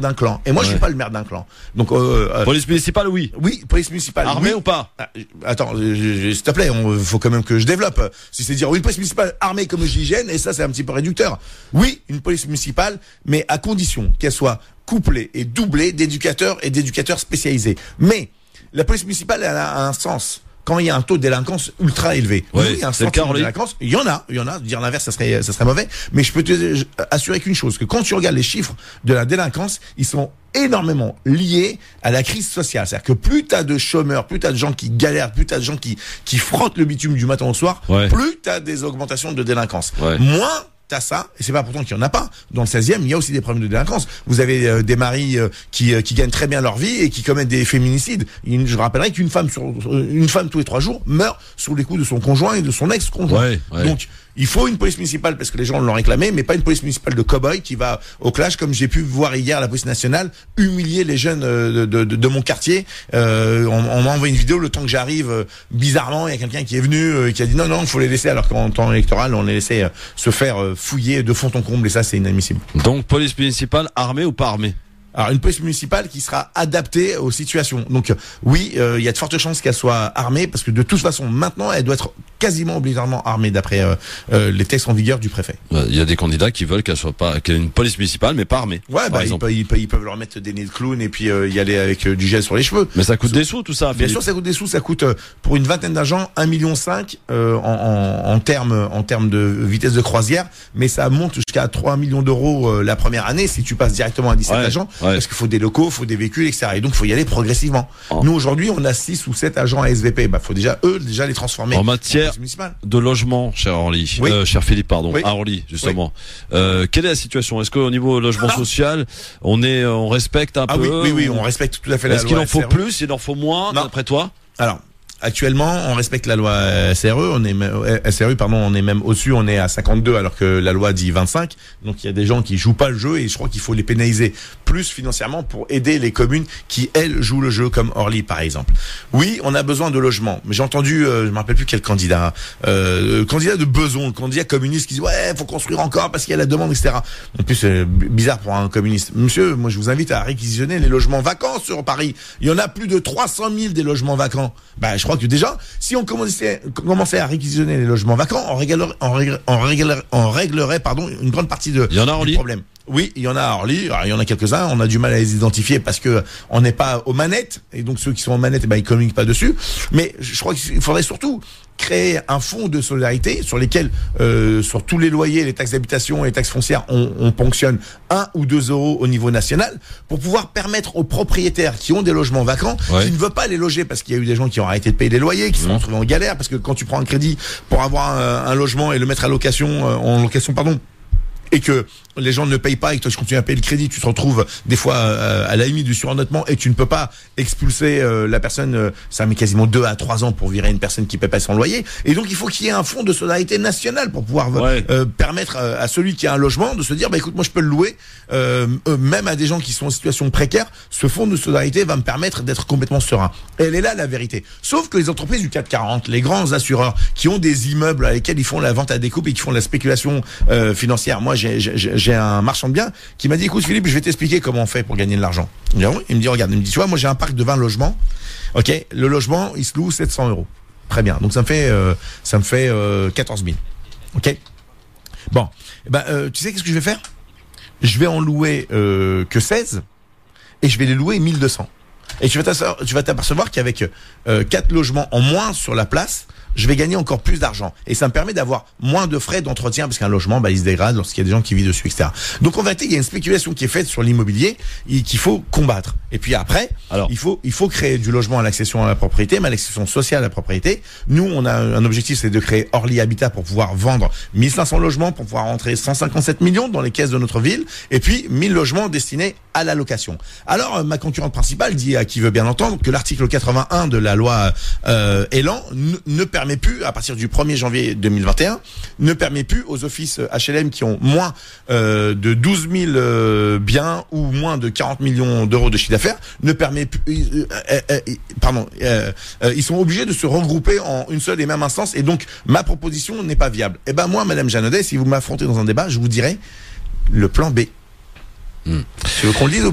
Et moi, Ouais. je suis pas le maire d'un clan. Donc, euh, euh, Police municipale, oui. oui, police municipale. Armée oui. ou pas? Ah, Attends, je- je- s'il te plaît, il faut quand même que je développe. Si c'est dire oui, une police municipale armée comme le G I G N, et ça, c'est un petit peu réducteur. Oui, une police municipale, mais à condition qu'elle soit couplée et doublée d'éducateurs et d'éducateurs spécialisés. Mais la police municipale, elle a un sens. Quand il y a un taux de délinquance ultra élevé. Ouais, oui, il y a un c'est le cas, sentiment de Orly. délinquance. Il y en a, il y en a. Dire l'inverse, ça serait, ça serait mauvais. Mais je peux te assurer qu'une chose, que quand tu regardes les chiffres de la délinquance, ils sont énormément liés à la crise sociale. C'est-à-dire que plus t'as de chômeurs, plus t'as de gens qui galèrent, plus t'as de gens qui, qui frottent le bitume du matin au soir, Ouais. plus t'as des augmentations de délinquance. Ouais. Moins t'as ça, et c'est pas pourtant qu'il y en a pas. Dans le seizième, il y a aussi des problèmes de délinquance. Vous avez euh, des maris euh, qui, euh, qui gagnent très bien leur vie et qui commettent des féminicides. Une- je rappellerai qu'une femme sur euh, une femme tous les trois jours meurt sous les coups de son conjoint et de son ex-conjoint. Ouais, ouais. Donc il faut une police municipale parce que les gens l'ont réclamé, mais pas une police municipale de cow-boy qui va au clash, comme j'ai pu voir hier la police nationale humilier les jeunes euh, de, de, de mon quartier. Euh, on on m'a envoyé une vidéo le temps que j'arrive. euh, bizarrement, il y a quelqu'un qui est venu euh, qui a dit non non, il faut les laisser, alors qu'en temps électoral, on les laissait euh, se faire euh, fouiller de fond en comble, et ça c'est inadmissible. Donc, police municipale, armée ou pas armée? Alors une police municipale qui sera adaptée aux situations. Donc euh, oui, euh, il y a de fortes chances qu'elle soit armée, parce que de toute façon maintenant elle doit être quasiment obligatoirement armée d'après euh, euh, les textes en vigueur du préfet. Il y a des candidats qui veulent qu'elle soit pas, qu'elle ait une police municipale, mais pas armée. Ouais, par bah ils exemple. peuvent, ils, peuvent, ils peuvent leur mettre des nez de clown et puis euh, y aller avec euh, du gel sur les cheveux. Mais ça coûte des sous, tout ça. Bien Philippe. sûr, ça coûte des sous. Ça coûte euh, pour une vingtaine d'agents un million cinq euh, en, en, en termes en termes de vitesse de croisière, mais ça monte jusqu'à trois millions d'euros euh, la première année si tu passes directement à dix-sept Ouais, agents, ouais. parce qu'il faut des locaux, il faut des véhicules, et cetera. Et donc il faut y aller progressivement. Oh. Nous aujourd'hui, on a six ou sept agents à S V P. Bah, faut déjà eux déjà les transformer En matière police municipale. de logement, cher Orly, Oui. euh, cher Philippe, pardon, Oui. à Orly, justement. Euh, quelle est la situation? Est-ce qu'au niveau logement social, on est, on respecte un Ah peu? oui, oui, oui, ou- on respecte tout à fait la Est-ce loi qu'il en faut S R E. plus, il en faut moins, Non. d'après toi? Alors, actuellement, on respecte la loi S R E, on est même- euh, S R U, pardon, on est même au-dessus, on est à cinquante-deux alors que la loi dit vingt-cinq. Donc il y a des gens qui jouent pas le jeu, et je crois qu'il faut les pénaliser plus financièrement pour aider les communes qui elles jouent le jeu, comme Orly par exemple. Oui, on a besoin de logements, mais j'ai entendu, euh, je me rappelle plus quel candidat, euh, candidat de Beson, candidat communiste qui dit ouais, faut construire encore parce qu'il y a la demande, et cetera. En plus, c'est bizarre pour un communiste. Monsieur, moi je vous invite à réquisitionner les logements vacants sur Paris. Il y en a plus de trois cent mille des logements vacants. Bah, je crois que déjà, si on commençait, commençait à réquisitionner les logements vacants, on réglerait, on réglerait, on réglerait, on réglerait, pardon, une grande partie de, Il y en a à du Orly? problème. Oui, il y en a à Orly. Alors, il y en a quelques-uns. On a du mal à les identifier parce que on n'est pas aux manettes. Et donc, ceux qui sont aux manettes, eh ben, ils communiquent pas dessus. Mais je crois qu'il faudrait surtout créer un fonds de solidarité sur lesquels, euh, sur tous les loyers, les taxes d'habitation et les taxes foncières, on, on ponctionne un ou deux euros au niveau national pour pouvoir permettre aux propriétaires qui ont des logements vacants, Ouais. qui ne veulent pas les loger parce qu'il y a eu des gens qui ont arrêté de payer les loyers, qui se sont retrouvés en galère parce que quand tu prends un crédit pour avoir un, un logement et le mettre à location, euh, en location, pardon, et que les gens ne payent pas et que toi tu continues à payer le crédit, tu te retrouves des fois euh, à la limite du surendettement et tu ne peux pas expulser euh, la personne. Euh, ça met quasiment deux à trois ans pour virer une personne qui paie pas son loyer. Et donc il faut qu'il y ait un fonds de solidarité national pour pouvoir Ouais. euh, permettre euh, à celui qui a un logement de se dire bah écoute, moi je peux le louer, euh, euh, même à des gens qui sont en situation précaire. Ce fonds de solidarité va me permettre d'être complètement serein. Et elle est là la vérité. Sauf que les entreprises du CAC quarante, les grands assureurs qui ont des immeubles à lesquels ils font la vente à découpe et qui font de la spéculation euh, financière. Moi j'ai j'ai- j'ai un marchand de biens qui m'a dit écoute Philippe, je vais t'expliquer comment on fait pour gagner de l'argent. Il me dit, ah oui. Il me dit regarde, il me dit tu vois, moi j'ai un parc de vingt logements. Ok, le logement il se loue sept cents euros. Très bien, donc ça me fait euh, ça me fait euh, quatorze mille. Ok. Bon, eh ben euh, tu sais qu'est-ce que je vais faire? Je vais en louer euh, que seize et je vais les louer mille deux cents. Et tu vas t'apercevoir, tu vas t'apercevoir qu'avec euh, quatre logements en moins sur la place, je vais gagner encore plus d'argent. Et ça me permet d'avoir moins de frais d'entretien parce qu'un logement, bah, il se dégrade lorsqu'il y a des gens qui vivent dessus, et cetera. Donc en vérité, il y a une spéculation qui est faite sur l'immobilier et qu'il faut combattre. Et puis après, Alors. il faut il faut créer du logement à l'accession à la propriété, mais à l'accession sociale à la propriété. Nous, on a un objectif, c'est de créer Orly Habitat pour pouvoir vendre mille cinq cents logements, pour pouvoir rentrer cent cinquante-sept millions dans les caisses de notre ville, et puis mille logements destinés à la location. Alors, euh, ma concurrente principale dit à qui veut bien entendre que l'article quatre-vingt-un de la loi euh, Elan ne, ne permet plus, à partir du premier janvier deux mille vingt et un, ne permet plus aux offices H L M qui ont moins euh, de douze mille euh, biens ou moins de quarante millions d'euros de chiffre d'affaires, ne permet plus, euh, euh, euh, pardon, euh, euh, ils sont obligés de se regrouper en une seule et même instance, et donc ma proposition n'est pas viable. Eh ben moi, Madame Jeannaudet, si vous m'affrontez dans un débat, je vous dirai le plan B. Hmm. Tu veux qu'on le dise ou pas?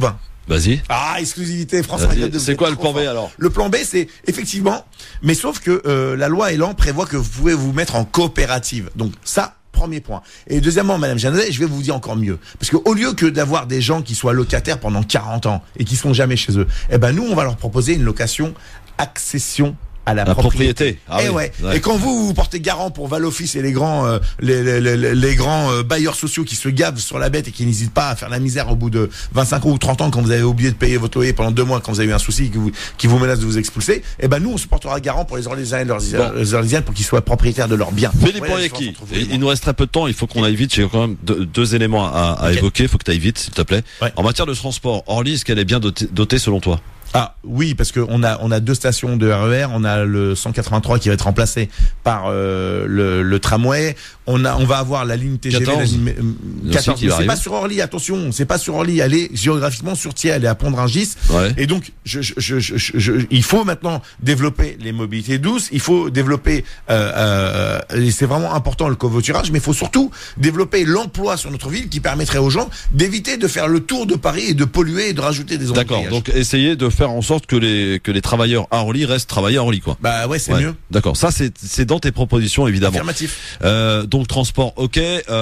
Vas-y. Ah, exclusivité France Vas-y. Maghreb deux. C'est quoi le plan B alors? Le plan B, c'est effectivement, mais sauf que euh, la loi Elan prévoit que vous pouvez vous mettre en coopérative. Donc ça, premier point. Et deuxièmement, Madame Jeannet, je vais vous dire encore mieux. Parce que au lieu que d'avoir des gens qui soient locataires pendant quarante ans et qui sont jamais chez eux, eh ben nous, on va leur proposer une location accession à la, La propriété. propriété. Ah et oui. ouais. Ouais. Et quand vous vous portez garant pour Valoffice et les grands euh, les, les, les, les grands euh, bailleurs sociaux qui se gavent sur la bête et qui n'hésitent pas à faire la misère au bout de vingt-cinq ans ou trente ans quand vous avez oublié de payer votre loyer pendant deux mois quand vous avez eu un souci qui vous qui vous menace de vous expulser, et ben nous on se portera garant pour les Orlésiens et leurs Bon. les Orlésiennes pour qu'ils soient propriétaires de leurs biens. Philippe Voilà, Boyaki, je pense qu'on trouve il nous reste très peu de temps, il faut qu'on aille vite, j'ai quand même deux, deux éléments à, à Ok. évoquer, il faut que tu ailles vite s'il te plaît. Ouais. En matière de transport, Orly, est-ce qu'elle est bien dotée, dotée selon toi? Ah oui, parce que on a on a deux stations de R E R, on a le cent quatre-vingt-trois qui va être remplacé par euh, le, le tramway, on a on va avoir la ligne T G V quatorze. la ligne, euh, Aussi quatorze, qui mais va c'est pas arriver. sur Orly, attention, c'est pas sur Orly, elle est géographiquement sur Thiers, elle est à Pont-de-Rungis. Ouais. Et donc je, je, je, je, je- il faut maintenant développer les mobilités douces, il faut développer euh, euh, et c'est vraiment important le covoiturage, mais il faut surtout développer l'emploi sur notre ville qui permettrait aux gens d'éviter de faire le tour de Paris et de polluer et de rajouter des D'accord, embouteillages. donc essayer de faire en sorte que les que les travailleurs à Orly restent travailleurs à Orly quoi. Bah ouais, c'est Ouais. mieux. D'accord, ça c'est c'est dans tes propositions évidemment. Affirmatif. Euh, donc transport, ok.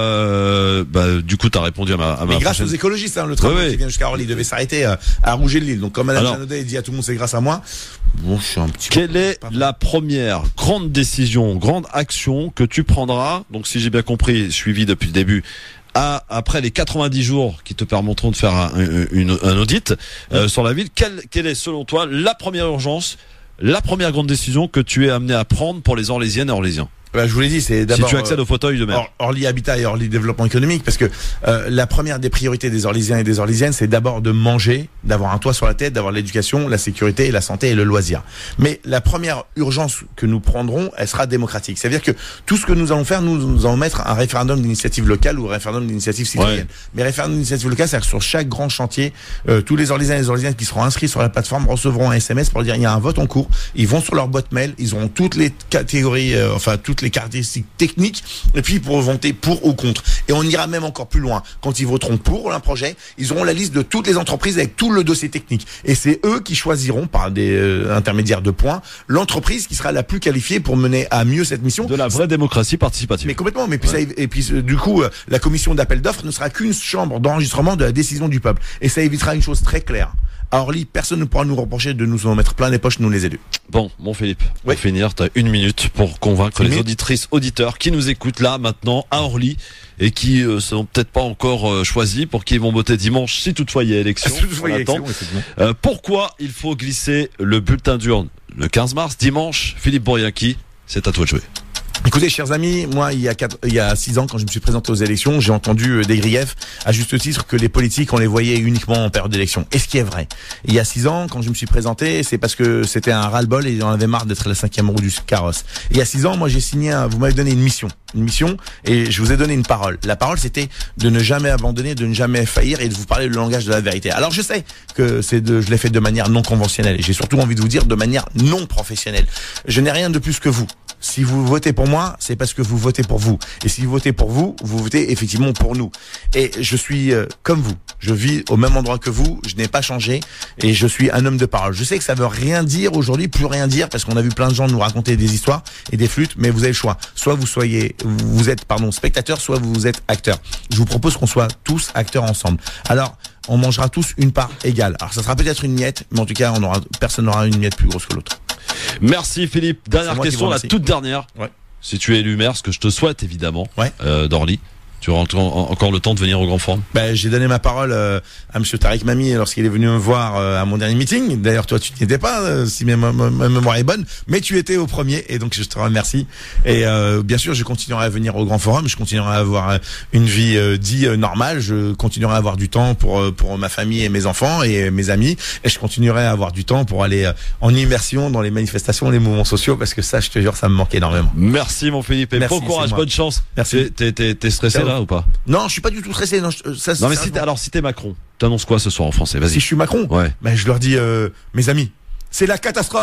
Euh, bah, du coup, t'as répondu à ma. À ma Mais grâce prochaine- aux écologistes, hein, le tramway Ouais, ouais. qui vient jusqu'à Orly devait s'arrêter euh, à Rouget-le-Lille. Donc comme Madame Alors- Jeanaudet dit à tout le monde c'est grâce à moi. Bon, je suis un petit. Quelle est la première grande décision, grande action que tu prendras? Donc, si j'ai bien compris, suivi depuis le début. À, après les quatre-vingt-dix jours qui te permettront de faire un, une, un audit euh, sur la ville, quelle, quelle est selon toi la première urgence, la première grande décision que tu es amené à prendre pour les Orlésiennes et Orlésiens? Bah, je vous l'ai dit, c'est Si d'abord. tu accèdes au fauteuil de maire. Or- Orly Habitat et Orly Développement Économique, parce que euh, la première des priorités des Orlésiens et des Orlésiennes, c'est d'abord de manger, d'avoir un toit sur la tête, d'avoir l'éducation, la sécurité, la santé et le loisir. Mais la première urgence que nous prendrons, elle sera démocratique. C'est-à-dire que tout ce que nous allons faire, nous, nous allons mettre un référendum d'initiative locale ou un référendum d'initiative citoyenne. Ouais. Mais référendum d'initiative locale, c'est-à-dire que sur chaque grand chantier, euh, tous les Orlésiens et les Orlésiennes qui seront inscrits sur la plateforme recevront un S M S pour dire il y a un vote en cours. Ils vont sur leur boîte mail, ils auront toutes les catégories, euh, enfin toutes les caractéristiques techniques, et puis ils pourront voter pour ou contre. Et on ira même encore plus loin. Quand ils voteront pour un projet, ils auront la liste de toutes les entreprises avec tout le dossier technique. Et c'est eux qui choisiront, par des euh, intermédiaires de points, l'entreprise qui sera la plus qualifiée pour mener à mieux cette mission. De la vraie démocratie participative. Mais complètement. Mais puis Ouais. ça, et puis euh, du coup, euh, la commission d'appel d'offres ne sera qu'une chambre d'enregistrement de la décision du peuple. Et ça évitera une chose très claire. À Orly, personne ne pourra nous reprocher de nous en mettre plein les poches, nous les élus. Bon, mon Philippe, pour Oui. finir, t'as une minute pour convaincre Une les minute. auditrices, auditeurs qui nous écoutent là, maintenant, à Orly, et qui euh, sont peut-être pas encore euh, choisis pour qui ils vont voter dimanche, si toutefois il y a élection. Si toutefois il y a On attend. élection, effectivement. Euh, pourquoi il faut glisser le bulletin d'urne le quinze mars, dimanche? Philippe Bouriaki, c'est à toi de jouer. Écoutez, chers amis, moi, il y a quatre, il y a six ans, quand je me suis présenté aux élections, j'ai entendu euh, des griefs, à juste titre, que les politiques, on les voyait uniquement en période d'élection. Et ce qui est vrai. Il y a six ans, quand je me suis présenté, c'est parce que c'était un ras-le-bol et on avait marre d'être la cinquième roue du carrosse. Il y a six ans, moi, j'ai signé un, vous m'avez donné une mission. Une mission, et je vous ai donné une parole. La parole, c'était de ne jamais abandonner, de ne jamais faillir et de vous parler le langage de la vérité. Alors, je sais que c'est de, je l'ai fait de manière non conventionnelle. Et j'ai surtout envie de vous dire de manière non professionnelle. Je n'ai rien de plus que vous. Si vous votez pour moi, c'est parce que vous votez pour vous. Et si vous votez pour vous, vous votez effectivement pour nous. Et je suis euh, comme vous. Je vis au même endroit que vous. Je n'ai pas changé. Et je suis un homme de parole. Je sais que ça veut rien dire aujourd'hui, plus rien dire, parce qu'on a vu plein de gens nous raconter des histoires et des flûtes. Mais vous avez le choix. Soit vous soyez, vous êtes, pardon, spectateur, soit vous êtes acteur. Je vous propose qu'on soit tous acteurs ensemble. Alors, on mangera tous une part égale. Alors, ça sera peut-être une miette, mais en tout cas, on aura, personne n'aura une miette plus grosse que l'autre. Merci Philippe. C'est Dernière moi qui question, vous la remercie. toute dernière. Ouais. Si tu es élu maire, ce que je te souhaite évidemment, Ouais. euh, d'Orly, tu auras encore encore le temps de venir au Grand Forum. Ben, j'ai donné ma parole euh, à Monsieur Tariq Mami lorsqu'il est venu me voir euh, à mon dernier meeting. D'ailleurs, toi, tu n'y étais pas, euh, si ma, ma- ma mémoire est bonne, mais tu étais au premier, et donc je te remercie. Et euh, bien sûr, je continuerai à venir au Grand Forum, je continuerai à avoir euh, une vie euh, dit euh, normale, je continuerai à avoir du temps pour euh, pour ma famille et mes enfants et mes amis, et je continuerai à avoir du temps pour aller euh, en immersion dans les manifestations, les mouvements sociaux, parce que ça, je te jure, ça me manque énormément. Merci mon Philippe et Merci, bon courage, c'est moi. bonne chance. Merci. T'es t'es t'es stressé Ciao. là ou pas? Non, je suis pas du tout stressé. Non, je- ça, Non mais ça, si t'es, alors si t'es Macron, t'annonces quoi ce soir en français? Vas-y. Si je suis Macron, Ouais. ben, je leur dis, euh, mes amis, c'est la catastrophe.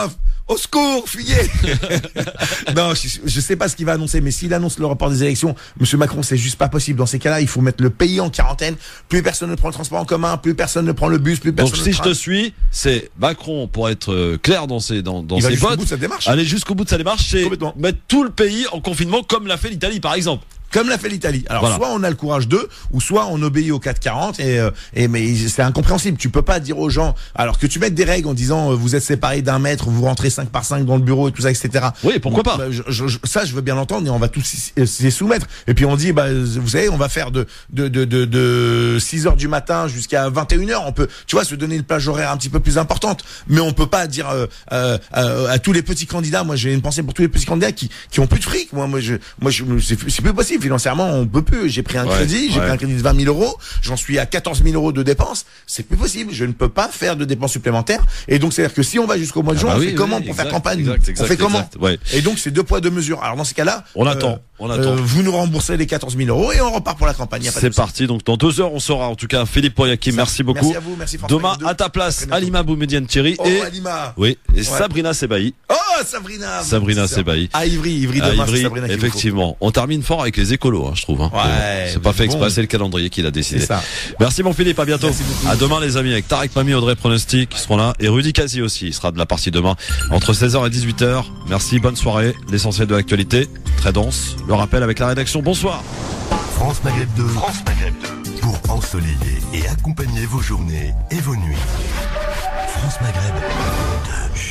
Au secours, fuyez. Non, je, je sais pas ce qu'il va annoncer, mais s'il annonce le report des élections, Monsieur Macron, c'est juste pas possible. Dans ces cas-là, il faut mettre le pays en quarantaine. Plus personne ne prend le transport en commun, plus personne ne prend le bus, plus personne. Donc ne si je tra- te suis, c'est Macron, pour être euh, clair dans ses dans, dans Il va ses jusqu'au votes, bout de sa démarche. aller jusqu'au bout de sa démarche, c'est Complètement. mettre tout le pays en confinement comme l'a fait l'Italie par exemple. Comme l'a fait l'Italie. Alors Voilà. soit on a le courage d'eux, ou soit on obéit au quatre quarante et, euh, et mais c'est incompréhensible. Tu peux pas dire aux gens, alors que tu mettes des règles en disant euh, vous êtes séparés d'un mètre, vous rentrez cinq par cinq dans le bureau et tout ça, et cetera. Oui, pourquoi pas. Bah, je, je, je- ça, je veux bien l'entendre et on va tous s'y s'y soumettre. Et puis on dit, bah vous savez, on va faire de de de de, de six heures du matin jusqu'à vingt et une heures. On peut, tu vois, se donner une plage horaire un petit peu plus importante. Mais on peut pas dire euh, euh, euh, à tous les petits candidats. Moi, j'ai une pensée pour tous les petits candidats qui qui ont plus de fric. Moi, moi, je, moi, je, c'est c'est plus possible financièrement. On peut plus. J'ai pris un Ouais, crédit, j'ai ouais. pris un crédit de vingt mille euros. J'en suis à quatorze mille euros de dépenses. C'est plus possible. Je ne peux pas faire de dépenses supplémentaires. Et donc, c'est-à-dire que si on va jusqu'au mois de Ah juin, bah on oui, fait oui, comment oui, pour exact, faire campagne exact, exact, On fait comment exact, ouais. Et donc, c'est deux poids, deux mesures. Alors, dans ces cas-là, On attend, on attend. vous nous remboursez les quatorze mille euros et on repart pour la campagne. Y a pas de C'est souci. parti, donc dans deux heures on saura en tout cas. Philippe Poyaki, merci beaucoup. Merci à vous, merci François Demain Maghreb deux. à ta place, À très bientôt. Alima Boumedienne Thierry Oh, et Alima. oui, et Ouais. Sabrina Sebaï. Oh, Sabrina. Sabrina C'est- Sebaï. À Ivry, Ivry À demain, Ivry, c'est Sabrina qu'il vous faut. effectivement. On termine fort avec les écolos, hein, je trouve. Hein. Ouais, c'est pas fait bon. exprès, c'est le calendrier qu'il a décidé. C'est ça. Merci mon Philippe, à bientôt. Merci beaucoup. À demain les amis, avec Tarek Mami, Audrey Pronostic qui seront là et Rudy Kazi aussi, il sera de la partie demain entre seize heures et dix-huit heures. Merci, bonne soirée. L'essentiel de l'actualité, très dense. Le rappel avec la rédaction. Bonsoir. France Maghreb deux. France Maghreb deux. Pour ensoleiller et accompagner vos journées et vos nuits. France Maghreb deux.